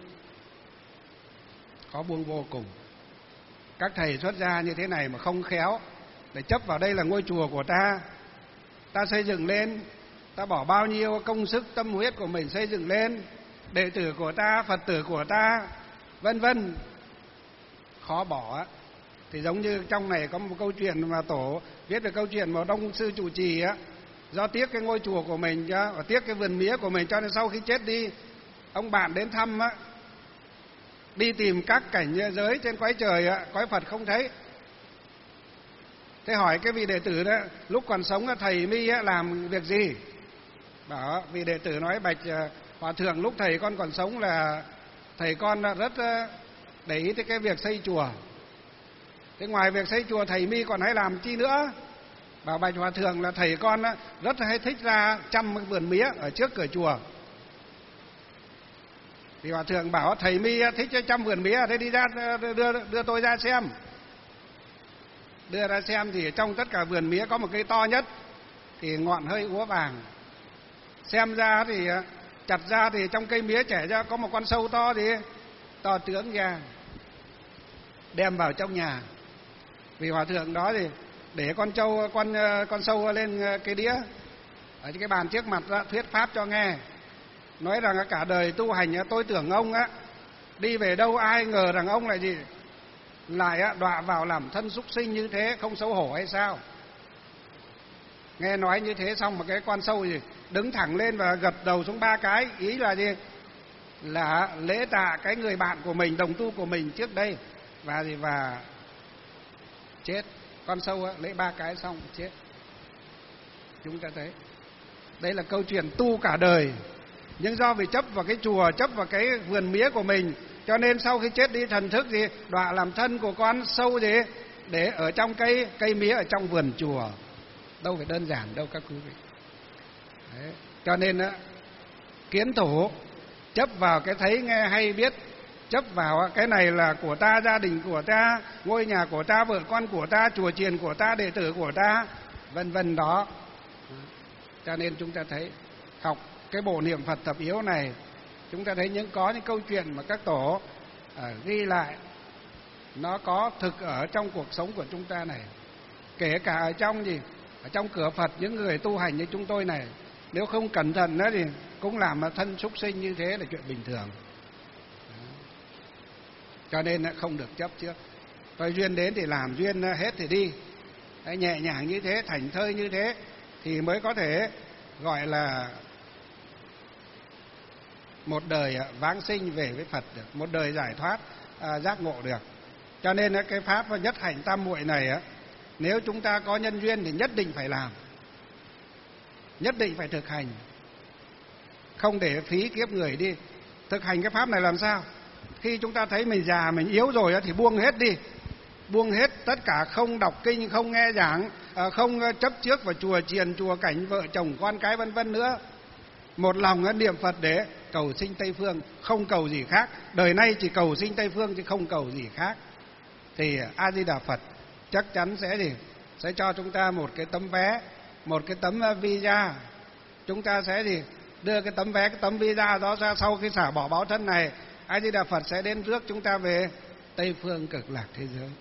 Khó buông vô cùng. Các thầy xuất gia như thế này mà không khéo, để chấp vào đây là ngôi chùa của ta, ta xây dựng lên, ta bỏ bao nhiêu công sức tâm huyết của mình xây dựng lên, đệ tử của ta, Phật tử của ta, vân vân, khó bỏ. Thì giống như trong này có một câu chuyện mà tổ viết về câu chuyện mà Đông Sư trụ trì do tiếc cái ngôi chùa của mình và tiếc cái vườn mía của mình, cho nên sau khi chết đi, ông bạn đến thăm đi tìm các cảnh giới trên cõi trời, cõi Phật không thấy. Thế hỏi cái vị đệ tử đó, lúc còn sống thầy mi làm việc gì? Bảo vị đệ tử nói: bạch hòa thượng, lúc thầy con còn sống là thầy con rất để ý tới cái việc xây chùa. Thế ngoài việc xây chùa thầy mi còn hay làm chi nữa? Bảo bạch hòa thượng là thầy con rất hay thích ra chăm vườn mía ở trước cửa chùa. Thì hòa thượng bảo: thầy mi thích chăm vườn mía, thế đi ra đưa tôi ra xem. Đưa ra xem thì trong tất cả vườn mía có một cây to nhất, thì ngọn hơi úa vàng. Xem ra thì chặt ra thì trong cây mía chẻ ra có một con sâu to, thì to tướng ra, đem vào trong nhà. Vì hòa thượng đó thì để con sâu lên cái đĩa ở cái bàn trước mặt thuyết pháp cho nghe, nói rằng cả đời tu hành tôi tưởng ông đi về đâu, ai ngờ rằng ông lại lại đọa vào làm thân súc sinh như thế, không xấu hổ hay sao? Nghe nói như thế xong mà cái con sâu đứng thẳng lên và gật đầu xuống 3 cái, ý là gì? Là lễ tạ cái người bạn của mình, đồng tu của mình trước đây, và chết. Con sâu lễ 3 cái xong chết. Chúng ta thấy đây là câu chuyện tu cả đời, nhưng do vì chấp vào cái chùa, chấp vào cái vườn mía của mình, cho nên sau khi chết đi thần thức đọa làm thân của con sâu để ở trong cây mía ở trong vườn chùa. Đâu phải đơn giản đâu các quý vị. Đấy. Cho nên kiến thủ, chấp vào cái thấy nghe hay biết, chấp vào cái này là của ta, gia đình của ta, ngôi nhà của ta, vợ con của ta, chùa chiền của ta, đệ tử của ta, vân vân đó. Cho nên chúng ta thấy học cái bộ niệm Phật thập yếu này, chúng ta thấy có những câu chuyện mà các tổ ghi lại, nó có thực ở trong cuộc sống của chúng ta này. Kể cả ở trong cửa Phật, những người tu hành như chúng tôi này, nếu không cẩn thận thì cũng làm thân súc sinh như thế là chuyện bình thường. Cho nên không được chấp trước. Coi duyên đến thì làm, duyên hết thì đi. nhẹ nhàng như thế, thảnh thơi như thế thì mới có thể gọi là một đời vãng sinh về với Phật được, một đời giải thoát giác ngộ được. Cho nên cái pháp nhất hạnh tam muội này nếu chúng ta có nhân duyên thì nhất định phải làm, nhất định phải thực hành, không để phí kiếp người đi. Thực hành cái pháp này làm sao? Khi chúng ta thấy mình già, mình yếu rồi thì buông hết đi, buông hết tất cả, không đọc kinh, không nghe giảng, không chấp trước vào chùa chiền, chùa cảnh, vợ chồng, con cái vân vân nữa. Một lòng niệm Phật để cầu sinh Tây Phương, không cầu gì khác. Đời nay chỉ cầu sinh Tây Phương chứ không cầu gì khác. Thì A Di Đà Phật chắc chắn sẽ cho chúng ta một cái tấm vé, một cái tấm visa. Chúng ta sẽ đưa cái tấm vé, cái tấm visa đó ra. Sau khi xả bỏ báo thân này, A Di Đà Phật sẽ đến rước chúng ta về Tây Phương cực lạc thế giới.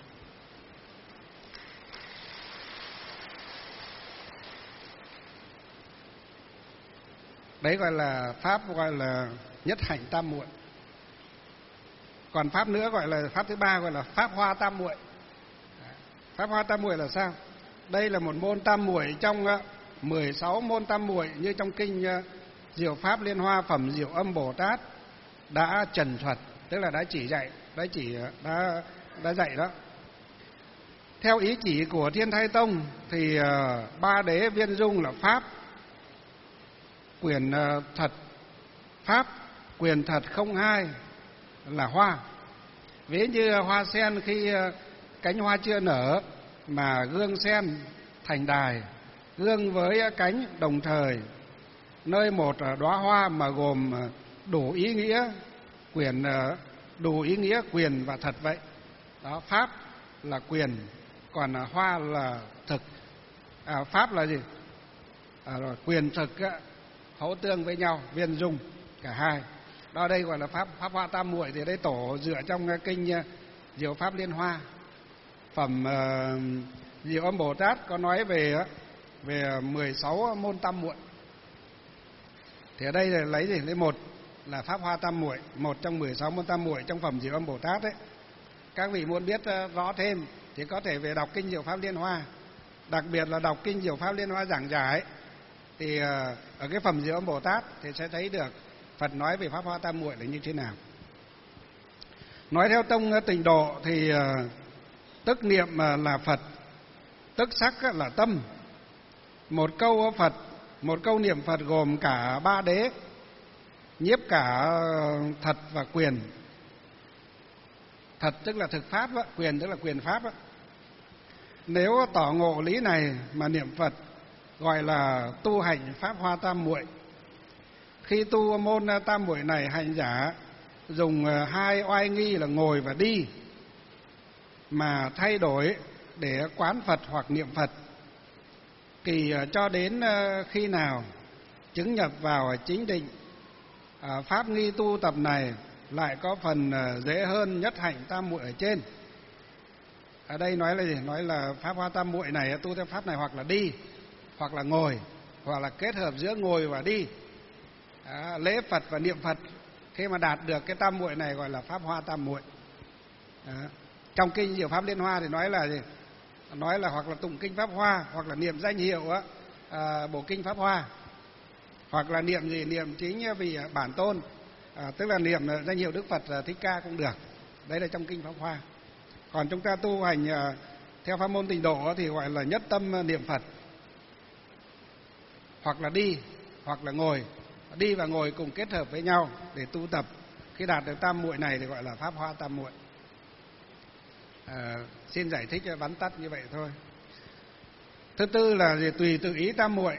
Đấy gọi là pháp, gọi là nhất hạnh tam muội. Còn pháp nữa gọi là pháp thứ ba, gọi là pháp hoa tam muội. Pháp hoa tam muội là sao? Đây là một môn tam muội trong 16 môn tam muội như trong kinh Diệu Pháp Liên Hoa Phẩm Diệu Âm Bồ Tát đã trần thuật, tức là đã chỉ dạy, đã dạy đó. Theo ý chỉ của Thiên Thai Tông thì ba đế viên dung là pháp quyền thật, pháp quyền thật không hai là hoa. Ví như hoa sen khi cánh hoa chưa nở mà gương sen thành đài, gương với cánh đồng thời, nơi một đóa hoa mà gồm đủ ý nghĩa quyền, đủ ý nghĩa quyền và thật vậy. Đó, pháp là quyền, còn hoa là thực. Pháp là gì? Quyền thực hỗ tương với nhau, viên dung cả hai. Đó, đây gọi là pháp hoa tam muội. Thì đây tổ dựa trong kinh Diệu Pháp Liên Hoa Phẩm Diệu Âm Bồ Tát có nói về 16 môn tam muội. Thì ở đây là lấy gì? Lấy một là pháp hoa tam muội, một trong 16 môn tam muội trong Phẩm Diệu Âm Bồ Tát đấy. Các vị muốn biết rõ thêm thì có thể về đọc kinh Diệu Pháp Liên Hoa, đặc biệt là đọc kinh Diệu Pháp Liên Hoa giảng giải. Thì ở cái Phẩm Diệu Âm Bồ Tát thì sẽ thấy được Phật nói về pháp hoa tam muội là như thế nào. Nói theo tông Tịnh Độ thì tức niệm là Phật, tức sắc là tâm. Một câu Phật, một câu niệm Phật gồm cả ba đế, nhiếp cả thật và quyền. Thật tức là thực pháp, quyền tức là quyền pháp. Nếu tỏ ngộ lý này mà niệm Phật gọi là tu hành pháp hoa tam muội. Khi tu môn tam muội này, hành giả dùng hai oai nghi là ngồi và đi mà thay đổi để quán Phật hoặc niệm Phật, kỳ cho đến khi nào chứng nhập vào chính định. Pháp nghi tu tập này lại có phần dễ hơn nhất hạnh tam muội ở trên. Ở đây nói là gì? Nói là pháp hoa tam muội này, tu theo pháp này hoặc là đi, hoặc là ngồi, hoặc là kết hợp giữa ngồi và đi. Lễ Phật và niệm Phật khi mà đạt được cái tam muội này gọi là pháp hoa tam muội. Trong kinh Diệu Pháp Liên Hoa thì nói là gì? Nói là hoặc là tụng kinh pháp hoa, hoặc là niệm danh hiệu bộ kinh pháp hoa, hoặc là niệm gì? Niệm chính vì bản tôn, tức là niệm danh hiệu Đức Phật Thích Ca cũng được. Đấy là trong kinh pháp hoa. Còn chúng ta tu hành theo pháp môn Tịnh Độ thì gọi là nhất tâm niệm Phật, hoặc là đi, hoặc là ngồi. Đi và ngồi cùng kết hợp với nhau để tu tập. Khi đạt được tam muội này thì gọi là pháp hoa tam muội. Xin giải thích vắn tắt như vậy thôi. Thứ tư là gì? Tùy tự ý tam muội.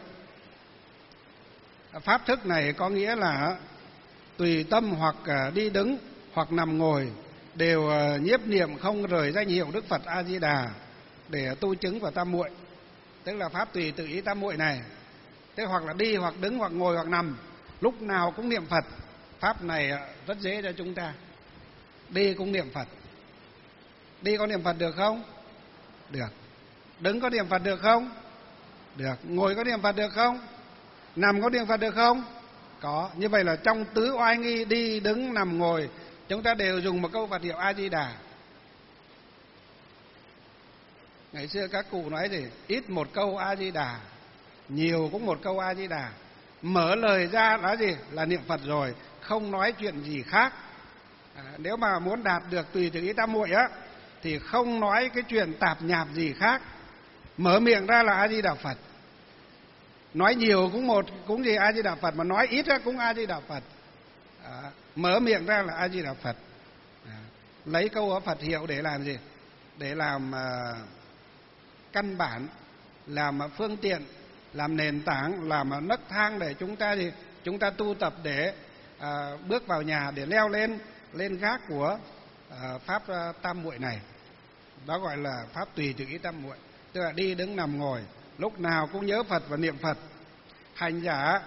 Pháp thức này có nghĩa là tùy tâm hoặc đi đứng hoặc nằm ngồi đều nhiếp niệm không rời danh hiệu Đức Phật A Di Đà để tu chứng vào tam muội. Tức là pháp tùy tự ý tam muội này. Tức hoặc là đi, hoặc đứng, hoặc ngồi, hoặc nằm, lúc nào cũng niệm Phật. Pháp này rất dễ cho chúng ta. Đi cũng niệm Phật. Đi có niệm Phật được không? Được. Đứng có niệm Phật được không? Được. Ngồi có niệm Phật được không? Nằm có niệm Phật được không? Có. Như vậy là trong tứ oai nghi đi, đứng, nằm, ngồi, chúng ta đều dùng một câu Phật hiệu A Di Đà. Ngày xưa các cụ nói gì, ít một câu A Di Đà, nhiều cũng một câu A Di Đà. Mở lời ra là gì, là niệm Phật rồi, không nói chuyện gì khác. Nếu mà muốn đạt được tùy từ ý tam muội á thì không nói cái chuyện tạp nhạp gì khác. Mở miệng ra là A Di Đà Phật. Nói nhiều cũng gì A Di Đà Phật, mà nói ít ra cũng A Di Đà Phật. Mở miệng ra là A Di Đà Phật. Lấy câu Phật hiệu để làm gì? Để làm căn bản, làm phương tiện, làm nền tảng, làm nấc thang để chúng ta tu tập để bước vào nhà, để leo lên gác của pháp tam muội này. Đó gọi là pháp tùy từ ý tam muội, tức là đi đứng nằm ngồi lúc nào cũng nhớ Phật và niệm Phật. Hành giả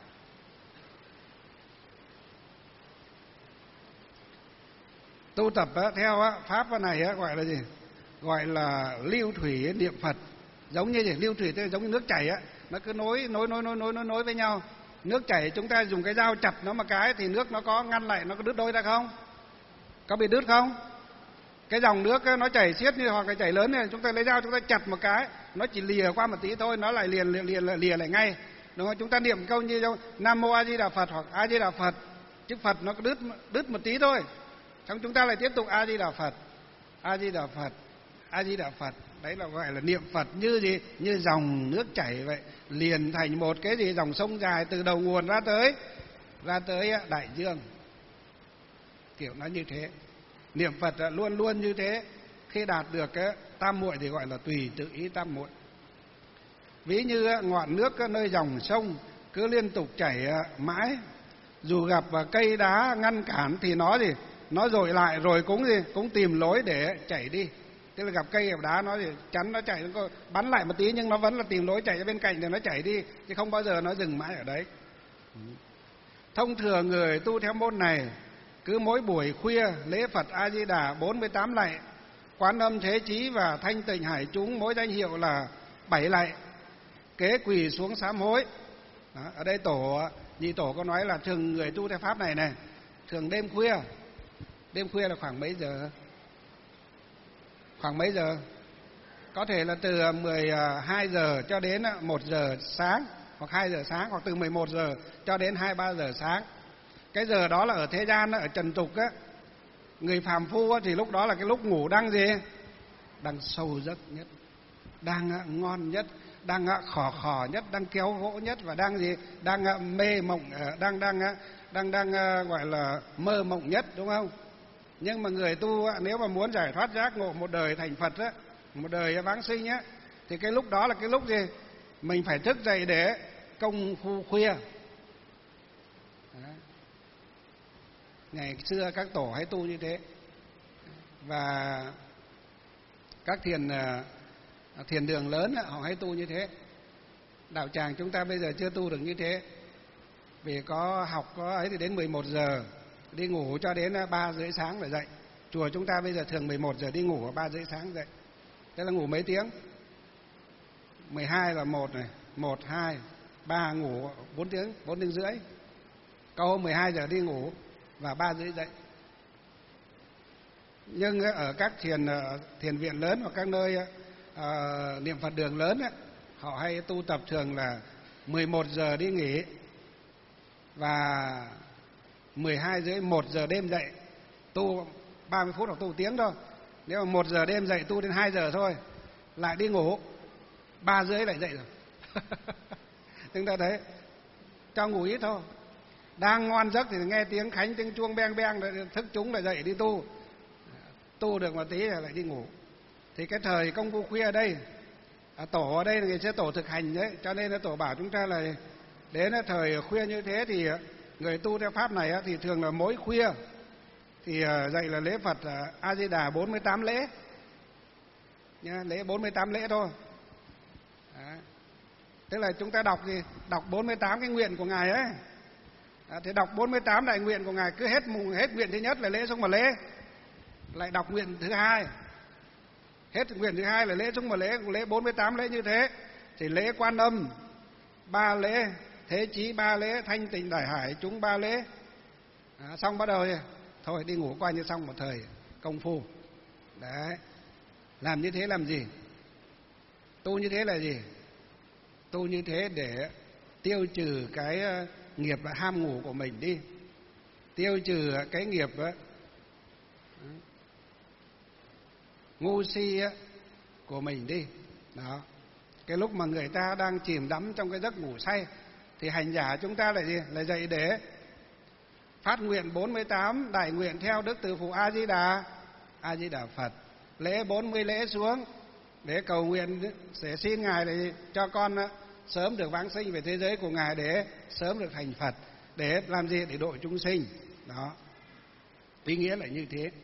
tu tập theo pháp này gọi là gì? Gọi là lưu thủy niệm Phật. Giống như gì? Lưu thủy tức giống như nước chảy nó cứ nối với nhau. Nước chảy chúng ta dùng cái dao chặt nó một cái thì nước nó có ngăn lại, nó có đứt đôi ra không? Có bị đứt không? Cái dòng nước nó chảy xiết như hoặc là chảy lớn này, chúng ta lấy dao chúng ta chặt một cái, nó chỉ lìa qua một tí thôi, nó lại lìa lại ngay. Đúng không? Chúng ta niệm câu như Nam Mô A Di Đà Phật hoặc A Di Đà Phật, chữ Phật nó có đứt một tí thôi. Xong chúng ta lại tiếp tục A Di Đà Phật, A Di Đà Phật, A Di Đà Phật. Đấy là gọi là niệm Phật như gì? Như dòng nước chảy vậy, liền thành một cái gì? Dòng sông dài từ đầu nguồn ra tới đại dương. Kiểu nó như thế. Niệm Phật luôn luôn như thế. Khi đạt được cái tam muội thì gọi là tùy tự ý tam muội. Ví như ngọn nước nơi dòng sông cứ liên tục chảy mãi, dù gặp cây đá ngăn cản thì nó gì? Nó dội lại rồi cũng tìm lối để chảy đi. Tức là gặp cây gặp đá nó thì chắn nó chạy, nó bắn lại một tí nhưng nó vẫn là tìm lối chạy ra bên cạnh để nó chảy đi, chứ không bao giờ nó dừng mãi ở đấy. Thông thường người tu theo môn này cứ mỗi buổi khuya lễ Phật A Di Đà 48 lạy, Quán Âm Thế Chí và Thanh Tịnh Hải Chúng mỗi danh hiệu là 7 lạy, kế quỳ xuống sám hối. Đó, ở đây nhị tổ có nói là thường người tu theo pháp này thường đêm khuya là khoảng mấy giờ? Khoảng mấy giờ? Có thể là từ 12 giờ cho đến 1 giờ sáng, hoặc 2 giờ sáng, hoặc từ 11 giờ cho đến 2-3 giờ sáng. Cái giờ đó là ở thế gian, ở trần tục người phàm phu thì lúc đó là cái lúc ngủ đang gì? Đang sâu giấc nhất, đang ngon nhất, đang khò nhất, đang kéo gỗ nhất, và đang gì? Đang mê mộng, đang gọi là mơ mộng nhất, đúng không? Nhưng mà người tu nếu mà muốn giải thoát giác ngộ một đời thành Phật một đời vãng sinh thì cái lúc đó là cái lúc gì? Mình phải thức dậy để công phu khuya. Ngày xưa các tổ hay tu như thế. Và các thiền đường lớn họ hay tu như thế. Đạo tràng chúng ta bây giờ chưa tu được như thế. Vì có học có ấy thì đến 11 giờ đi ngủ cho đến 3 rưỡi sáng rồi dậy. Chùa chúng ta bây giờ thường 11 giờ đi ngủ, 3 rưỡi sáng dậy. Thế là ngủ mấy tiếng? 12 là 1 này, 1, 2, 3 ngủ 4 tiếng rưỡi. Có hôm 12 giờ đi ngủ và 3 rưỡi dậy. Nhưng ở các thiền viện lớn hoặc các nơi niệm Phật đường lớn họ hay tu tập thường là 11 giờ đi nghỉ và 12 rưỡi 1 giờ đêm dậy, tu 30 phút hoặc tu tiếng thôi. Nếu mà 1 giờ đêm dậy tu đến 2 giờ thôi, lại đi ngủ, 3 rưỡi lại dậy rồi. Chúng ta thấy, cho ngủ ít thôi. Đang ngon giấc thì nghe tiếng khánh, tiếng chuông beng beng, thức chúng lại dậy đi tu. Tu được một tí rồi lại đi ngủ. Thì cái thời công phu khuya ở đây, tổ ở đây là người sẽ tổ thực hành đấy, cho nên là tổ bảo chúng ta là đến thời khuya như thế thì người tu theo pháp này thì thường là mỗi khuya thì dạy là lễ Phật A Di Đà 48 lễ nha, lễ 48 lễ thôi. Tức là chúng ta đọc 48 cái nguyện của ngài ấy. Thì đọc 48 đại nguyện của ngài, cứ hết nguyện thứ nhất là lễ xong một lễ, lại đọc nguyện thứ hai, hết nguyện thứ hai là lễ xong một lễ 48 lễ như thế. Thì lễ Quan Âm 3 lễ, Thế Chí 3 lễ, Thanh Tịnh Đại Hải Chúng 3 lễ. Xong bắt đầu thôi đi ngủ, coi như xong một thời công phu. Đấy. Làm như thế làm gì? Tu như thế là gì? Tu như thế để tiêu trừ cái nghiệp ham ngủ của mình đi, tiêu trừ cái nghiệp ngu si của mình đi. Đó. Cái lúc mà người ta đang chìm đắm trong cái giấc ngủ say thì hành giả chúng ta là gì? Là dậy để phát nguyện 48 đại nguyện theo Đức Từ Phụ A Di Đà Phật, lễ 40 lễ xuống để cầu nguyện, sẽ xin Ngài để cho con sớm được vãng sinh về thế giới của Ngài, để sớm được thành Phật, để làm gì? Để độ chúng sinh. Đó, ý nghĩa là như thế.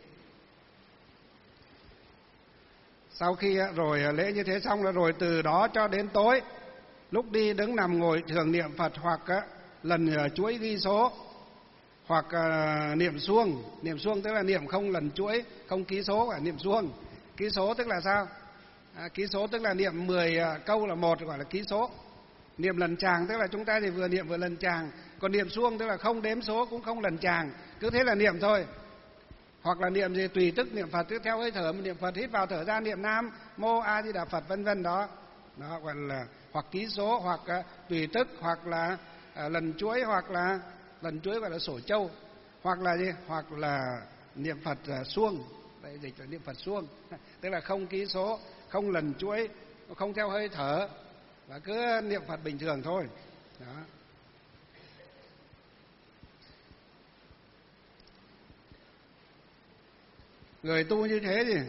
Sau khi rồi lễ như thế xong là rồi từ đó cho đến tối, lúc đi đứng nằm ngồi thường niệm Phật, hoặc lần chuỗi ghi số, hoặc niệm xuông tức là niệm không lần chuỗi, không ký số, phải niệm xuông. Ký số tức là sao? Ký số tức là niệm 10 câu là một, gọi là ký số. Niệm lần tràng tức là chúng ta thì vừa niệm vừa lần tràng. Còn niệm xuông tức là không đếm số cũng không lần tràng, cứ thế là niệm thôi. Hoặc là niệm gì tùy tức niệm Phật, tiếp theo hơi thở niệm Phật, hít vào thở ra niệm Nam Mô A Di Đà Phật, vân vân. Đó gọi là hoặc ký số, hoặc tùy tức, hoặc là lần chuỗi, hoặc là lần chuỗi gọi là sổ châu, hoặc là gì? Hoặc là niệm Phật xuông. Đây dịch là niệm Phật xuông tức là không ký số, không lần chuỗi, không theo hơi thở, và cứ niệm Phật bình thường thôi. Đó. Người tu như thế thì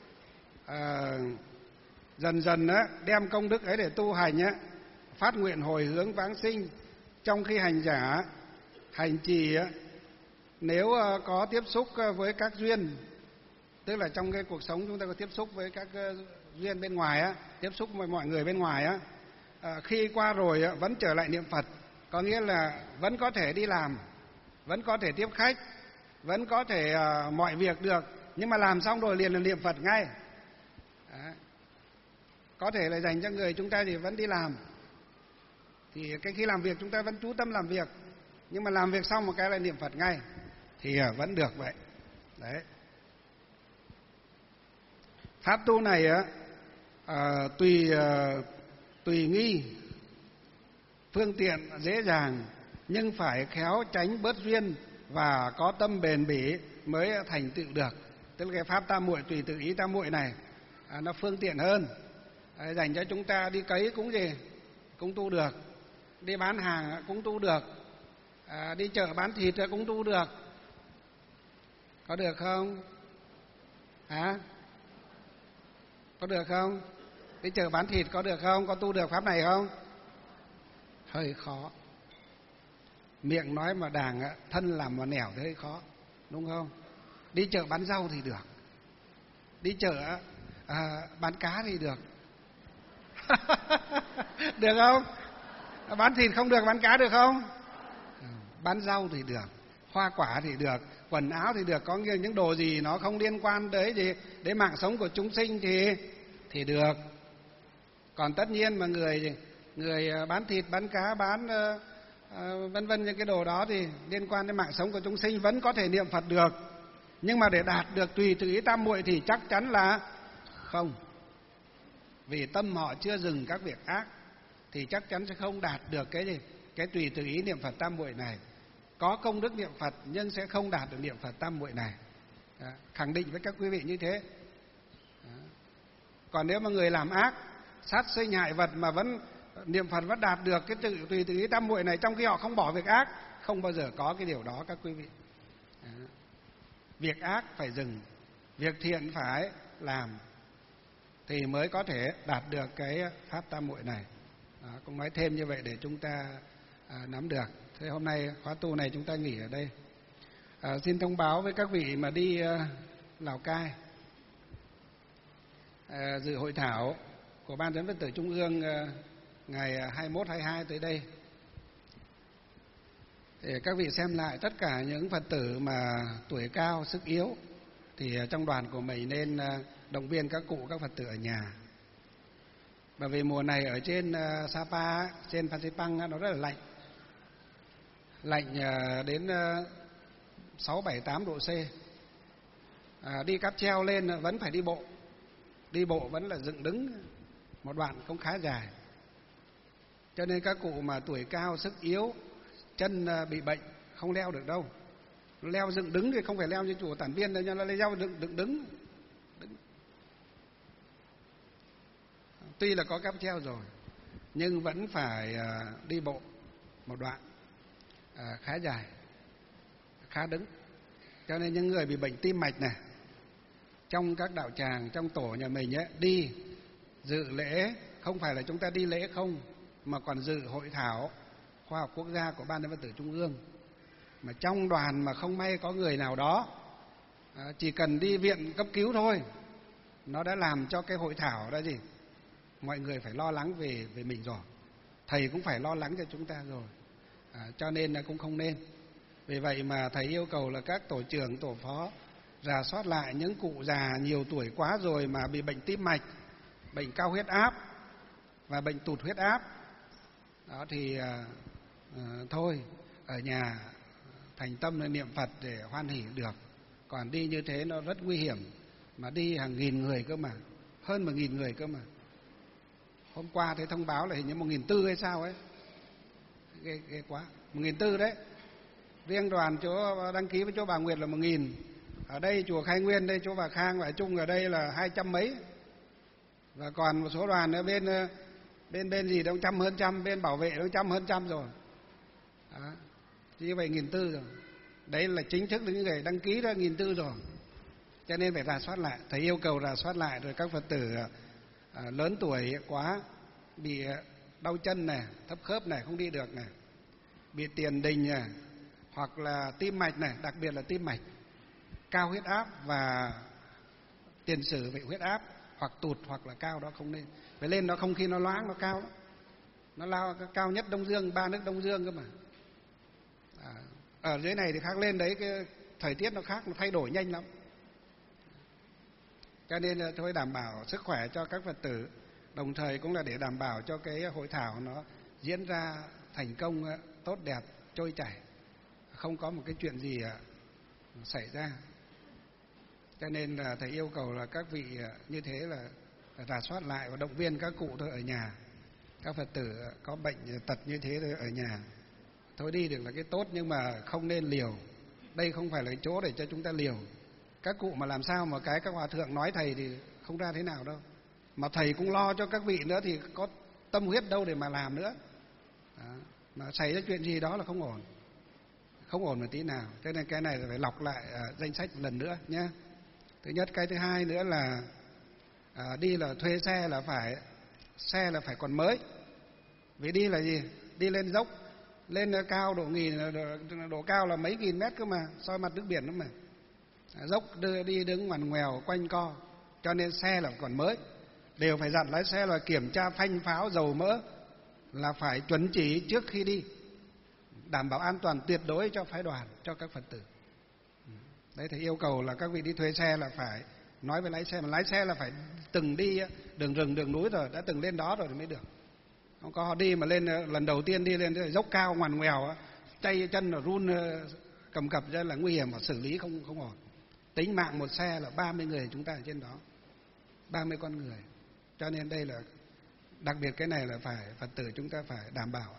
dần dần đem công đức ấy để tu hành phát nguyện hồi hướng vãng sinh. Trong khi hành giả hành trì nếu có tiếp xúc với các duyên, tức là trong cái cuộc sống chúng ta có tiếp xúc với các duyên bên ngoài tiếp xúc với mọi người bên ngoài khi qua rồi vẫn trở lại niệm Phật, có nghĩa là vẫn có thể đi làm, vẫn có thể tiếp khách, vẫn có thể mọi việc được, nhưng mà làm xong rồi liền là niệm Phật ngay. Có thể là dành cho người chúng ta thì vẫn đi làm, thì cái khi làm việc chúng ta vẫn chú tâm làm việc, nhưng mà làm việc xong một cái là niệm Phật ngay, thì vẫn được vậy. Đấy. Pháp tu này tùy nghi, phương tiện dễ dàng, nhưng phải khéo tránh bớt duyên và có tâm bền bỉ mới thành tựu được. Tức là cái pháp tam muội, tùy tự ý tam muội này nó phương tiện hơn, dành cho chúng ta đi cấy cũng gì cũng tu được, đi bán hàng cũng tu được, đi chợ bán thịt cũng tu được. Có được không? Có được không? Đi chợ bán thịt có được không? Có tu được pháp này không? Hơi khó. Miệng nói mà đàng, thân làm mà nẻo thì hơi khó, đúng không? Đi chợ bán rau thì được, đi chợ bán cá thì được. Được không? Bán thịt không được, bán cá được không? Bán rau thì được, hoa quả thì được, quần áo thì được, có những đồ gì nó không liên quan tới gì đến mạng sống của chúng sinh thì được. Còn tất nhiên mà người bán thịt, bán cá, bán vân vân những cái đồ đó thì liên quan đến mạng sống của chúng sinh vẫn có thể niệm Phật được, nhưng mà để đạt được tùy tự ý tam muội thì chắc chắn là không. Vì tâm họ chưa dừng các việc ác thì chắc chắn sẽ không đạt được cái tùy tự ý niệm Phật tam muội này. Có công đức niệm Phật nhưng sẽ không đạt được niệm Phật tam muội này. Đó, khẳng định với các quý vị như thế. Đó. Còn nếu mà người làm ác, sát sinh hại vật mà vẫn niệm Phật vẫn đạt được cái tùy tự ý tam muội này, trong khi họ không bỏ việc ác, không bao giờ có cái điều đó các quý vị. Đó. Việc ác phải dừng, việc thiện phải làm thì mới có thể đạt được cái pháp tam muội này. Đó, cũng nói thêm như vậy để chúng ta nắm được. Thế hôm nay khóa tu này chúng ta nghỉ ở đây. Xin thông báo với các vị mà đi Lào Cai dự hội thảo của Ban Dẫn Phật tử Trung ương ngày 21, 22 tới đây, để các vị xem lại tất cả những Phật tử mà tuổi cao, sức yếu, thì trong đoàn của mình nên động viên các cụ, các Phật tử ở nhà. Bởi vì mùa này ở trên Sapa, trên Phan Xipang nó rất là lạnh. Lạnh đến 6, 7, 8 độ C. Đi cáp treo lên vẫn phải đi bộ. Đi bộ vẫn là dựng đứng. một đoạn cũng khá dài. Cho nên các cụ mà tuổi cao sức yếu, chân bị bệnh không leo được đâu. Leo dựng đứng thì không phải leo như chùa Tản Viên đâu, nhưng nó leo dựng đứng. Tuy là có cáp treo rồi nhưng vẫn phải đi bộ một đoạn khá dài, khá đứng. Cho nên những người bị bệnh tim mạch này, trong các đạo tràng, trong tổ nhà mình ấy, đi dự lễ không phải là chúng ta đi lễ không, mà còn dự hội thảo khoa học quốc gia của Ban Giám Phật tử Trung ương. Mà trong đoàn mà không may có người nào đó chỉ cần đi viện cấp cứu thôi, nó đã làm cho cái hội thảo đó gì, mọi người phải lo lắng về mình rồi, thầy cũng phải lo lắng cho chúng ta rồi. Cho nên là cũng không nên. Vì vậy mà thầy yêu cầu là các tổ trưởng, tổ phó rà soát lại những cụ già nhiều tuổi quá rồi mà bị bệnh tim mạch, bệnh cao huyết áp và bệnh tụt huyết áp. Đó thì thôi ở nhà thành tâm là niệm Phật để hoan hỷ được. Còn đi như thế nó rất nguy hiểm, mà đi hàng nghìn người cơ mà, hơn 1.000 người cơ mà. Hôm qua thấy thông báo là hình như 1.400 hay sao ấy, ghê quá, 1.400 đấy. Riêng đoàn chỗ đăng ký với chỗ bà Nguyệt là 1.000. Ở đây chùa Khai Nguyên đây, chỗ bà Khang và Trung ở đây là 200 mấy. Và còn một số đoàn ở bên gì đó 100 hơn trăm, bên bảo vệ nó 100 hơn trăm rồi. Đó. Như vậy 1.400 rồi. Đấy là chính thức là những người đăng ký ra 1.400 rồi. Cho nên phải rà soát lại. Thầy yêu cầu rà soát lại rồi các Phật tử lớn tuổi quá, bị đau chân này, thấp khớp này, không đi được này, bị tiền đình này, hoặc là tim mạch này, đặc biệt là tim mạch, cao huyết áp và tiền sử về huyết áp hoặc tụt hoặc là cao, đó không nên. Phải lên đó không khi nó loáng, nó cao lắm. Nó lao cao nhất Đông Dương, 3 nước Đông Dương cơ mà. Ở dưới này thì khác, lên đấy cái thời tiết nó khác, nó thay đổi nhanh lắm. Cho nên là thôi đảm bảo sức khỏe cho các Phật tử, đồng thời cũng là để đảm bảo cho cái hội thảo nó diễn ra thành công, tốt đẹp, trôi chảy, không có một cái chuyện gì xảy ra. Cho nên là thầy yêu cầu là các vị như thế là rà soát lại và động viên các cụ thôi ở nhà. Các Phật tử có bệnh tật như thế thôi ở nhà. Thôi đi được là cái tốt, nhưng mà không nên liều. Đây không phải là cái chỗ để cho chúng ta liều. Các cụ mà làm sao mà cái các hòa thượng nói thầy thì không ra thế nào đâu. Mà thầy cũng lo cho các vị nữa thì có tâm huyết đâu để mà làm nữa. Đó. Mà xảy ra chuyện gì đó là không ổn. Không ổn một tí nào. Cho nên cái này là phải lọc lại danh sách một lần nữa nhé. Thứ nhất. Cái thứ hai nữa là đi là thuê xe là phải còn mới. Vì đi là gì? Đi lên dốc, lên cao độ cao là mấy nghìn mét cơ mà, soi mặt nước biển đó mà. Dốc đi đứng ngoằn ngoèo quanh co, cho nên xe là còn mới. Đều phải dặn lái xe là kiểm tra phanh pháo, dầu mỡ là phải chuẩn chỉ trước khi đi, đảm bảo an toàn tuyệt đối cho phái đoàn, cho các Phật tử. Đấy, thì yêu cầu là các vị đi thuê xe là phải nói với lái xe, mà lái xe là phải từng đi đường rừng đường núi rồi, đã từng lên đó rồi thì mới được. Không có họ đi mà lên lần đầu tiên đi lên dốc cao ngoằn ngoèo, tay chân là run cầm cập ra là nguy hiểm, mà xử lý không ổn. Tính mạng một xe là 30 người chúng ta ở trên đó, 30 con người. Cho nên đây là đặc biệt, cái này là phải Phật tử chúng ta phải đảm bảo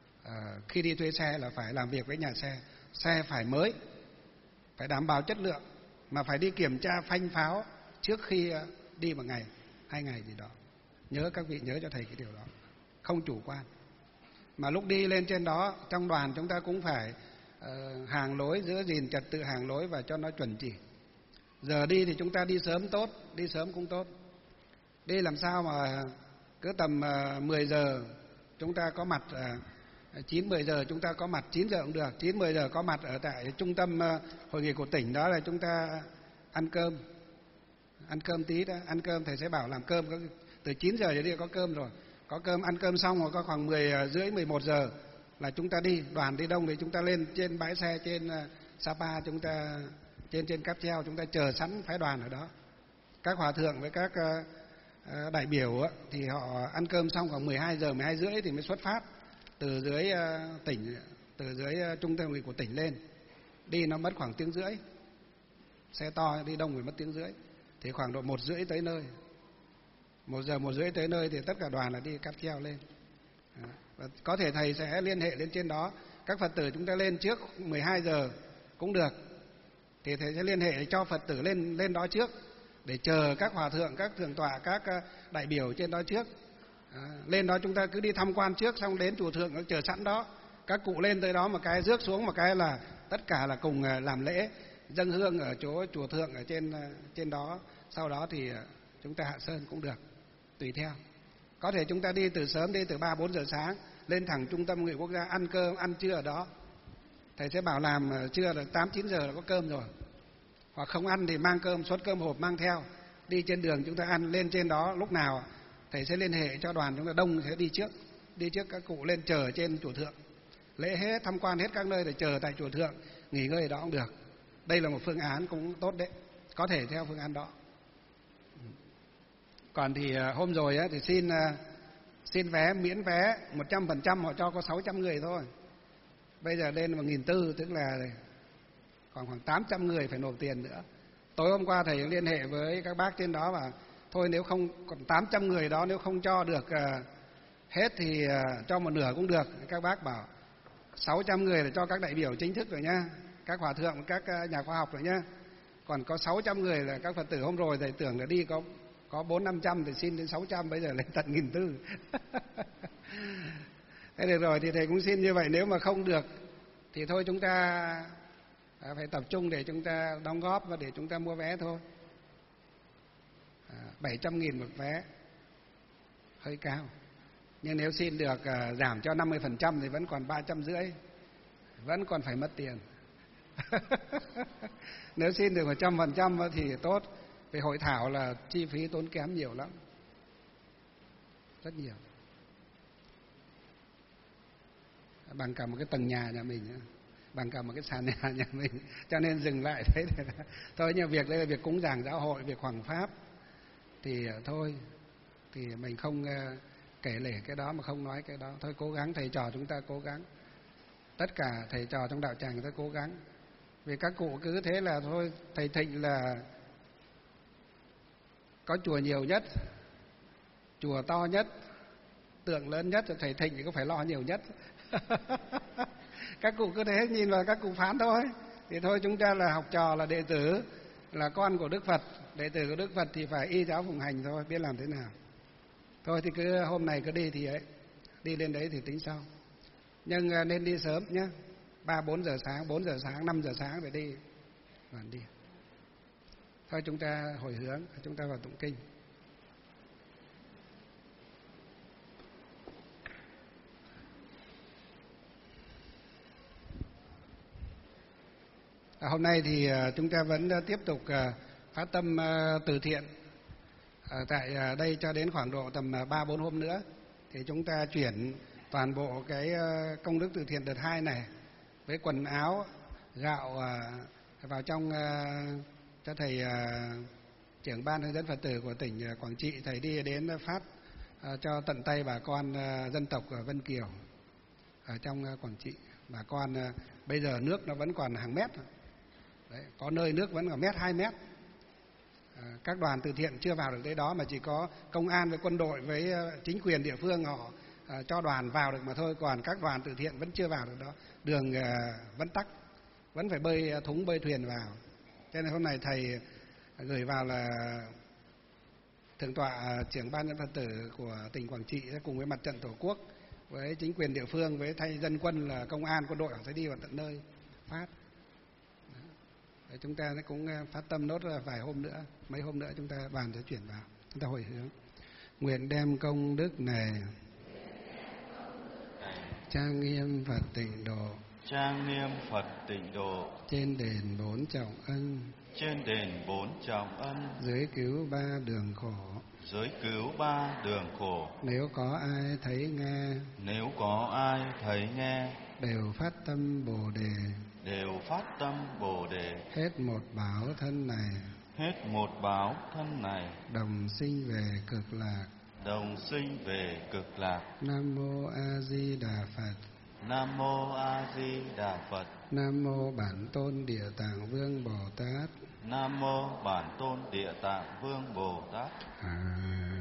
khi đi thuê xe là phải làm việc với nhà xe phải mới, phải đảm bảo chất lượng, mà phải đi kiểm tra phanh pháo trước khi đi một ngày, 2 ngày gì đó. Nhớ các vị nhớ cho thầy cái điều đó, không chủ quan. Mà lúc đi lên trên đó, trong đoàn chúng ta cũng phải hàng lối, giữ gìn trật tự hàng lối và cho nó chuẩn chỉ. Giờ đi thì chúng ta đi sớm tốt, đi sớm cũng tốt. Đi làm sao mà cứ tầm 10 giờ chúng ta có mặt, 9-10 giờ chúng ta có mặt, 9 giờ cũng được, 9-10 giờ có mặt ở tại trung tâm hội nghị của tỉnh, đó là chúng ta ăn cơm tí đó, ăn cơm thầy sẽ bảo làm cơm từ 9 giờ trở đi có cơm rồi. Có cơm, ăn cơm xong rồi có khoảng 10:30-11 giờ là chúng ta đi, đoàn đi đông thì chúng ta lên trên bãi xe trên Sapa, chúng ta trên cáp treo chúng ta chờ sẵn phái đoàn ở đó. Các hòa thượng với các đại biểu thì họ ăn cơm xong khoảng 12 giờ, 12:30 thì mới xuất phát từ dưới tỉnh, từ dưới trung tâm hội nghị của tỉnh lên. Đi nó mất khoảng 1,5 tiếng. Xe to đi đông phải mất 1,5 tiếng. Thì khoảng độ 1:30 tới nơi. 1 giờ 1 rưỡi tới nơi thì tất cả đoàn là đi cáp treo lên. Và có thể thầy sẽ liên hệ lên trên đó. Các Phật tử chúng ta lên trước 12 giờ cũng được. Thì thầy sẽ liên hệ để cho Phật tử lên đó trước, để chờ các hòa thượng, các thượng tọa, các đại biểu trên đó trước. Lên đó chúng ta cứ đi tham quan trước, xong đến chùa thượng nó chờ sẵn đó. Các cụ lên tới đó một cái rước xuống một cái là tất cả là cùng làm lễ dâng hương ở chỗ chùa thượng ở trên đó. Sau đó thì chúng ta hạ sơn cũng được, tùy theo. Có thể chúng ta đi từ sớm, đi từ 3-4 giờ sáng lên thẳng trung tâm Nguyện Quốc gia, ăn cơm ăn trưa ở đó. Thầy sẽ bảo làm trưa là 8-9 giờ là có cơm rồi. Hoặc không ăn thì mang cơm, suất cơm hộp mang theo, đi trên đường chúng ta ăn. Lên trên đó lúc nào thầy sẽ liên hệ cho đoàn chúng ta đông sẽ đi trước các cụ lên chờ trên chùa thượng, lễ hết, tham quan hết các nơi để chờ tại chùa thượng, nghỉ ngơi ở đó cũng được. Đây là một phương án cũng tốt đấy, có thể theo phương án đó. Còn thì hôm rồi thì xin vé, miễn vé 100%, họ cho có 600 người thôi. Bây giờ lên 1.400, tức là khoảng 800 người phải nộp tiền nữa. Tối hôm qua thầy liên hệ với các bác trên đó và thôi nếu không, còn 800 người đó nếu không cho được hết thì cho một nửa cũng được. Các bác bảo 600 người là cho các đại biểu chính thức rồi nhá, các hòa thượng, các nhà khoa học rồi nhá. Còn có 600 người là các Phật tử hôm rồi thầy tưởng là đi có 400-500 thì xin đến 600, bây giờ lên tận 1.400. Thế được rồi thì thầy cũng xin như vậy. Nếu mà không được thì thôi chúng ta phải tập trung để chúng ta đóng góp và để chúng ta mua vé thôi. 700.000 một vé hơi cao, nhưng nếu xin được giảm cho 50% thì vẫn còn 350, vẫn còn phải mất tiền. Nếu xin được 100% thì tốt. Về hội thảo là chi phí tốn kém nhiều lắm, rất nhiều, bằng cả một cái tầng nhà mình, bằng cả một cái sàn nhà mình. Cho nên dừng lại thế thôi. Nhưng việc đây là việc cúng dường giáo hội, việc hoằng pháp thì thôi, thì mình không kể lể cái đó mà không nói cái đó. Thôi cố gắng, thầy trò chúng ta cố gắng, tất cả thầy trò trong đạo tràng người ta cố gắng. Vì các cụ cứ thế là thôi, thầy Thịnh là có chùa nhiều nhất, chùa to nhất, tượng lớn nhất, thầy Thịnh thì có phải lo nhiều nhất. Các cụ cứ thế nhìn vào các cụ phán thôi. Thì thôi chúng ta là học trò, là đệ tử, là con của Đức Phật, đệ tử của Đức Phật thì phải y giáo phụng hành thôi, biết làm thế nào. Thôi thì cứ hôm này cứ đi thì ấy, đi lên đấy thì tính sau. Nhưng nên đi sớm nhé, 3-4 giờ sáng, 4 giờ sáng, 5 giờ sáng phải đi. Đi. Thôi chúng ta hồi hướng, chúng ta vào tụng kinh. Hôm nay thì chúng ta vẫn tiếp tục phát tâm từ thiện tại đây cho đến khoảng độ tầm 3-4 hôm nữa. Thì chúng ta chuyển toàn bộ cái công đức từ thiện đợt 2 này với quần áo, gạo vào trong cho thầy trưởng ban hướng dẫn Phật tử của tỉnh Quảng Trị. Thầy đi đến phát cho tận tay bà con dân tộc ở Vân Kiều ở trong Quảng Trị. Bà con bây giờ nước nó vẫn còn hàng mét. Đấy, có nơi nước vẫn còn 1-2 mét. Các đoàn từ thiện chưa vào được tới đó, mà chỉ có công an với quân đội với chính quyền địa phương họ cho đoàn vào được mà thôi. Còn các đoàn từ thiện vẫn chưa vào được đó. Đường vẫn tắc, vẫn phải bơi thúng bơi thuyền vào. Cho nên hôm nay thầy gửi vào là thượng tọa trưởng ban dân Phật tử của tỉnh Quảng Trị cùng với mặt trận Tổ quốc, với chính quyền địa phương, với thay dân quân là công an quân đội, họ sẽ đi vào tận nơi phát. Để chúng ta cũng phát tâm nốt vài hôm nữa, mấy hôm nữa chúng ta bàn sẽ chuyển vào, chúng ta hồi hướng. Nguyện đem công đức này trang nghiêm Phật Tịnh Độ, trang nghiêm Phật Tịnh Độ, trên đền 4 trọng ân, trên đền 4 trọng ân, dưới cứu 3 đường khổ, dưới cứu 3 đường khổ. Nếu có ai thấy nghe, nếu có ai thấy nghe, đều phát tâm Bồ Đề, đều phát tâm Bồ Đề. Hết một báo thân này, hết một báo thân này, đồng sinh về cực lạc, đồng sinh về cực lạc. Nam mô A Di Đà Phật. Nam mô A Di Đà Phật. Nam mô Bản Tôn Địa Tạng Vương Bồ Tát. Nam mô Bản Tôn Địa Tạng Vương Bồ Tát.